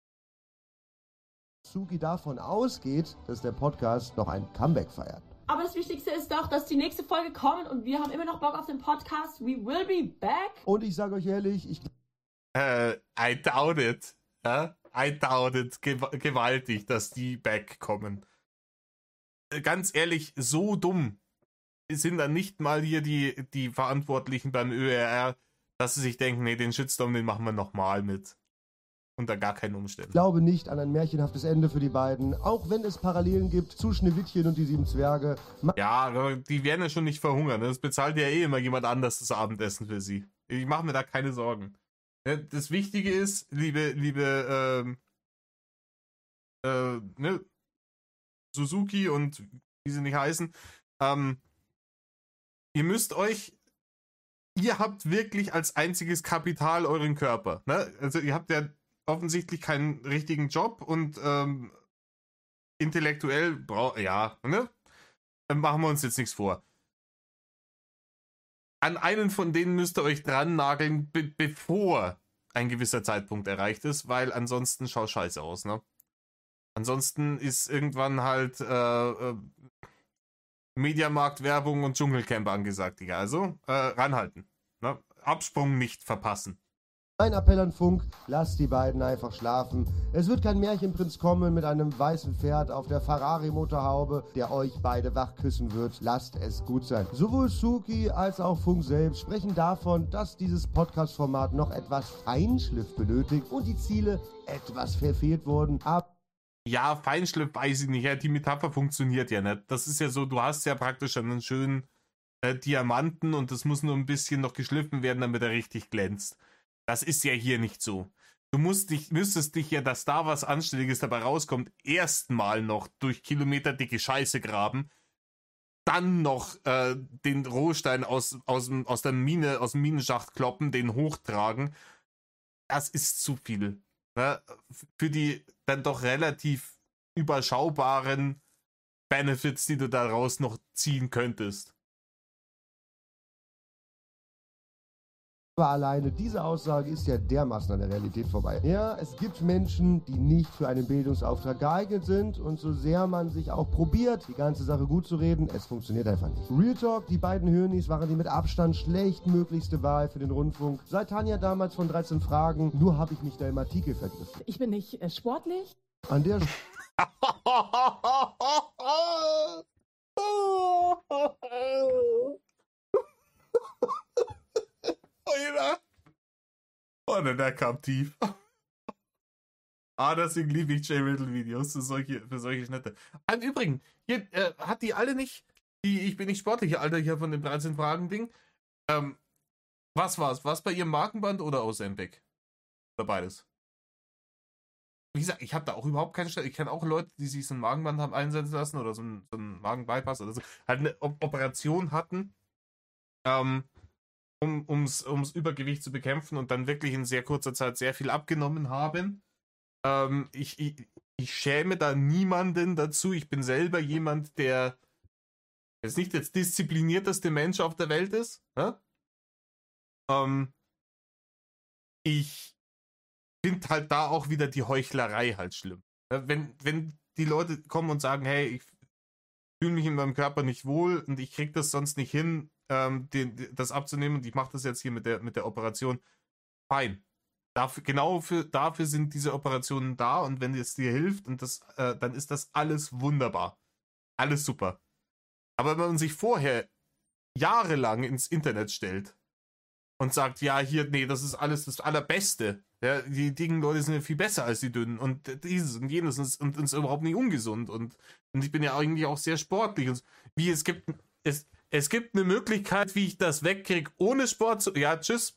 Suki davon ausgeht, dass der Podcast noch ein Comeback feiert. Aber das Wichtigste ist doch, dass die nächste Folge kommt und wir haben immer noch Bock auf den Podcast. We will be back. Und ich sage euch ehrlich, ich... Äh, I doubt it. Ja? I doubt it. Gew- gewaltig, dass die back kommen. Äh, ganz ehrlich, so dumm sind dann nicht mal hier die, die Verantwortlichen beim Ö R R, dass sie sich denken, nee, den Shitstorm, den machen wir nochmal mit. Unter gar keinen Umständen. Ich glaube nicht an ein märchenhaftes Ende für die beiden, auch wenn es Parallelen gibt zu Schneewittchen und die sieben Zwerge. Ma ja, aber die werden ja schon nicht verhungern. Das bezahlt ja eh immer jemand anders das Abendessen für sie. Ich mache mir da keine Sorgen. Das Wichtige ist, liebe, liebe, ähm, äh, ne, Suzuki und wie sie nicht heißen, ähm, ihr müsst euch, ihr habt wirklich als einziges Kapital euren Körper. Ne? Also ihr habt ja offensichtlich keinen richtigen Job und ähm, intellektuell, brau- ja, ne? Dann machen wir uns jetzt nichts vor. An einen von denen müsst ihr euch dran nageln, be- bevor ein gewisser Zeitpunkt erreicht ist, weil ansonsten schaut scheiße aus, ne? Ansonsten ist irgendwann halt äh, äh, Mediamarkt-Werbung und Dschungelcamp angesagt, Digga. Also äh, ranhalten. Ne? Absprung nicht verpassen. Ein Appell an Funk, lasst die beiden einfach schlafen. Es wird kein Märchenprinz kommen mit einem weißen Pferd auf der Ferrari-Motorhaube, der euch beide wachküssen wird. Lasst es gut sein. Sowohl Suki als auch Funk selbst sprechen davon, dass dieses Podcast-Format noch etwas Feinschliff benötigt und die Ziele etwas verfehlt wurden. Ab Ja, Feinschliff weiß ich nicht. Ja, die Metapher funktioniert ja nicht. Das ist ja so, du hast ja praktisch einen schönen äh, Diamanten und das muss nur ein bisschen noch geschliffen werden, damit er richtig glänzt. Das ist ja hier nicht so. Du musst dich, müsstest dich ja, dass da was Anständiges dabei rauskommt, erstmal noch durch kilometerdicke Scheiße graben, dann noch äh, den Rohstein aus, aus, aus der Mine, aus dem Minenschacht kloppen, den hochtragen. Das ist zu viel. Ne? Für die dann doch relativ überschaubaren Benefits, die du daraus noch ziehen könntest. Aber alleine diese Aussage ist ja dermaßen an der Realität vorbei. Ja, es gibt Menschen, die nicht für einen Bildungsauftrag geeignet sind und so sehr man sich auch probiert, die ganze Sache gut zu reden, es funktioniert einfach nicht. Real Talk, die beiden Hirnis waren die mit Abstand schlechtmöglichste Wahl für den Rundfunk. Seit Tanja damals von dreizehn Fragen, nur habe ich mich da im Artikel vergriffen. Ich bin nicht äh, sportlich. An der Oh, ne, der kam tief. Ah, deswegen liebe ich J-Riddle-Videos für solche, für solche Schnitte. Im Übrigen, hier, äh, hat die alle nicht, die Ich bin nicht sportliche Alter hier von dem dreizehn Fragen-Ding. Ähm, was war's? War's bei ihrem Markenband oder aus Embeck? Oder beides? Wie gesagt, ich habe da auch überhaupt keine Stelle. Ich kenne auch Leute, die sich so ein Magenband haben einsetzen lassen oder so ein, so ein Magenbypass oder so. Halt eine O- Operation hatten ähm, um ums, ums Übergewicht zu bekämpfen und dann wirklich in sehr kurzer Zeit sehr viel abgenommen haben. Ähm, ich, ich, ich schäme da niemanden dazu. Ich bin selber jemand, der jetzt nicht der disziplinierteste Mensch auf der Welt ist. Ne? Ähm, ich finde halt da auch wieder die Heuchlerei halt schlimm. Wenn, wenn die Leute kommen und sagen, hey, ich fühle mich in meinem Körper nicht wohl und ich kriege das sonst nicht hin, ähm, den, das abzunehmen und ich mache das jetzt hier mit der, mit der Operation, fein. Dafür, genau für, dafür sind diese Operationen da und wenn es dir hilft, und das, äh, dann ist das alles wunderbar. Alles super. Aber wenn man sich vorher jahrelang ins Internet stellt und sagt, ja, hier, nee, das ist alles das Allerbeste. Ja, die dicken Leute sind ja viel besser als die dünnen und dieses und jenes und, und, und ist überhaupt nicht ungesund und, und ich bin ja eigentlich auch sehr sportlich. Und wie es gibt, es, es gibt eine Möglichkeit, wie ich das wegkriege, ohne Sport zu, ja, tschüss.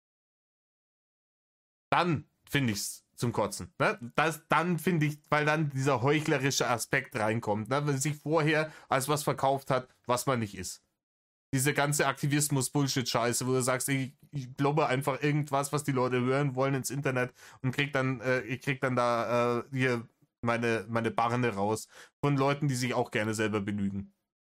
Dann finde ich es zum Kotzen. Ne? Das, dann finde ich, weil dann dieser heuchlerische Aspekt reinkommt, ne? Wenn sich vorher als was verkauft hat, was man nicht ist. Diese ganze Aktivismus-Bullshit-Scheiße, wo du sagst, ich, ich blobbe einfach irgendwas, was die Leute hören wollen ins Internet und krieg dann, äh, ich krieg dann da äh, hier meine, meine Barne raus von Leuten, die sich auch gerne selber belügen.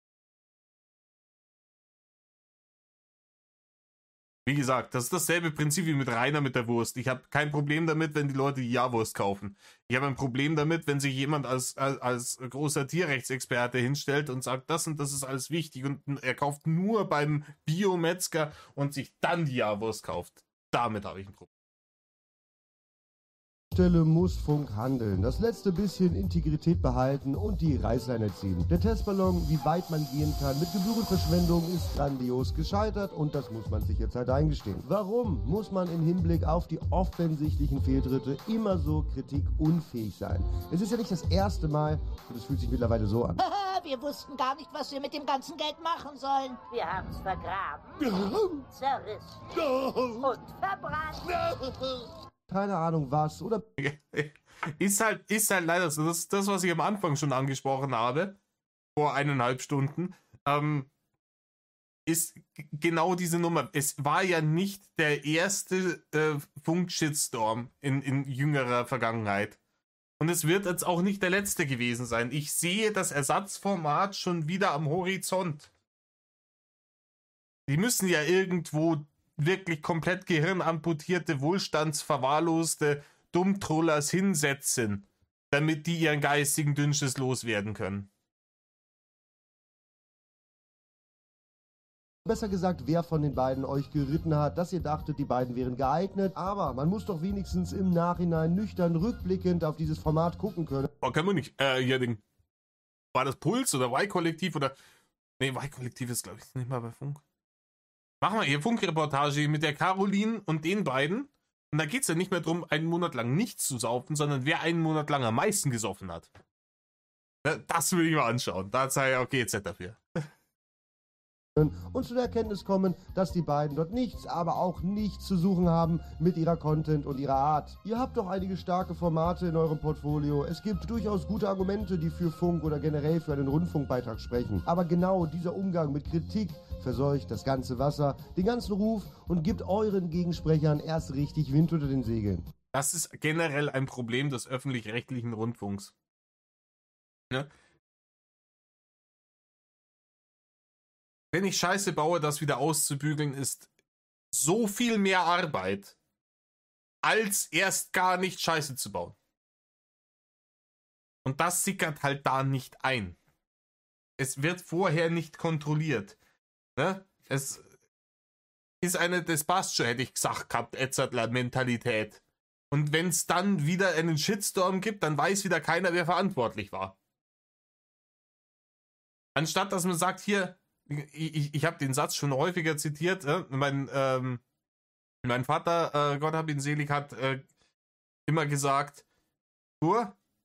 Wie gesagt, das ist dasselbe Prinzip wie mit Rainer mit der Wurst. Ich habe kein Problem damit, wenn die Leute die Ja-Wurst kaufen. Ich habe ein Problem damit, wenn sich jemand als, als, als großer Tierrechtsexperte hinstellt und sagt, das und das ist alles wichtig und er kauft nur beim Biometzger und sich dann die Ja-Wurst kauft. Damit habe ich ein Problem. Stelle muss Funk handeln, das letzte bisschen Integrität behalten und die Reißleine ziehen. Der Testballon, wie weit man gehen kann mit Gebührenverschwendung, ist grandios gescheitert und das muss man sich jetzt halt eingestehen. Warum muss man im Hinblick auf die offensichtlichen Fehltritte immer so kritikunfähig sein? Es ist ja nicht das erste Mal und es fühlt sich mittlerweile so an. Wir wussten gar nicht, was wir mit dem ganzen Geld machen sollen. Wir haben es vergraben, zerrissen und verbrannt. Keine Ahnung was, oder? Ist halt, ist halt leider so. Das ist das, was ich am Anfang schon angesprochen habe, vor eineinhalb Stunden, ähm, ist genau diese Nummer. Es war ja nicht der erste äh, Funk-Shitstorm in, in jüngerer Vergangenheit. Und es wird jetzt auch nicht der letzte gewesen sein. Ich sehe das Ersatzformat schon wieder am Horizont. Die müssen ja irgendwo wirklich komplett gehirnamputierte, wohlstandsverwahrloste Dummtrollers hinsetzen, damit die ihren geistigen Dünnschiss loswerden können. Besser gesagt, wer von den beiden euch geritten hat, dass ihr dachtet, die beiden wären geeignet. Aber man muss doch wenigstens im Nachhinein nüchtern rückblickend auf dieses Format gucken können. Oh, kann man nicht. Äh, hier, Ding. War das Puls oder Y-Kollektiv oder... Nee, Y-Kollektiv ist, glaube ich, nicht mal bei Funk. Machen wir hier Funkreportage mit der Caroline und den beiden. Und da geht es ja nicht mehr darum, einen Monat lang nichts zu saufen, sondern wer einen Monat lang am meisten gesoffen hat. Das will ich mal anschauen. Da sei ja auch G Z dafür. Und zu der Erkenntnis kommen, dass die beiden dort nichts, aber auch nichts zu suchen haben mit ihrer Content und ihrer Art. Ihr habt doch einige starke Formate in eurem Portfolio. Es gibt durchaus gute Argumente, die für Funk oder generell für einen Rundfunkbeitrag sprechen. Aber genau dieser Umgang mit Kritik verseucht das ganze Wasser, den ganzen Ruf und gibt euren Gegensprechern erst richtig Wind unter den Segeln. Das ist generell ein Problem des öffentlich-rechtlichen Rundfunks. Ne? Wenn ich Scheiße baue, das wieder auszubügeln, ist so viel mehr Arbeit, als erst gar nicht Scheiße zu bauen. Und das sickert halt da nicht ein. Es wird vorher nicht kontrolliert. Ne? Es ist eine, das passt schon, hätte ich gesagt gehabt, Etzertler-Mentalität. Und wenn es dann wieder einen Shitstorm gibt, dann weiß wieder keiner, wer verantwortlich war. Anstatt, dass man sagt, hier, ich, ich, ich habe den Satz schon häufiger zitiert, äh, mein, ähm, mein Vater, äh, Gott hab ihn selig, hat äh, immer gesagt, du,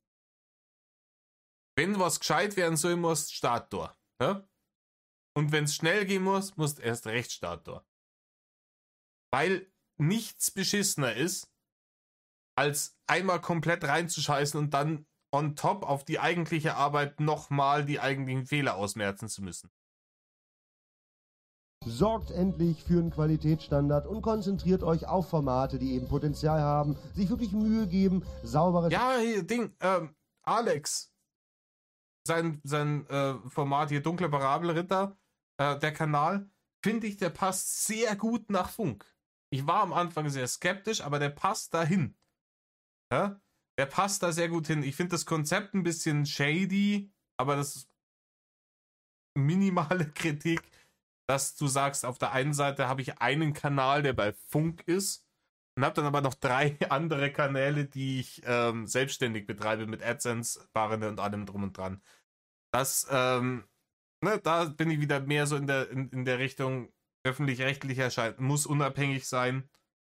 wenn was gescheit werden soll, musst Starttor. Ja? Und wenn es schnell gehen muss, musst erst recht Starttor. Weil nichts beschissener ist, als einmal komplett reinzuscheißen und dann on top auf die eigentliche Arbeit nochmal die eigentlichen Fehler ausmerzen zu müssen. Sorgt endlich für einen Qualitätsstandard und konzentriert euch auf Formate, die eben Potenzial haben, sich wirklich Mühe geben, sauberes... Ja, hier, Ding, ähm, Alex, sein, sein äh, Format hier, Dunkle Parabelritter, äh, der Kanal, finde ich, der passt sehr gut nach Funk. Ich war am Anfang sehr skeptisch, aber der passt dahin. Ja? Der passt da sehr gut hin. Ich finde das Konzept ein bisschen shady, aber das ist minimale Kritik, dass du sagst, auf der einen Seite habe ich einen Kanal, der bei Funk ist, und habe dann aber noch drei andere Kanäle, die ich ähm, selbstständig betreibe mit AdSense, Barene und allem drum und dran. Das, ähm, ne, da bin ich wieder mehr so in der, in, in der Richtung öffentlich-rechtlicher Schein, muss unabhängig sein.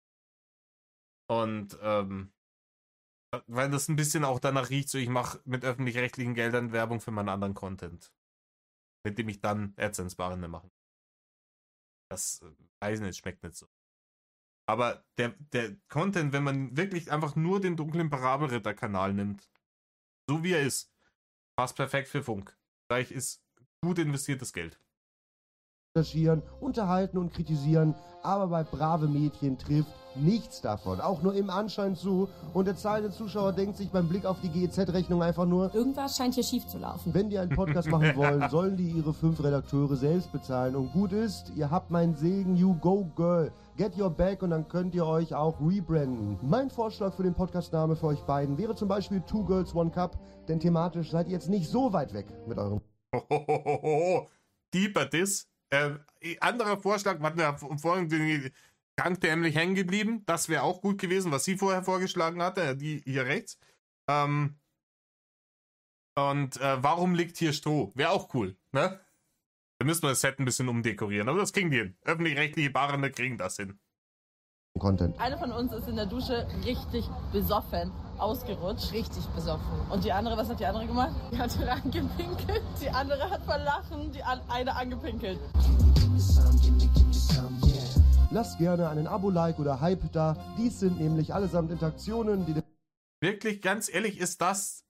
Und, ähm, weil das ein bisschen auch danach riecht, so ich mache mit öffentlich-rechtlichen Geldern Werbung für meinen anderen Content, mit dem ich dann AdSense-Barene mache. Das, äh, weiß nicht, schmeckt nicht so. Aber der, der Content, wenn man wirklich einfach nur den dunklen Parabelritter-Kanal nimmt, so wie er ist, passt perfekt für Funk. Gleich ist gut investiertes Geld. Recherchieren, unterhalten und kritisieren, aber bei Brave Mädchen trifft nichts davon, auch nur im Anschein zu, und der zahlende Zuschauer denkt sich beim Blick auf die G E Z-Rechnung einfach nur, irgendwas scheint hier schief zu laufen. Wenn die einen Podcast machen wollen, sollen die ihre fünf Redakteure selbst bezahlen, und gut ist, ihr habt meinen Segen, you go girl, get your back, und dann könnt ihr euch auch rebranden. Mein Vorschlag für den Podcastname für euch beiden wäre zum Beispiel Two Girls One Cup, denn thematisch seid ihr jetzt nicht so weit weg mit eurem... Hohohoho, deeper Diss. Äh, anderer Vorschlag, warten wir vorhin krank dämlich hängen geblieben. Das wäre auch gut gewesen, was sie vorher vorgeschlagen hatte, die hier rechts. Ähm, und äh, warum liegt hier Stroh? Wäre auch cool, ne? Da müssen wir das Set ein bisschen umdekorieren, aber das kriegen die hin. Öffentlich-rechtliche Barende kriegen das hin. Content. Eine von uns ist in der Dusche richtig besoffen ausgerutscht. Richtig besoffen. Und die andere, was hat die andere gemacht? Die hat angepinkelt. Die andere hat vor Lachen die eine angepinkelt. Lasst gerne einen Abo-Like oder Hype da. Dies sind nämlich allesamt Interaktionen, die... Wirklich, ganz ehrlich, ist das...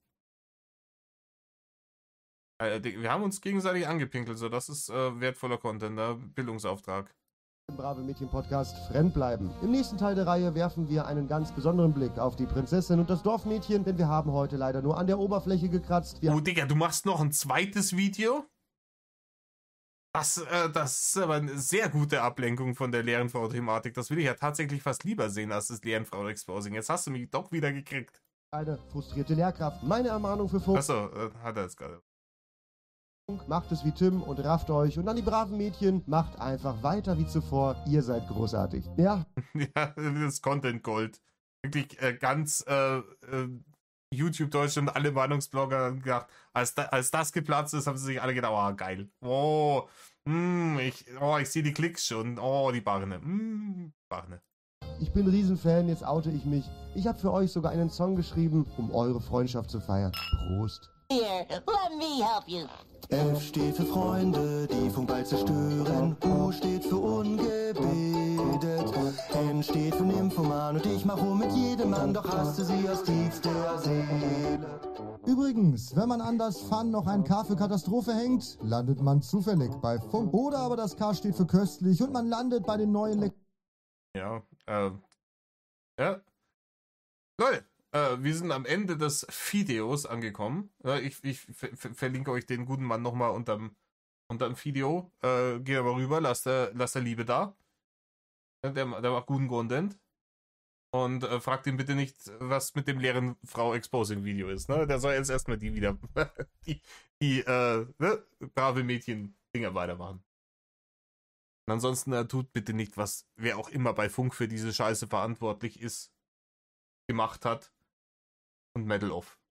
Äh, wir haben uns gegenseitig angepinkelt, so das ist äh, wertvoller Content, ne? Bildungsauftrag. Im Brave Mädchen Podcast Fremdbleiben. Im nächsten Teil der Reihe werfen wir einen ganz besonderen Blick auf die Prinzessin und das Dorfmädchen, denn wir haben heute leider nur an der Oberfläche gekratzt. Wir oh Digga, du machst noch ein zweites Video? Das, äh, das ist aber eine sehr gute Ablenkung von der Lehrernfrau-Thematik. Das will ich ja tatsächlich fast lieber sehen als das Lehrernfrau-Exposing. Jetzt hast du mich doch wieder gekriegt. Eine frustrierte Lehrkraft. Meine Ermahnung für Funk. Achso, äh, hat er jetzt gerade. Macht es wie Tim und rafft euch, und an die braven Mädchen, macht einfach weiter wie zuvor, ihr seid großartig. Ja. Ja, das Content Gold. Wirklich äh, ganz äh, äh, YouTube Deutschland, alle Meinungsblogger haben gedacht, als, da, als das geplatzt ist, haben sie sich alle gedacht, oh geil. Oh, mh, ich, oh, ich sehe die Klicks schon. Oh, die Barne. Mh, Barne. Ich bin Riesenfan, jetzt oute ich mich. Ich habe für euch sogar einen Song geschrieben, um eure Freundschaft zu feiern. Prost. Here, let me help you. F steht für Freunde, die Funk bald zerstören. U steht für ungebildet. N steht für Nymphoman, und ich mach rum mit jedem Mann, doch hasste sie aus tiefster Seele. Übrigens, wenn man an das Fun noch ein K für Katastrophe hängt, landet man zufällig bei Funk. Oder aber das K steht für köstlich und man landet bei den neuen Le Ja, äh, ja. Leute. Wir sind am Ende des Videos angekommen. Ich, ich ver verlinke euch den guten Mann nochmal unterm, unterm Video. Äh, geht aber rüber, lasst der, lasst der Liebe da. Der, der macht guten Content. Und äh, fragt ihn bitte nicht, was mit dem leeren Frau-Exposing-Video ist. Ne? Der soll jetzt erstmal die wieder, die, die äh, ne? brave Mädchen-Dinger weitermachen. Und ansonsten äh, tut bitte nicht, was wer auch immer bei Funk für diese Scheiße verantwortlich ist, gemacht hat. Und Medal off.